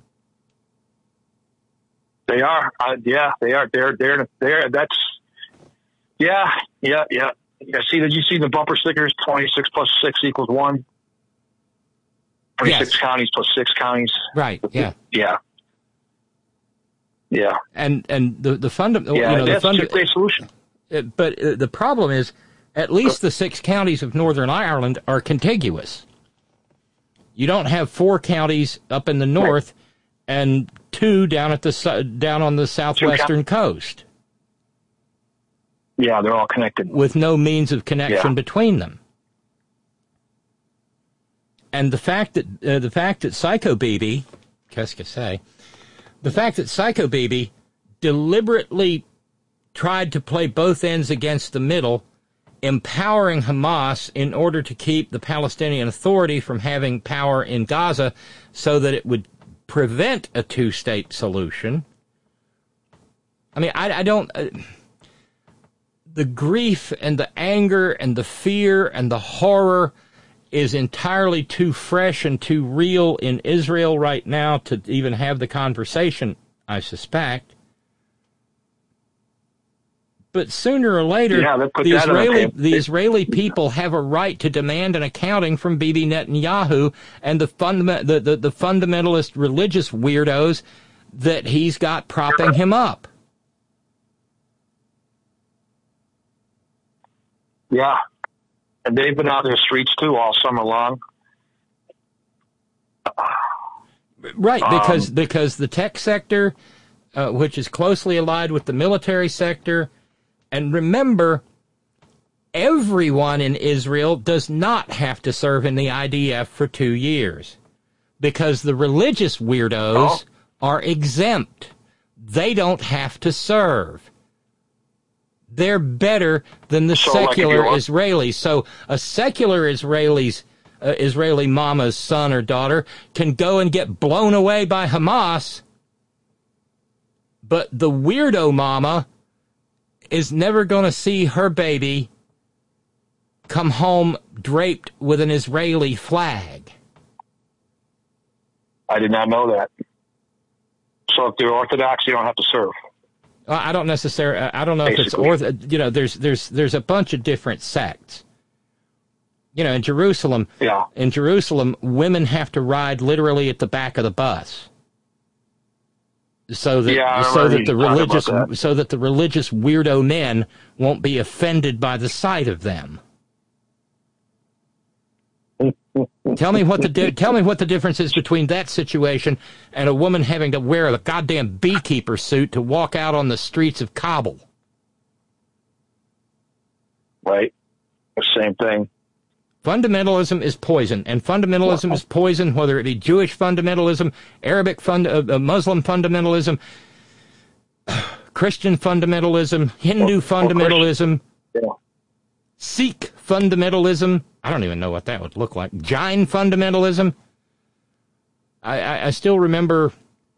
They are. Yeah, they are. They're. That's. Yeah. See, did you see the bumper stickers? 26 plus 6 equals 1. 26 counties plus 6 counties. Right. Yeah. Yeah. Yeah. And the fundamental. Yeah, that's a two-state solution. But the problem is, at least the 6 counties of Northern Ireland are contiguous. You don't have 4 counties up in the north and 2 down on the southwestern coast. Yeah, they're all connected with no means of connection between them. And the fact that Psycho Bibi, qu'est-ce que c'est? The fact that Psycho Bibi deliberately tried to play both ends against the middle, empowering Hamas in order to keep the Palestinian Authority from having power in Gaza so that it would prevent a two-state solution. I mean, I don't... the grief and the anger and the fear and the horror is entirely too fresh and too real in Israel right now to even have the conversation, I suspect. But sooner or later, the Israeli people have a right to demand an accounting from Bibi Netanyahu and the fundamentalist religious weirdos that he's got propping him up. Yeah. And they've been out in the streets, too, all summer long. Right, because the tech sector, which is closely allied with the military sector, and remember, everyone in Israel does not have to serve in the IDF for 2 years, because the religious weirdos are exempt. They don't have to serve. They're better than the secular Israelis. So a secular Israeli mama's son or daughter can go and get blown away by Hamas, but the weirdo mama is never going to see her baby come home draped with an Israeli flag. I did not know that. So if they're Orthodox, you don't have to serve. I don't necessarily. I don't know basically. If it's there's a bunch of different sects. In Jerusalem. Yeah. In Jerusalem, women have to ride literally at the back of the bus, so that the religious weirdo men won't be offended by the sight of them. Tell me what the difference is between that situation and a woman having to wear a goddamn beekeeper suit to walk out on the streets of Kabul. Right. The same thing. Fundamentalism is poison, and fundamentalism is poison whether it be Jewish fundamentalism, Arabic Muslim fundamentalism, Christian fundamentalism, Hindu fundamentalism, Sikh fundamentalism. I don't even know what that would look like. Jain fundamentalism. I still remember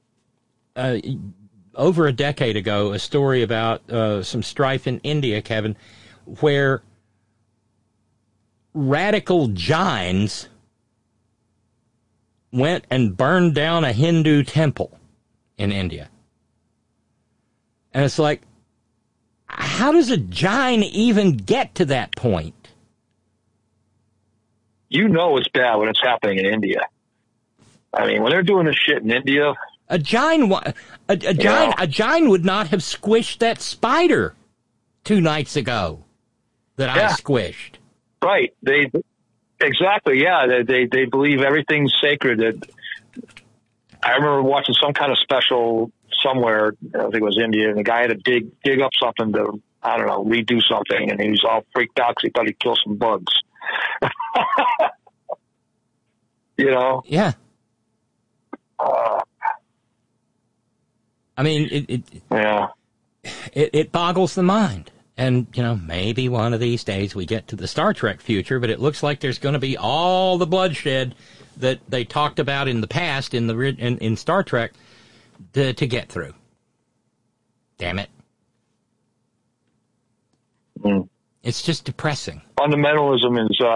over a decade ago a story about some strife in India, Kevin, where radical Jains went and burned down a Hindu temple in India. And it's like, how does a giant even get to that point? You know it's bad when it's happening in India. I mean, when they're doing this shit in India, a giant would not have squished that spider 2 nights ago that I squished. Right? Exactly. Yeah, they believe everything's sacred. I remember watching some kind of special somewhere. I think it was India, and the guy had to dig up something to, I don't know, redo something, and he was all freaked out because he thought he'd kill some bugs. You know? Yeah. I mean, it boggles the mind. And, you know, maybe one of these days we get to the Star Trek future, but it looks like there's going to be all the bloodshed that they talked about in the past in Star Trek to get through. Damn it. Mm. It's just depressing. Fundamentalism is,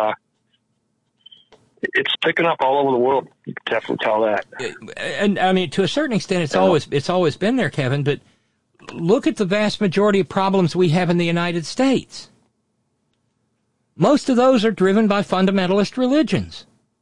it's picking up all over the world. You can definitely tell that. And I mean, to a certain extent, it's always been there, Kevin, but look at the vast majority of problems we have in the United States. Most of those are driven by fundamentalist religions.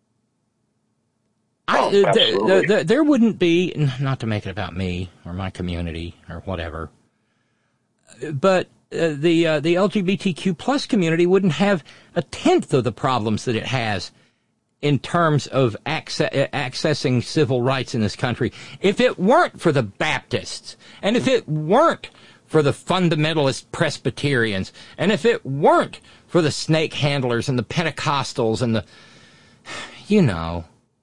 There wouldn't be, not to make it about me or my community or whatever, but the LGBTQ plus community wouldn't have a tenth of the problems that it has in terms of accessing civil rights in this country if it weren't for the Baptists, and if it weren't for the fundamentalist Presbyterians, and if it weren't for the snake handlers and the Pentecostals and the, you know.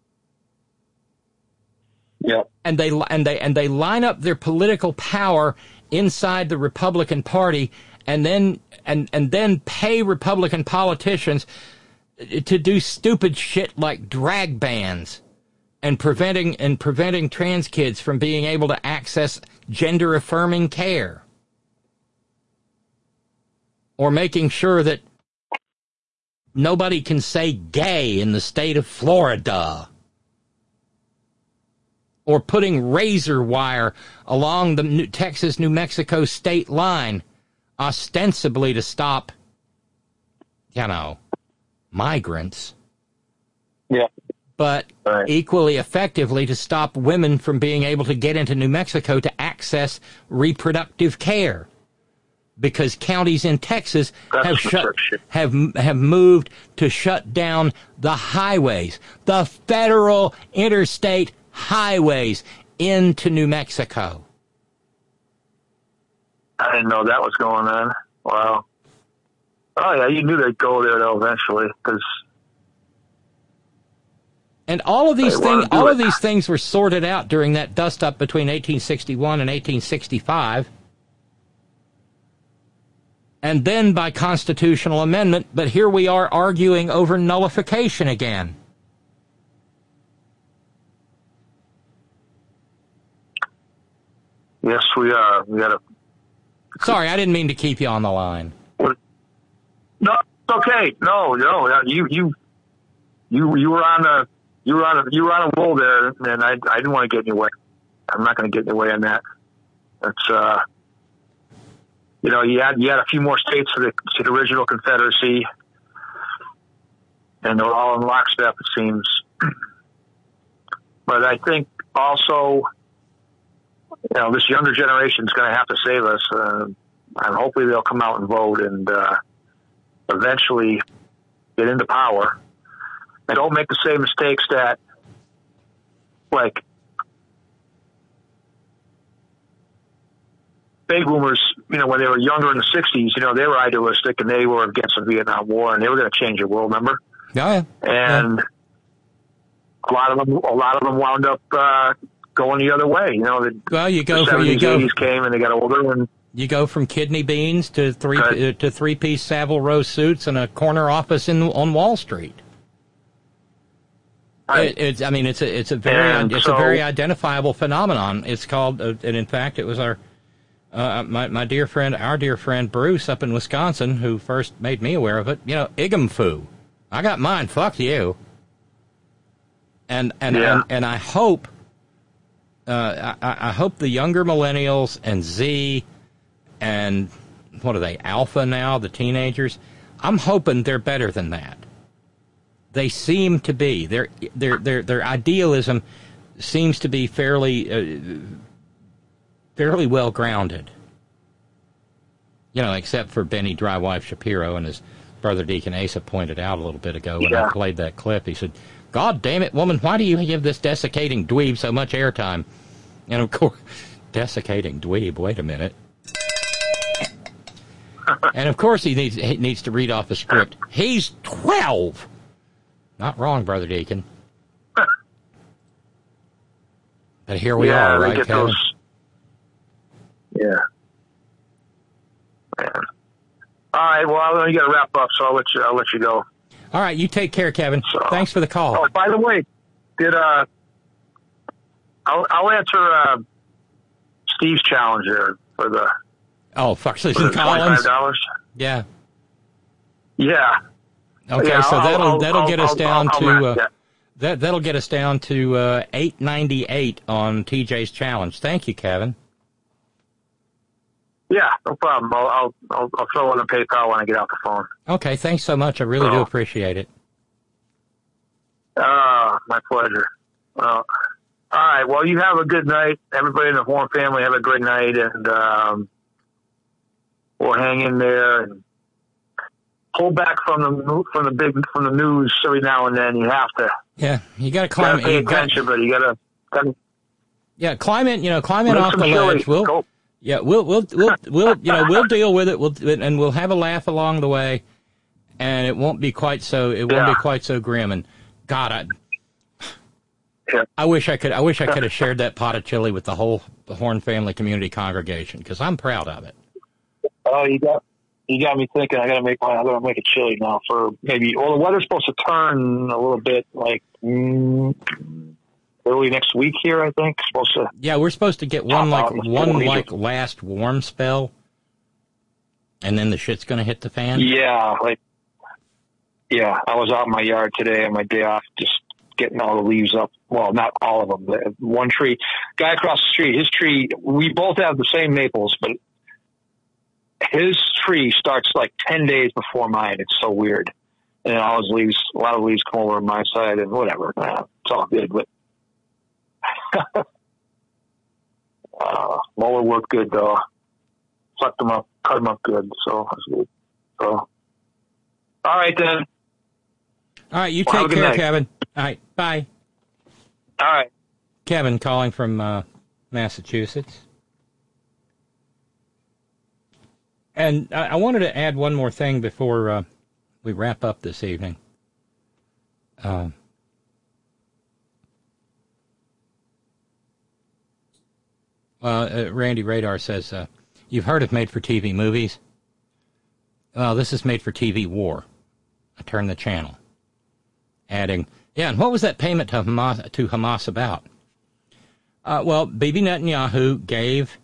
Yep. And they line up their political power inside the Republican Party and then pay Republican politicians to do stupid shit like drag bans and preventing trans kids from being able to access gender affirming care, or making sure that nobody can say gay in the state of Florida, or putting razor wire along the Texas-New Mexico state line ostensibly to stop, you know, migrants, but equally effectively to stop women from being able to get into New Mexico to access reproductive care, because counties in Texas have moved to shut down the highways, the federal interstate highways into New Mexico. I didn't know that was going on. Wow. Oh, yeah, you knew they'd go there, though, eventually. And all of these things were sorted out during that dust-up between 1861 and 1865. And then by constitutional amendment, but here we are arguing over nullification again. Yes, we are. We got to. Sorry, I didn't mean to keep you on the line. No, it's okay. No, you were on a roll there, and I didn't want to get in your way. I'm not going to get in your way on that. It's you had a few more states to the original Confederacy, and they're all in lockstep, it seems. But I think also, this younger generation is going to have to save us, and hopefully they'll come out and vote and eventually get into power. And don't make the same mistakes that, like, baby boomers, when they were younger in the 60s, they were idealistic and they were against the Vietnam War and they were going to change the world, remember? Yeah. And a lot of them wound up going the other way. The 70s, 80s came and they got older, and you go from kidney beans to three-piece Savile Row suits and a corner office on Wall Street. Right. It's a very identifiable phenomenon. It's called, and in fact, it was our dear friend Bruce up in Wisconsin who first made me aware of it. Igum-foo. I got mine. Fuck you. And I hope I hope the younger millennials and Z and what are they, alpha now, the teenagers? I'm hoping they're better than that. They seem to be. Their idealism seems to be fairly well grounded. Except for Benny Drywife Shapiro, and his brother Deacon Asa pointed out a little bit ago when I played that clip. He said, "God damn it, woman, why do you give this desiccating dweeb so much airtime?" And of course, desiccating dweeb, wait a minute. And of course he needs to read off a script. He's 12. Not wrong, Brother Deacon. But here we are, right, Kevin? Yeah. All right. Well, you got to wrap up, so I'll let you go. All right. You take care, Kevin. Thanks for the call. Oh, by the way, I'll answer Steve's challenge there for the. Oh, fuck, Susan Collins. $25. Yeah. Yeah. Okay, yeah, so that'll get us down to that. That'll get us down to $8.98 on TJ's challenge. Thank you, Kevin. Yeah, no problem. I'll throw in a PayPal when I get out the phone. Okay, thanks so much. I really do appreciate it. My pleasure. All right. Well, you have a good night. Everybody in the Horn family have a great night, and we'll hang in there and pull back from the news every now and then. You have to. Yeah, you got to climb. Pay attention, but you got to. Yeah, climb in. Climb in off the ledge. We'll deal with it. We'll have a laugh along the way, and it won't be quite so. It won't be quite so grim. And God, I wish I could have shared that pot of chili with the whole Horn Family Community congregation, because I'm proud of it. Oh, you got me thinking. I got to make a chili now for maybe. Well, the weather's supposed to turn a little bit, like early next week here, I think. Yeah, we're supposed to get one last warm spell, and then the shit's going to hit the fan. Yeah, I was out in my yard today on my day off, just getting all the leaves up. Well, not all of them. One tree, guy across the street, his tree. We both have the same maples, but his tree starts like 10 days before mine. It's so weird, and a lot of leaves come over on my side, and whatever. It's all good, but. Mower worked good though. Plucked them up, cut them up good. So that's good. So, all right then. All right, you take care, Kevin. All right, bye. All right. Kevin calling from Massachusetts. And I wanted to add one more thing before we wrap up this evening. Randy Radar says, you've heard of made-for-TV movies? Well, this is made-for-TV war. I turned the channel. Adding, yeah, and what was that payment to Hamas about? Well, Bibi Netanyahu gave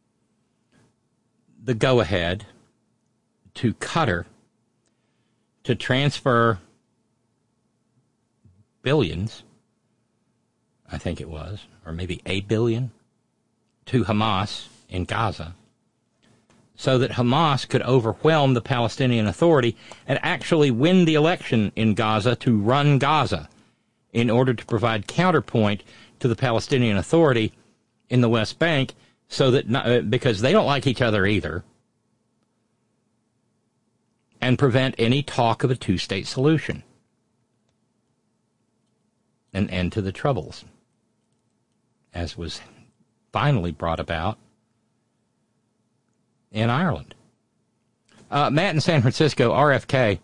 the go-ahead to Qatar to transfer billions, I think it was, or maybe $1 billion, to Hamas in Gaza, so that Hamas could overwhelm the Palestinian Authority and actually win the election in Gaza to run Gaza in order to provide counterpoint to the Palestinian Authority in the West Bank, so that because they don't like each other either, and prevent any talk of a two-state solution, an end to the Troubles, as was finally brought about in Ireland. Matt in San Francisco, RFK.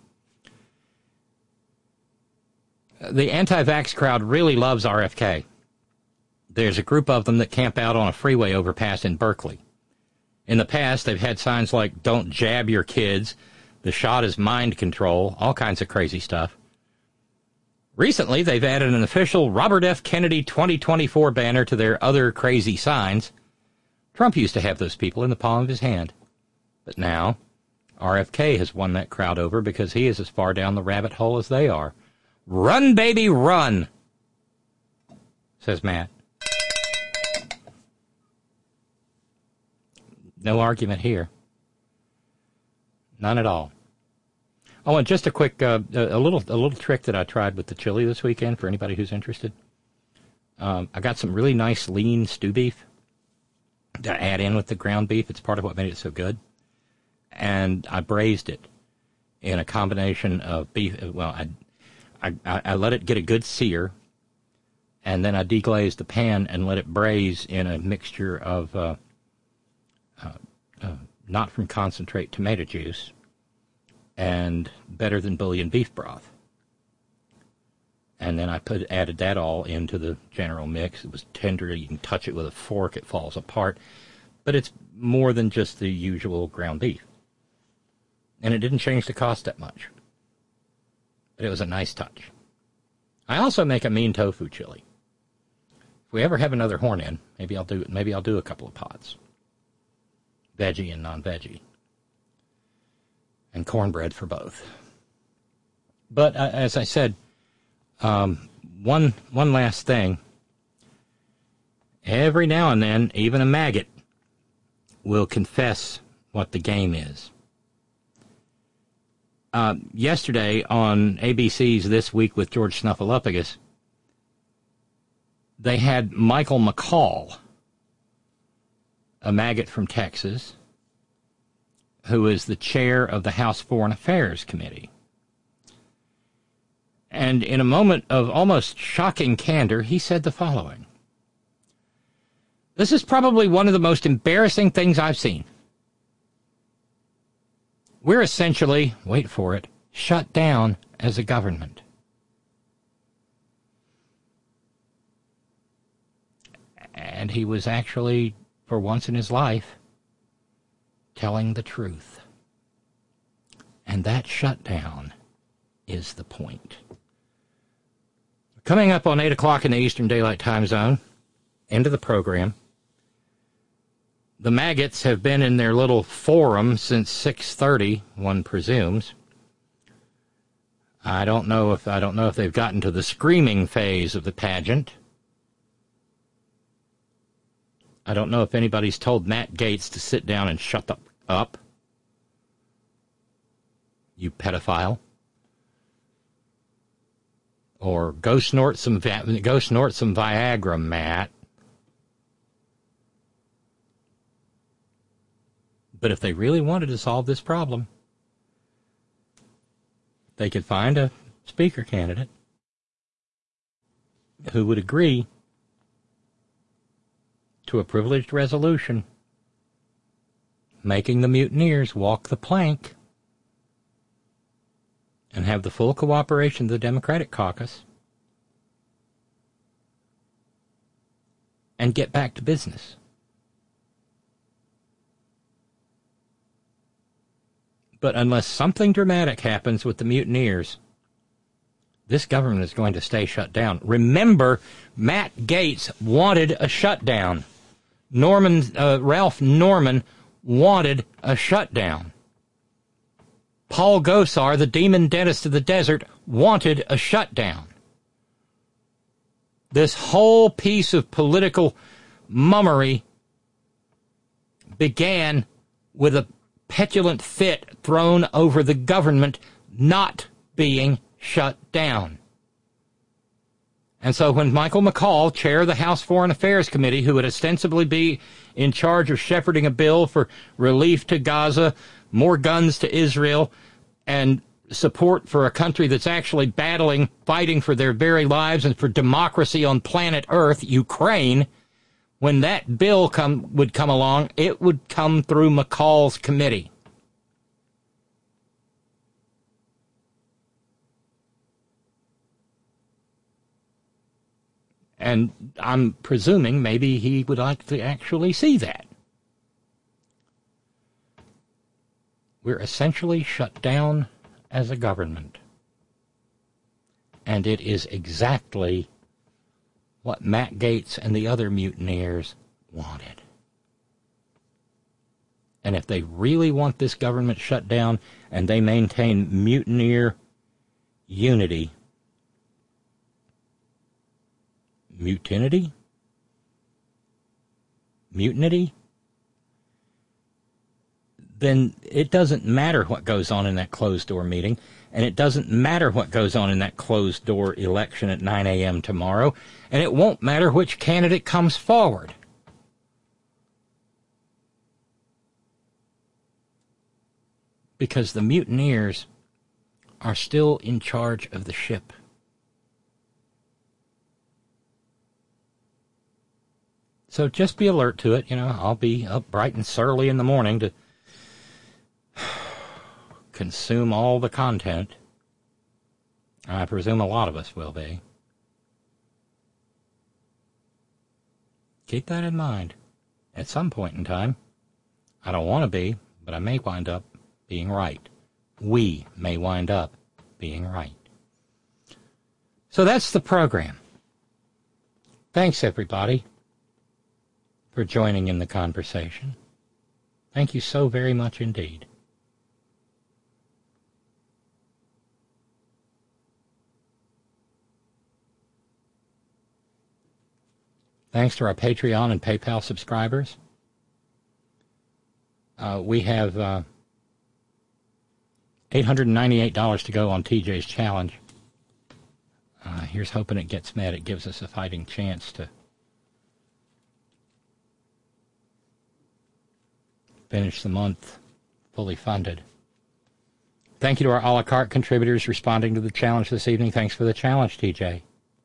The anti-vax crowd really loves RFK. There's a group of them that camp out on a freeway overpass in Berkeley. In the past, they've had signs like, don't jab your kids, the shot is mind control, all kinds of crazy stuff. Recently, they've added an official Robert F. Kennedy 2024 banner to their other crazy signs. Trump used to have those people in the palm of his hand. But now, RFK has won that crowd over because he is as far down the rabbit hole as they are. Run, baby, run, says Matt. No argument here. None at all. Oh, and just a quick, a little trick that I tried with the chili this weekend for anybody who's interested. I got some really nice lean stew beef to add in with the ground beef. It's part of what made it so good. And I braised it in a combination of beef. Well, I let it get a good sear, and then I deglazed the pan and let it braise in a mixture of not from concentrate tomato juice and better than bouillon beef broth. And then I added that all into the general mix. It was tender. You can touch it with a fork. It falls apart. But it's more than just the usual ground beef. And it didn't change the cost that much. But it was a nice touch. I also make a mean tofu chili. If we ever have another horn in, maybe I'll do a couple of pots. Veggie and non-veggie. And cornbread for both. But as I said, one last thing. Every now and then, even a maggot will confess what the game is. Yesterday on ABC's This Week with George Snuffleupagus, they had Michael McCaul, a maggot from Texas, who is the chair of the House Foreign Affairs Committee. And in a moment of almost shocking candor, he said the following. This is probably one of the most embarrassing things I've seen. We're essentially, wait for it, shut down as a government. And he was actually, for once in his life, telling the truth. And that shutdown is the point. Coming up on 8 o'clock in the Eastern Daylight Time Zone, end of the program, the maggots have been in their little forum since 6:30, one presumes. I don't know if they've gotten to the screaming phase of the pageant. I don't know if anybody's told Matt Gaetz to sit down and shut up. You pedophile. Or go snort some Viagra, Matt. But if they really wanted to solve this problem, they could find a speaker candidate who would agree to a privileged resolution making the mutineers walk the plank and have the full cooperation of the Democratic caucus and get back to business. But unless something dramatic happens with the mutineers, this government is going to stay shut down. Remember, Matt Gaetz wanted a shutdown. Ralph Norman wanted a shutdown. Paul Gosar, the demon dentist of the desert, wanted a shutdown. This whole piece of political mummery began with a petulant fit thrown over the government not being shut down. And so when Michael McCaul, chair of the House Foreign Affairs Committee, who would ostensibly be in charge of shepherding a bill for relief to Gaza, more guns to Israel, and support for a country that's actually fighting for their very lives and for democracy on planet Earth, Ukraine, when that bill would come along, it would come through McCaul's committee. And I'm presuming maybe he would like to actually see that. We're essentially shut down as a government. And it is exactly what Matt Gaetz and the other mutineers wanted. And if they really want this government shut down and they maintain mutineer unity, mutinity? then it doesn't matter what goes on in that closed-door meeting, and it doesn't matter what goes on in that closed-door election at 9 a.m. tomorrow, and it won't matter which candidate comes forward. Because the mutineers are still in charge of the ship. So just be alert to it. I'll be up bright and early in the morning to consume all the content. I presume a lot of us will be. Keep that in mind. At some point in time, I don't want to be, but I may wind up being right. We may wind up being right. So that's the program. Thanks, everybody, for joining in the conversation. Thank you so very much indeed. Thanks to our Patreon and PayPal subscribers. We have $898 to go on TJ's challenge. Here's hoping it gets met. It gives us a fighting chance to finish the month fully funded. Thank you to our a la carte contributors responding to the challenge this evening. Thanks for the challenge, TJ.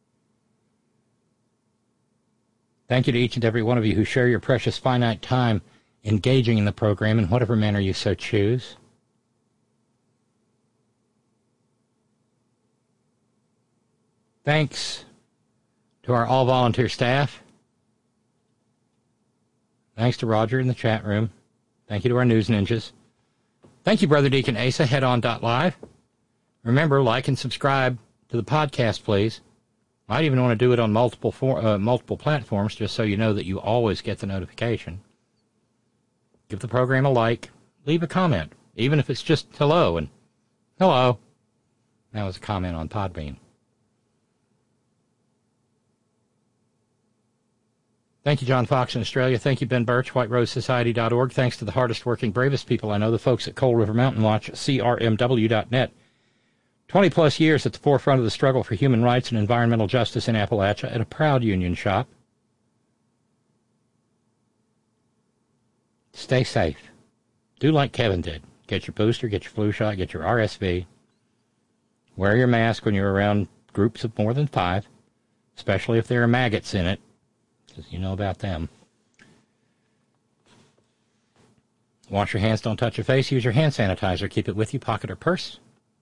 Thank you to each and every one of you who share your precious finite time engaging in the program in whatever manner you so choose. Thanks to our all-volunteer staff. Thanks to Roger in the chat room. Thank you to our news ninjas. Thank you, Brother Deacon Asa, headon.live. Remember, like and subscribe to the podcast, please. Might even want to do it on multiple platforms just so you know that you always get the notification. Give the program a like. Leave a comment, even if it's just hello and hello. That was a comment on Podbean. Thank you, John Fox in Australia. Thank you, Ben Birch, WhiteRoseSociety.org. Thanks to the hardest working, bravest people I know, the folks at Cold River Mountain Watch, CRMW.net. 20-plus years at the forefront of the struggle for human rights and environmental justice in Appalachia, and a proud union shop. Stay safe. Do like Kevin did. Get your booster, get your flu shot, get your RSV. Wear your mask when you're around groups of more than 5, especially if there are maggots in it, because you know about them. Wash your hands, don't touch your face. Use your hand sanitizer. Keep it with you, pocket or purse.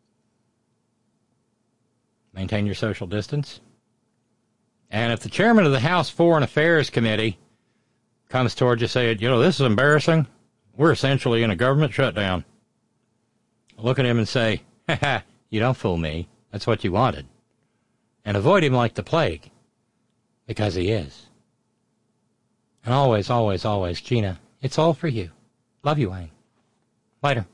Maintain your social distance. And if the chairman of the House Foreign Affairs Committee comes towards you saying, this is embarrassing, we're essentially in a government shutdown, look at him and say, ha, you don't fool me. That's what you wanted. And avoid him like the plague, because he is. And always, always, always, Gina, it's all for you. Love you, Wayne. Later.